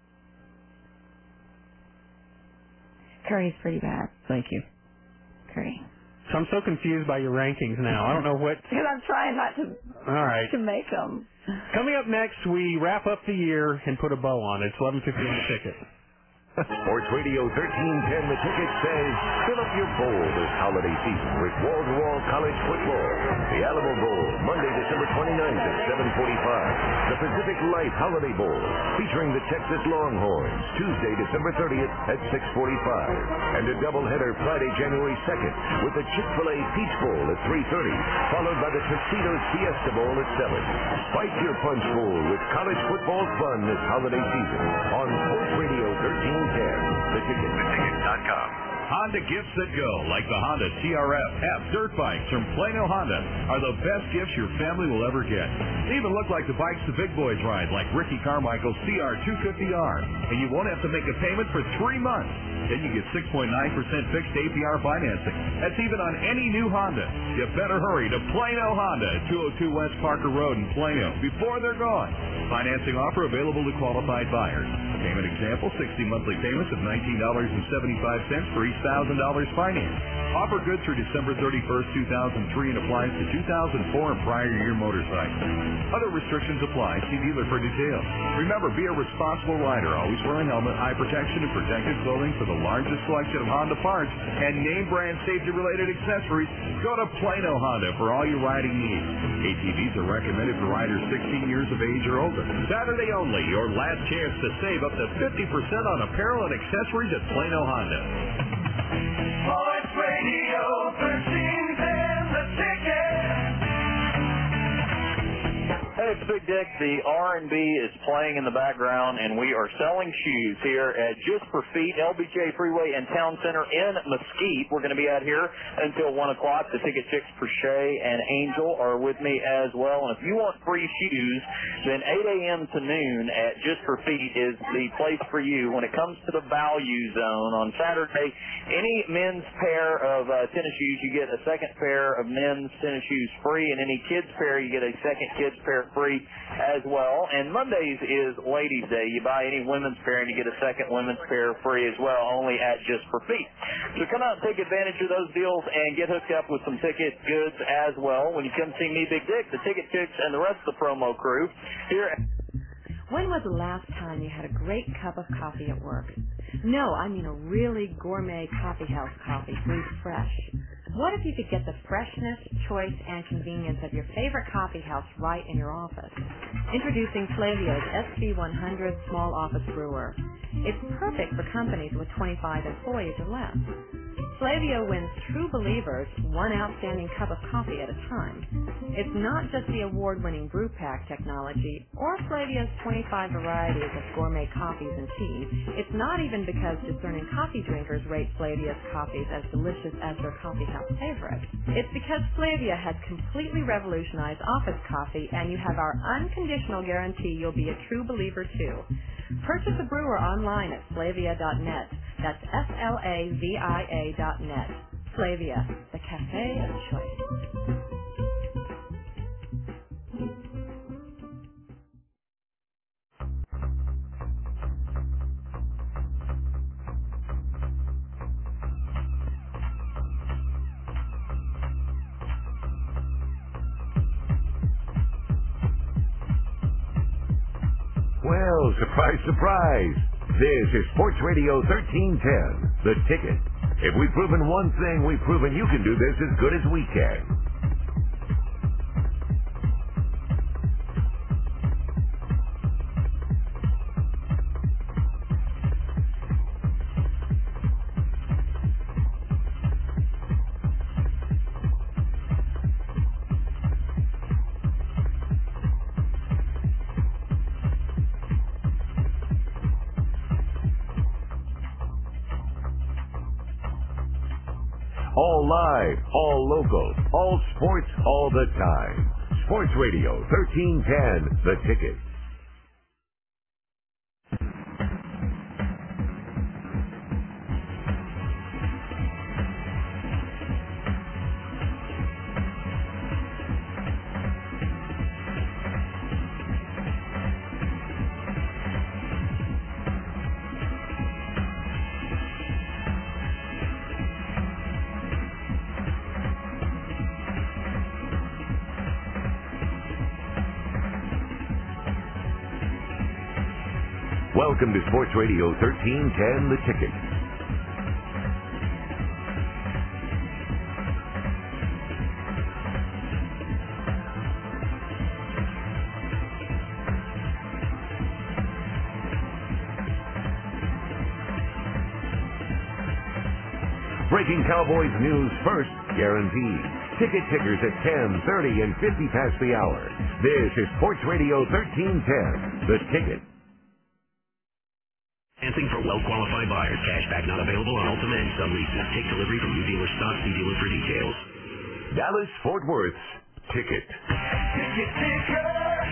Curry's pretty bad. Thank you. Curry. So I'm so confused by your rankings now. I don't know what. Because I'm trying not to All right. to make them. Coming up next, we wrap up the year and put a bow on it. It's eleven fifty on the ticket. Sports Radio thirteen ten, The Ticket says, fill up your bowl this holiday season with wall-to-wall college football. The Alamo Bowl, Monday, December twenty-ninth at seven forty-five. The Pacific Life Holiday Bowl, featuring the Texas Longhorns, Tuesday, December thirtieth at six forty-five. And a doubleheader Friday, January second, with the Chick-fil-A Peach Bowl at three thirty, followed by the Tuxedo's Fiesta Bowl at seven. Spike your punch bowl with college football fun this holiday season on Sports Radio thirteen ten. The Ticket. The Ticket dot com. Honda gifts that go, like the Honda T R F F dirt bikes from Plano Honda, are the best gifts your family will ever get. They even look like the bikes the big boys ride, like Ricky Carmichael's C R two fifty R. And you won't have to make a payment for three months. Then you get six point nine percent fixed A P R financing. That's even on any new Honda. You better hurry to Plano Honda at two oh two West Parker Road in Plano before they're gone. Financing offer available to qualified buyers. Payment example, sixty monthly payments of nineteen dollars and seventy-five cents for each one thousand dollars financed. Offer good through December thirty-first, two thousand three and applies to two thousand four and prior year motorcycles. Other restrictions apply. See dealer for details. Remember, be a responsible rider. Always wear a helmet, eye protection, and protective clothing for the largest selection of Honda parts and name brand safety-related accessories. Go to Plano Honda for all your riding needs. A T Vs are recommended for riders sixteen years of age or older. Saturday only, your last chance to save up to fifty percent on apparel and accessories at Plano Honda. Sports Radio thirteen ten, The Ticket. Hey, it's Big Dick. The R and B is playing in the background, and we are selling shoes here at Just for Feet, L B J Freeway and Town Center in Mesquite. We're going to be out here until one o'clock. The Ticket Chicks, Shay and Angel are with me as well. And if you want free shoes, then eight a.m. to noon at Just for Feet is the place for you. When it comes to the value zone on Saturday, any men's pair of uh, tennis shoes, you get a second pair of men's tennis shoes free, and any kids pair, you get a second kids pair free as well. And Mondays is Ladies' Day. You buy any women's pair and you get a second women's pair free as well, only at Just for Feet. So come out and take advantage of those deals and get hooked up with some ticket goods as well when you come see me, Big Dick, the Ticket Chicks, and the rest of the promo crew here. When was the last time you had a great cup of coffee at work? No, I mean a really gourmet coffee house coffee brewed fresh. What if you could get the freshness, choice, and convenience of your favorite coffee house right in your office? Introducing Flavia's S B one hundred Small Office Brewer. It's perfect for companies with twenty-five employees or less. Flavia wins true believers one outstanding cup of coffee at a time. It's not just the award-winning brew pack technology or Flavia's twenty-five varieties of gourmet coffees and teas. It's not even because discerning coffee drinkers rate Flavia's coffees as delicious as their coffee house favorite. It's because Flavia has completely revolutionized office coffee, and you have our unconditional guarantee you'll be a true believer too. Purchase a brewer online at flavia dot net. That's F L A V I A dot net. Flavia, the cafe of choice. Well, surprise, surprise. This is Sports Radio thirteen ten, The Ticket. If we've proven one thing, we've proven you can do this as good as we can. All live, all local, all sports, all the time. Sports Radio thirteen ten, The Ticket. Welcome to Sports Radio thirteen ten, The Ticket. Breaking Cowboys news first, guaranteed. Ticket tickers at ten, thirty, and fifty past the hour. This is Sports Radio thirteen ten, The Ticket. Financing for well-qualified buyers. Cashback not available on Ultima and subleases. Take delivery from new dealer stock. See dealer for details. Dallas Fort Worth's Ticket. Ticket ticker.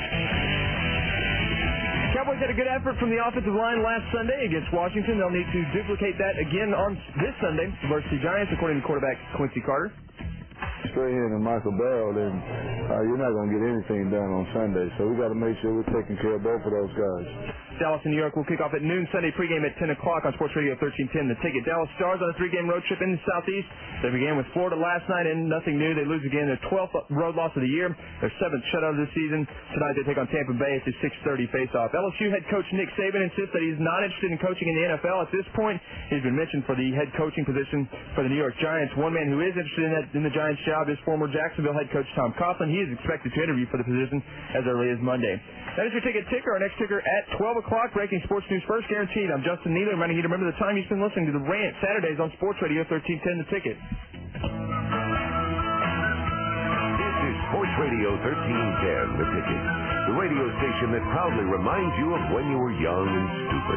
Cowboys had a good effort from the offensive line last Sunday against Washington. They'll need to duplicate that again on this Sunday versus the Giants, according to quarterback Quincy Carter. Strahan and Michael Bell, then uh, you're not going to get anything done on Sunday. So we got to make sure we're taking care of both of those guys. Dallas and New York will kick off at noon Sunday, pregame at ten o'clock on Sports Radio thirteen ten. The Ticket. Dallas Stars on a three-game road trip in the Southeast. They began with Florida last night and nothing new. They lose again their twelfth road loss of the year, their seventh shutout of the season. Tonight they take on Tampa Bay at the six thirty face-off. L S U head coach Nick Saban insists that he's not interested in coaching in the N F L at this point. He's been mentioned for the head coaching position for the New York Giants. One man who is interested in, that, in the Giants job is former Jacksonville head coach Tom Coughlin. He is expected to interview for the position as early as Monday. That is your ticket ticker. Our next ticker at twelve o'clock. Breaking sports news first, guaranteed. I'm Justin Neely, reminding you to remember the time you spend listening to The Rant Saturdays on Sports Radio thirteen ten, The Ticket. This is Sports Radio thirteen ten, The Ticket. The radio station that proudly reminds you of when you were young and stupid.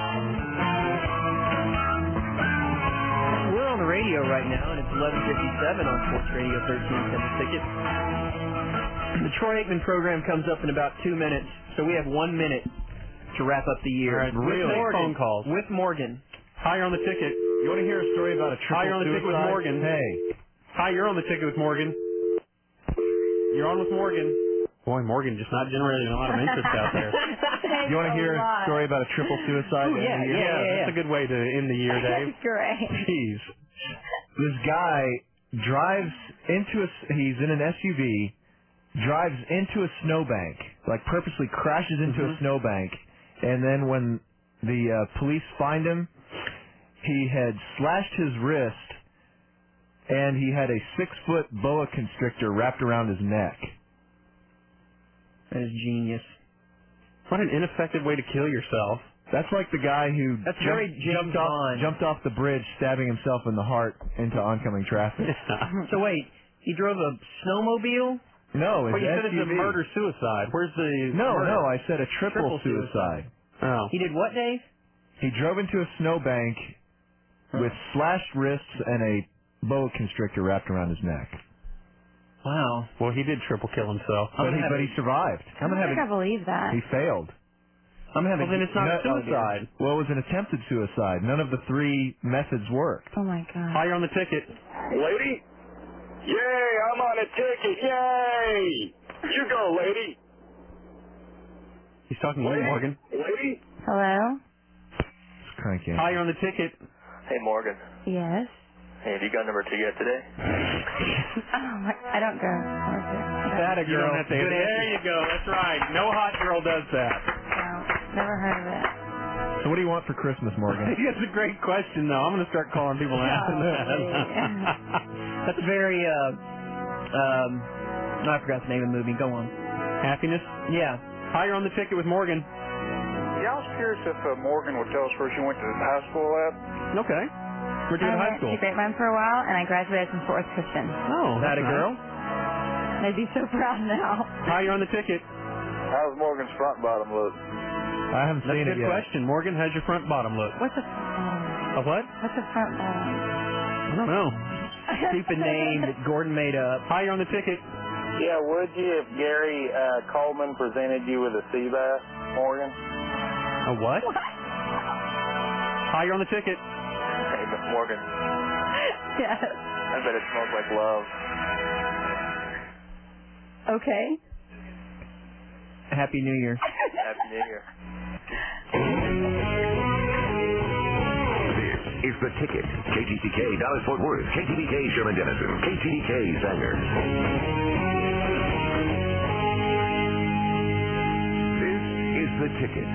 We're on the radio right now, and it's eleven fifty-seven on Sports Radio thirteen ten, The Ticket. The Troy Aikman program comes up in about two minutes, so we have one minute to wrap up the year. All right, really? Phone calls. With Morgan. Hi, you're on the ticket. You want to hear a story about a triple Hi, you're on the ticket with suicide? Morgan. Hey. Hi, you're on the ticket with Morgan. You're on with Morgan. Boy, Morgan just not generating a lot of interest out there. You want to hear a story about a triple suicide? Ooh, yeah, in the year? yeah, yeah, yeah. That's a good way to end the year, Dave. Great. Jeez. This guy drives into a, he's in an S U V, drives into a snowbank, like purposely crashes into Mhm. a snowbank, and then when the uh, police find him, he had slashed his wrist, and he had a six-foot boa constrictor wrapped around his neck. That is genius. What an ineffective way to kill yourself. That's like the guy who That's jumped, very James jumped off Bond. jumped off the bridge, stabbing himself in the heart into oncoming traffic. So wait, he drove a snowmobile? No, it's Well, you said it's a S U V. murder-suicide. Where's the No, murder? no, I said a triple, Triple suicide. Oh. He did what, Dave? He drove into a snowbank with slashed wrists and a boa constrictor wrapped around his neck. Wow. Well, he did triple kill himself. But he, but he survived. I don't think I believe that. He failed. I'm gonna have Well, a, then it's not no- suicide. Well, it was an attempted suicide. None of the three methods worked. Oh my god. Higher on the ticket. Lady? Yay, I'm on a ticket. Yay! You go, lady. He's talking to you, Morgan. Lady? Hello? It's cranky. Higher on the ticket. Hey, Morgan. Yes. Hey, have you got number two yet today? Oh my, I don't go. That a girl. You don't have to Good there answer. you go. That's right. No hot girl does that. No, never heard of it. So what do you want for Christmas, Morgan? That's a great question, though. I'm going to start calling people and asking that. That's very, uh, um, no, I forgot the name of the movie. Go on. Happiness? Yeah. Higher on the ticket with Morgan. Yeah, I was curious if uh, Morgan would tell us where she went to high school at. Okay. Where'd you go to I high went school? to Grapevine for a while, and I graduated from Fort Worth Christian. Oh, that a nice. girl? They'd be so proud now. Higher on the ticket. How's Morgan's front bottom look? I haven't That's seen a it good yet. question. Morgan, how's your front bottom look? What's a front bottom? A what? What's a front bottom? I don't know. Stupid name that Gordon made up. Higher on the ticket. Yeah, would you if Gary uh, Coleman presented you with a sea bass, Morgan? A what? Higher on the ticket. Hey, Miss Morgan. Yes. I bet it smells like love. Okay. Happy New Year. Happy New Year. This is The Ticket. K T B K Dallas Fort Worth. K T B K Sherman Denison. K T B K Sanger. This is The Ticket.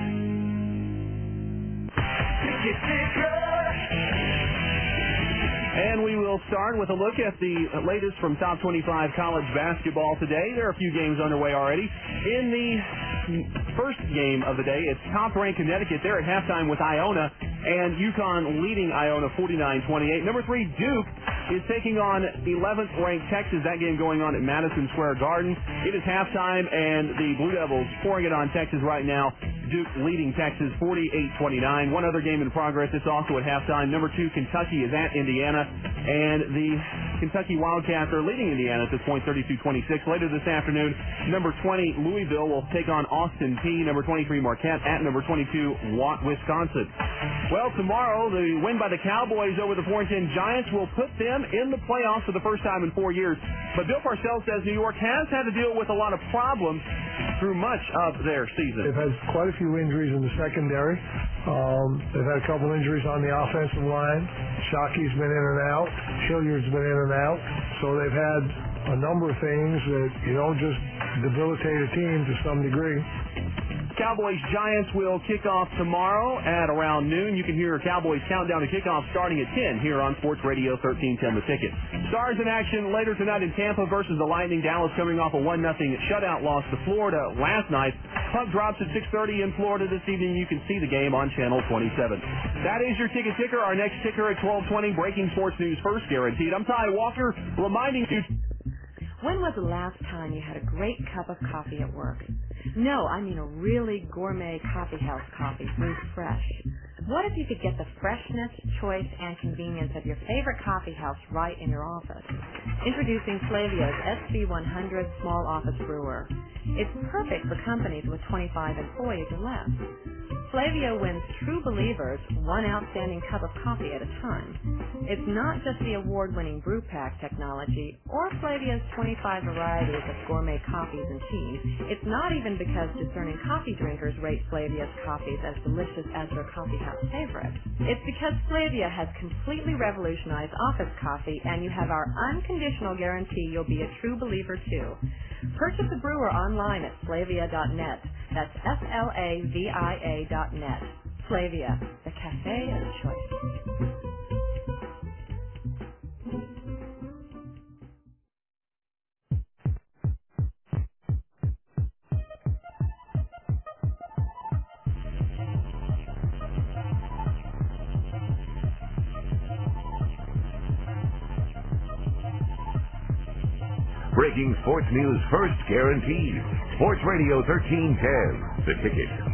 Ticket Ticker. And we will start with a look at the latest from Top twenty-five college basketball today. There are a few games underway already. In the first game of the day, it's top-ranked Connecticut. They're at halftime with Iona, and UConn leading Iona forty-nine twenty-eight. Number three, Duke, is taking on eleventh-ranked Texas. That game going on at Madison Square Garden. It is halftime, and the Blue Devils pouring it on Texas right now. Duke leading Texas forty-eight twenty-nine. One other game in progress. It's also at halftime. Number two, Kentucky is at Indiana, and the Kentucky Wildcats are leading Indiana at this point thirty-two twenty-six. Later this afternoon, number twenty, Louisville will take on Austin P. Number twenty-three, Marquette at number twenty-two, Watt, Wisconsin. Well, tomorrow, the win by the Cowboys over the Warrington Giants will put them in the playoffs for the first time in four years. But Bill Parcells says New York has had to deal with a lot of problems through much of their season. They've had quite a few injuries in the secondary. Um, they've had a couple injuries on the offensive line. Shockey's been in and out. Hilliard's been in and out. So they've had a number of things that, you know, just debilitate a team to some degree. Cowboys Giants will kick off tomorrow at around noon. You can hear Cowboys countdown to kickoff starting at ten here on Sports Radio thirteen ten The Ticket. Stars in action later tonight in Tampa versus the Lightning. Dallas coming off a one nothing shutout loss to Florida last night. Puck drops at six thirty in Florida this evening. You can see the game on Channel twenty-seven. That is your ticket ticker. Our next ticker at twelve twenty. Breaking sports news first guaranteed. I'm Ty Walker reminding you. When was the last time you had a great cup of coffee at work? No, I mean a really gourmet coffee house coffee, brewed fresh. What if you could get the freshness, choice, and convenience of your favorite coffee house right in your office? Introducing Flavia's S B one hundred Small Office Brewer. It's perfect for companies with twenty-five employees or less. Flavia wins true believers one outstanding cup of coffee at a time. It's not just the award-winning brew pack technology or Flavia's twenty-five varieties of gourmet coffees and teas. It's not even because discerning coffee drinkers rate Flavia's coffees as delicious as their coffee house favorites. It's because Flavia has completely revolutionized office coffee, and you have our unconditional guarantee you'll be a true believer too. Purchase a brewer online at Flavia dot net. That's F L A V I A dot net. Flavia, the cafe of choice. Breaking sports news first guaranteed. Sports Radio thirteen ten, The Ticket.